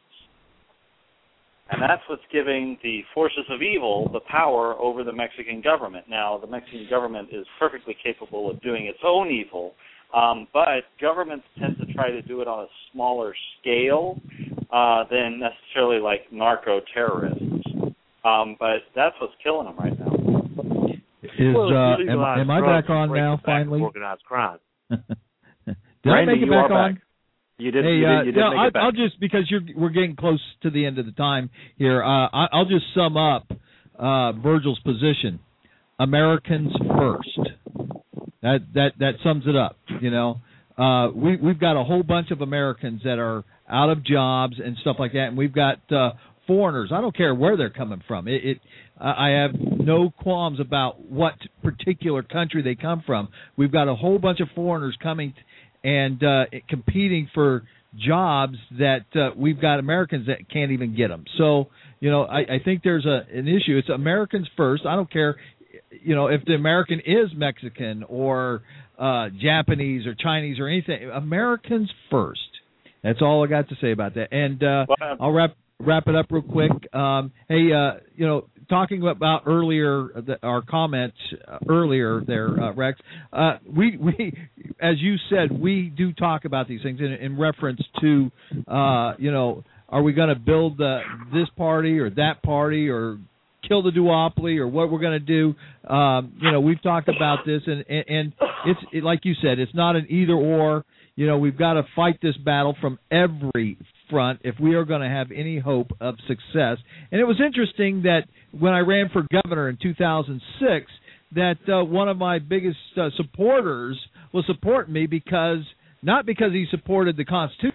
And that's what's giving the forces of evil the power over the Mexican government. Now, the Mexican government is perfectly capable of doing its own evil, um, but governments tend to try to do it on a smaller scale uh, than necessarily like narco-terrorists. Um, but that's what's killing them right now. Is, well, uh, am, am I back on now, finally? Organized crime. Did Randy, I make it you back are on? Back. You did. Hey, you uh, did, you did no, make I, it back. I'll just because you're we're getting close to the end of the time here. Uh, I, I'll just sum up uh, Virgil's position: Americans first. That that that sums it up. You know, uh, we we've got a whole bunch of Americans that are out of jobs and stuff like that, and we've got uh, foreigners. I don't care where they're coming from. It, it I have no qualms about what particular country they come from. We've got a whole bunch of foreigners coming. T- and uh, competing for jobs that uh, we've got Americans that can't even get them. So, you know, I, I think there's a an issue. It's Americans first. I don't care, you know, if the American is Mexican or uh, Japanese or Chinese or anything. Americans first. That's all I got to say about that. And uh, I'll wrap wrap it up real quick. Um, hey, uh, you know, talking about earlier, the, our comments uh, earlier there, uh, Rex, uh, we, we, as you said, we do talk about these things in, in reference to, uh, you know, are we going to build uh, this party or that party or kill the duopoly or what we're going to do? Um, you know, we've talked about this, and, and, and it's it, like you said, it's not an either or. You know, we've got to fight this battle from every front if we are going to have any hope of success. And it was interesting that when I ran for governor in two thousand six, that uh, one of my biggest uh, supporters was supporting me because, not because he supported the Constitution,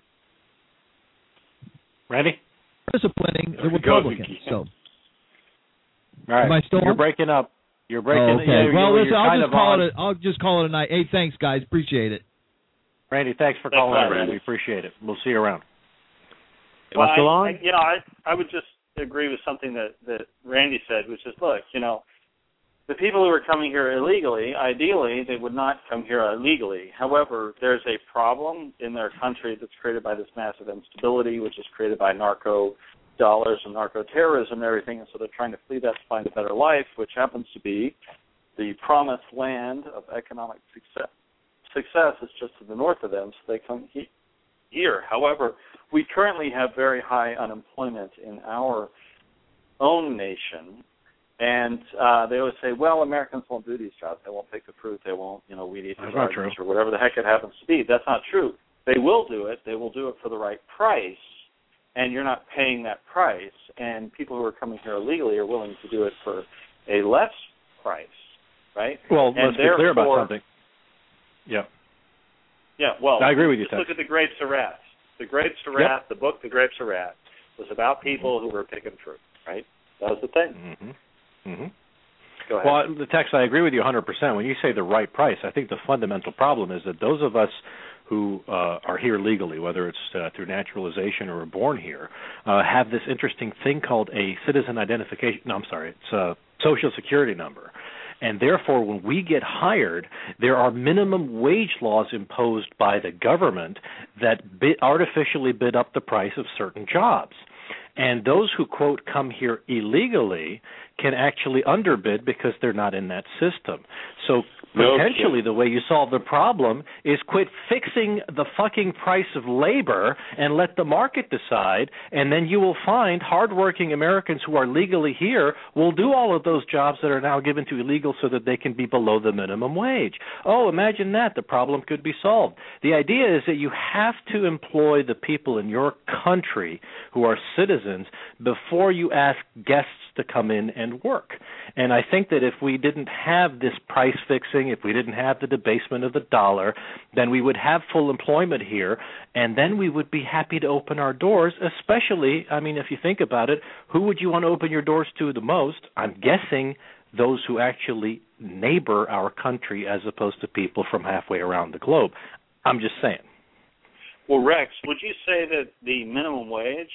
Ready? disciplining the Republicans. So, all right. am I still You're on? breaking up. You're breaking. Oh, okay. You're, well, you're, listen, you're I'll kind just of call on. it. A, I'll just call it a night. Hey, thanks, guys. Appreciate it. Randy, thanks for Thanks, calling in, Randy. We appreciate it. We'll see you around. Am well, I still on? I, you know, I I would just agree with something that, that Randy said, which is, look, you know, the people who are coming here illegally, ideally, they would not come here illegally. However, there's a problem in their country that's created by this massive instability, which is created by narco dollars and narco-terrorism and everything, and so they're trying to flee that to find a better life, which happens to be the promised land of economic success. Success is just to the north of them, so they come he- here. However, we currently have very high unemployment in our own nation, and uh, they always say, well, Americans won't do these jobs. They won't pick the fruit. They won't, you know, weed eat the gardens or whatever the heck it happens to be. That's not true. They will do it. They will do it for the right price, and you're not paying that price. And people who are coming here illegally are willing to do it for a less price, right? Well, and let's be clear about something. Yeah. Yeah, well, I agree with you, just Ted. look at The Grapes of Wrath. The Grapes of Wrath, yep. The book The Grapes of Wrath, was about people who were picking fruit, right? That was the thing. Mm-hmm. Mm-hmm. Go ahead. Well, the Tex, I agree with you one hundred percent. When you say the right price, I think the fundamental problem is that those of us who uh, are here legally, whether it's uh, through naturalization or are born here, uh, have this interesting thing called a citizen identification. No, I'm sorry, it's a social security number. And therefore, when we get hired, there are minimum wage laws imposed by the government that bid, artificially bid up the price of certain jobs. And those who, quote, come here illegally can actually underbid because they're not in that system. So potentially the way you solve the problem is quit fixing the fucking price of labor and let the market decide, and then you will find hardworking Americans who are legally here will do all of those jobs that are now given to illegal so that they can be below the minimum wage. Oh, imagine that. The problem could be solved. The idea is that you have to employ the people in your country who are citizens before you ask guests to come in and work. And I think that if we didn't have this price fixing, if we didn't have the debasement of the dollar, then we would have full employment here, and then we would be happy to open our doors, especially, I mean, if you think about it, who would you want to open your doors to the most? I'm guessing those who actually neighbor our country as opposed to people from halfway around the globe. I'm just saying. Well, Rex, would you say that the minimum wage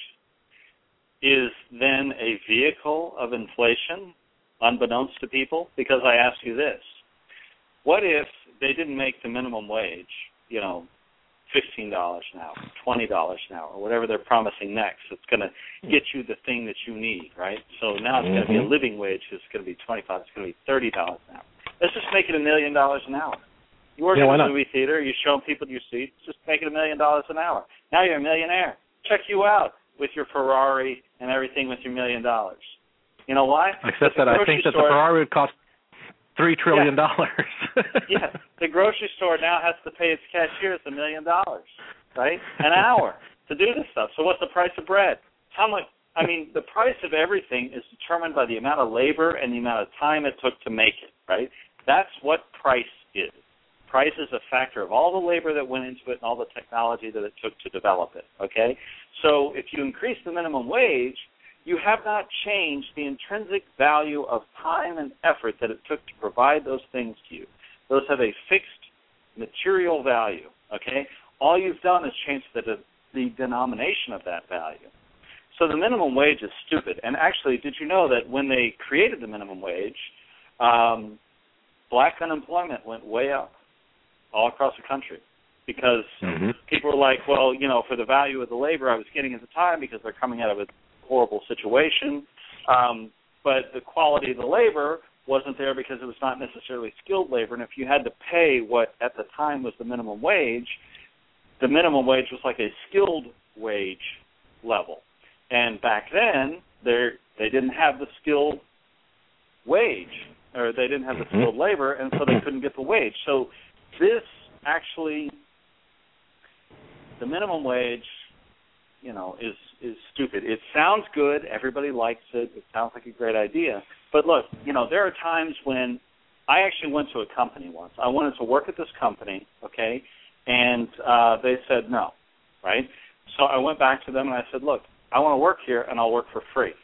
is then a vehicle of inflation, unbeknownst to people? Because I ask you this. What if they didn't make the minimum wage, you know, fifteen dollars an hour, twenty dollars an hour, or whatever they're promising next? It's going to get you the thing that you need, right? So now it's going to be a living wage. It's going to be twenty-five dollars. It's going to be thirty dollars an hour. Let's just make it a million dollars an hour. You work yeah, in a movie theater. You're showing people your seats. Just make it a million dollars an hour. Now you're a millionaire. Check you out with your Ferrari and everything with your million dollars. You know why? Except that I think that the Ferrari would cost three trillion dollars. Yeah, the grocery store now has to pay its cashiers a million dollars, right, an hour to do this stuff. So what's the price of bread? How much? I mean, the price of everything is determined by the amount of labor and the amount of time it took to make it, right? That's what price is. Price is a factor of all the labor that went into it and all the technology that it took to develop it, okay? So if you increase the minimum wage, you have not changed the intrinsic value of time and effort that it took to provide those things to you. Those have a fixed material value, okay? All you've done is change the, the denomination of that value. So the minimum wage is stupid. And actually, did you know that when they created the minimum wage, um, black unemployment went way up all across the country because mm-hmm. people were like, well, you know, for the value of the labor I was getting at the time because they're coming out of a horrible situation, um, but the quality of the labor wasn't there because it was not necessarily skilled labor. And if you had to pay what at the time was the minimum wage, the minimum wage was like a skilled wage level. And back then, they they didn't have the skilled wage, or they didn't have the skilled labor, and so they couldn't get the wage. So this actually, the minimum wage, you know, is is stupid. It sounds good. Everybody likes it. It sounds like a great idea. But look, you know, there are times when I actually went to a company once. I wanted to work at this company, okay, and uh, they said no, right? So I went back to them and I said, look, I want to work here and I'll work for free.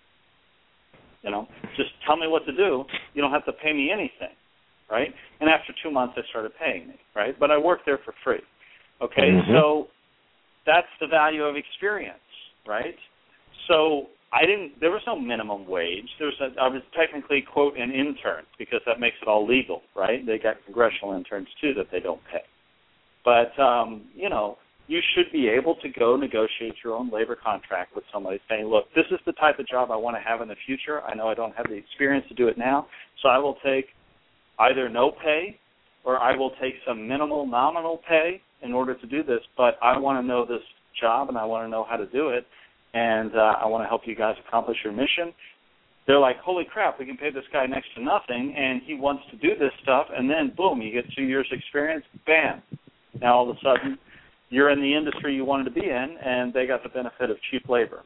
You know, just tell me what to do. You don't have to pay me anything, right? And after two months, they started paying me, right? But I worked there for free, okay? Mm-hmm. So that's the value of experience, right? So I didn't. There was no minimum wage. There was. A, I was technically, quote, an intern because that makes it all legal, right? They got congressional interns too that they don't pay. But um, you know, you should be able to go negotiate your own labor contract with somebody saying, look, this is the type of job I want to have in the future. I know I don't have the experience to do it now, so I will take either no pay or I will take some minimal nominal pay in order to do this, but I want to know this job and I want to know how to do it, and uh, I want to help you guys accomplish your mission. They're like, holy crap, we can pay this guy next to nothing, and he wants to do this stuff, and then, boom, you get two years' experience, bam. Now all of a sudden, you're in the industry you wanted to be in, and they got the benefit of cheap labor.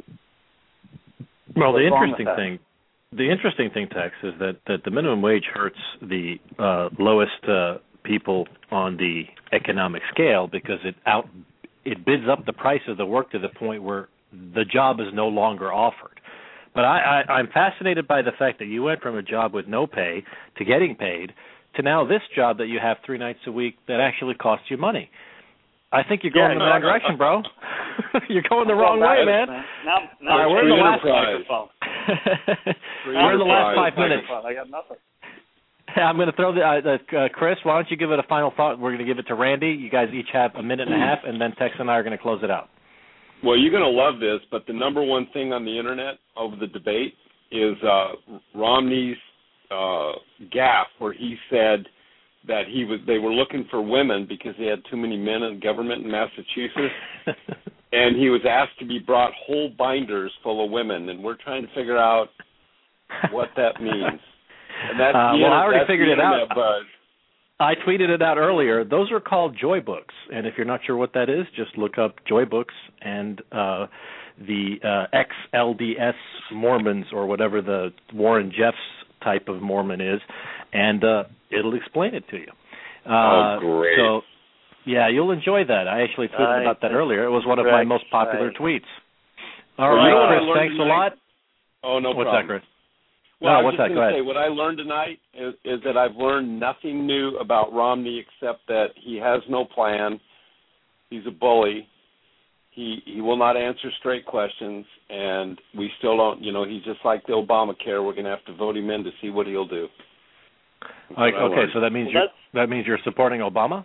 Well, What's the interesting thing, the interesting thing, Tex, is that, that the minimum wage hurts the uh, lowest uh, people on the economic scale because it out it bids up the price of the work to the point where the job is no longer offered. But I, I, I'm fascinated by the fact that you went from a job with no pay to getting paid to now this job that you have three nights a week that actually costs you money. I think you're going yeah, in the wrong direction, bro. You're going the wrong way, man. man. Now, now All right, we're in the last microphone. We're in the last five minutes. I got nothing. I'm going to throw the uh, uh, Chris. Why don't you give it a final thought? We're going to give it to Randy. You guys each have a minute and a half, and then Tex and I are going to close it out. Well, you're going to love this, but the number one thing on the internet over the debate is uh, Romney's uh, gaffe, where he said that he was they were looking for women because they had too many men in government in Massachusetts, and he was asked to be brought whole binders full of women, and we're trying to figure out what that means. And that's uh, the well, inter- I already that's figured the it out. Buzz. I tweeted it out earlier. Those are called joy books, and if you're not sure what that is, just look up joy books and uh, the uh, X L D S Mormons or whatever the Warren Jeffs type of Mormon is, and uh, it'll explain it to you. Uh, oh, great. So, yeah, you'll enjoy that. I actually tweeted I about that earlier. It was one of my most popular right. tweets. All well, right, you know Chris, thanks tonight? a lot. Oh, no What's problem. that, Chris? Well, no, I was what's just that? going Go to ahead. say, what I learned tonight is, is that I've learned nothing new about Romney except that he has no plan. He's a bully. He he will not answer straight questions, and we still don't, you know, he's just like the Obamacare. We're going to have to vote him in to see what he'll do. Like, okay, so that means well, you're, that means you're supporting Obama?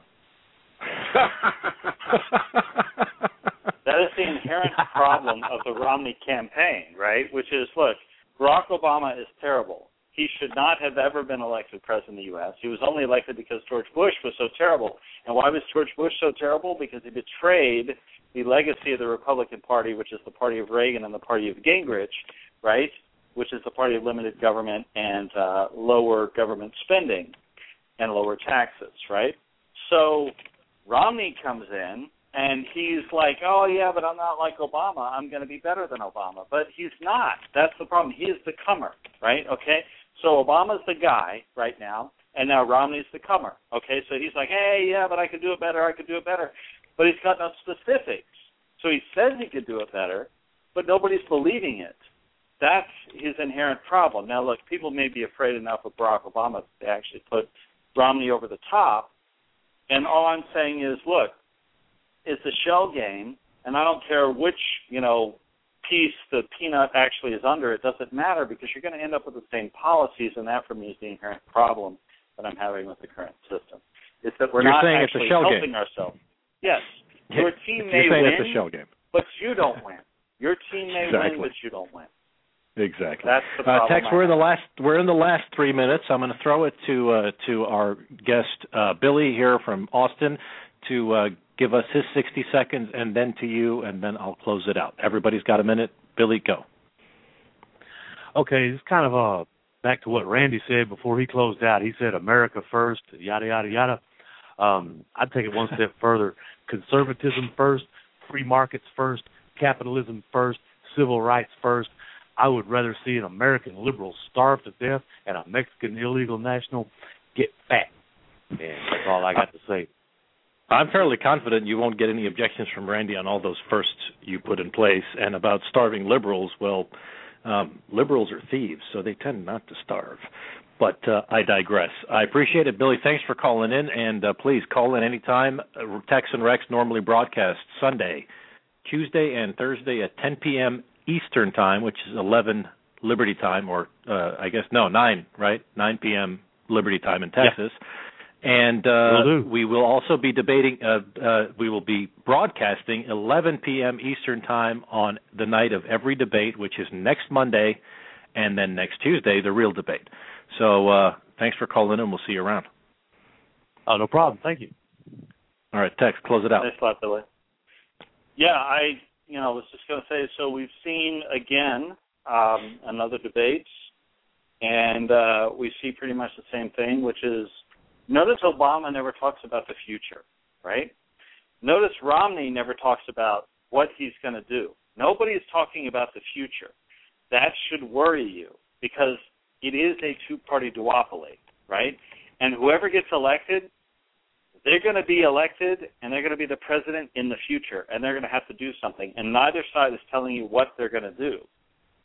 That is the inherent problem of the Romney campaign, right? Which is, look, Barack Obama is terrible. He should not have ever been elected president of the U S He was only elected because George Bush was so terrible. And why was George Bush so terrible? Because he betrayed the legacy of the Republican Party, which is the party of Reagan and the party of Gingrich, right? Which is the party of limited government and uh, lower government spending and lower taxes, right? So Romney comes in, and he's like, oh, yeah, but I'm not like Obama. I'm going to be better than Obama. But he's not. That's the problem. He's the comer, right? Okay? So Obama's the guy right now, and now Romney's the comer. Okay? So he's like, hey, yeah, but I could do it better. I could do it better. But he's got no specifics. So he says he could do it better, but nobody's believing it. That's his inherent problem. Now, look, people may be afraid enough of Barack Obama to actually put Romney over the top. And all I'm saying is, look, it's a shell game, and I don't care which, you know, piece the peanut actually is under. It doesn't matter because you're going to end up with the same policies, and that for me is the inherent problem that I'm having with the current system. It's that we're You're not saying actually it's a shell helping game. ourselves. Yes. Your team You're may saying win, it's a shell game. but you don't win. Your team may Exactly. win, but you don't win. Exactly. That's the uh, problem. Tex, we're in the last we're in the last three minutes. I'm going to throw it to uh, to our guest uh, Billy here from Austin to uh, give us his sixty seconds, and then to you, and then I'll close it out. Everybody's got a minute. Billy, go. Okay, it's kind of uh, back to what Randy said before he closed out. He said America first, yada, yada, yada. Um, I'd take it one step further. Conservatism first, free markets first, capitalism first, civil rights first. I would rather see an American liberal starve to death and a Mexican illegal national get fat. And that's all I got to say. I'm fairly confident you won't get any objections from Randy on all those firsts you put in place. And about starving liberals, well, um, liberals are thieves, so they tend not to starve. But uh, I digress. I appreciate it, Billy. Thanks for calling in, and uh, please call in anytime. Uh, Tex and Rex normally broadcast Sunday, Tuesday, and Thursday at ten p.m. Eastern Time, which is eleven Liberty Time, or uh, I guess, no, nine, right? nine p.m. Liberty Time in Texas. Yeah. And uh, we will also be debating, uh, uh, we will be broadcasting eleven p.m. Eastern Time on the night of every debate, which is next Monday, and then next Tuesday, the real debate. So uh, thanks for calling in. We'll see you around. Oh, no problem. Thank you. All right, Tex, close it out. Thanks a lot, Billy. Yeah, I, you know, was just going to say, so we've seen, again, um, another debate, and uh, we see pretty much the same thing, which is, notice Obama never talks about the future, right? Notice Romney never talks about what he's going to do. Nobody's talking about the future. That should worry you because it is a two-party duopoly, right? And whoever gets elected, they're going to be elected and they're going to be the president in the future, and they're going to have to do something. And neither side is telling you what they're going to do.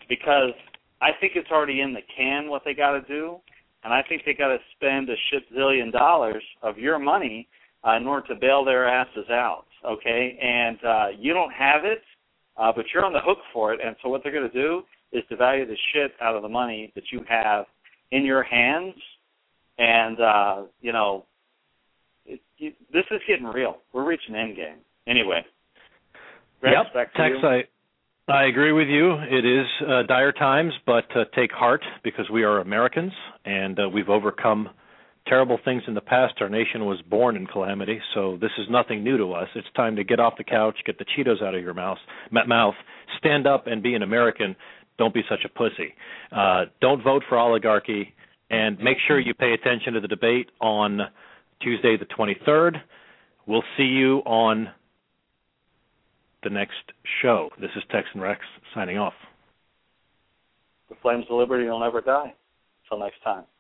because I think it's already in the can what they got to do, and I think they got to spend a shit zillion dollars of your money uh, in order to bail their asses out, okay? And uh, you don't have it, uh, but you're on the hook for it, and so what they're going to do is devalue the shit out of the money that you have in your hands, and, uh, you know, it, you, this is getting real. We're reaching endgame. Anyway. Greg, yep, back to Tex, you. I, I agree with you. It is uh, dire times, but uh, take heart because we are Americans, and uh, we've overcome terrible things in the past. Our nation was born in calamity, so this is nothing new to us. It's time to get off the couch, get the Cheetos out of your mouth, mouth, stand up and be an American. Don't be such a pussy. Uh, don't vote for oligarchy, and make sure you pay attention to the debate on Tuesday the twenty-third. We'll see you on the next show. This is Texan Rex signing off. The flames of liberty will never die. Until next time.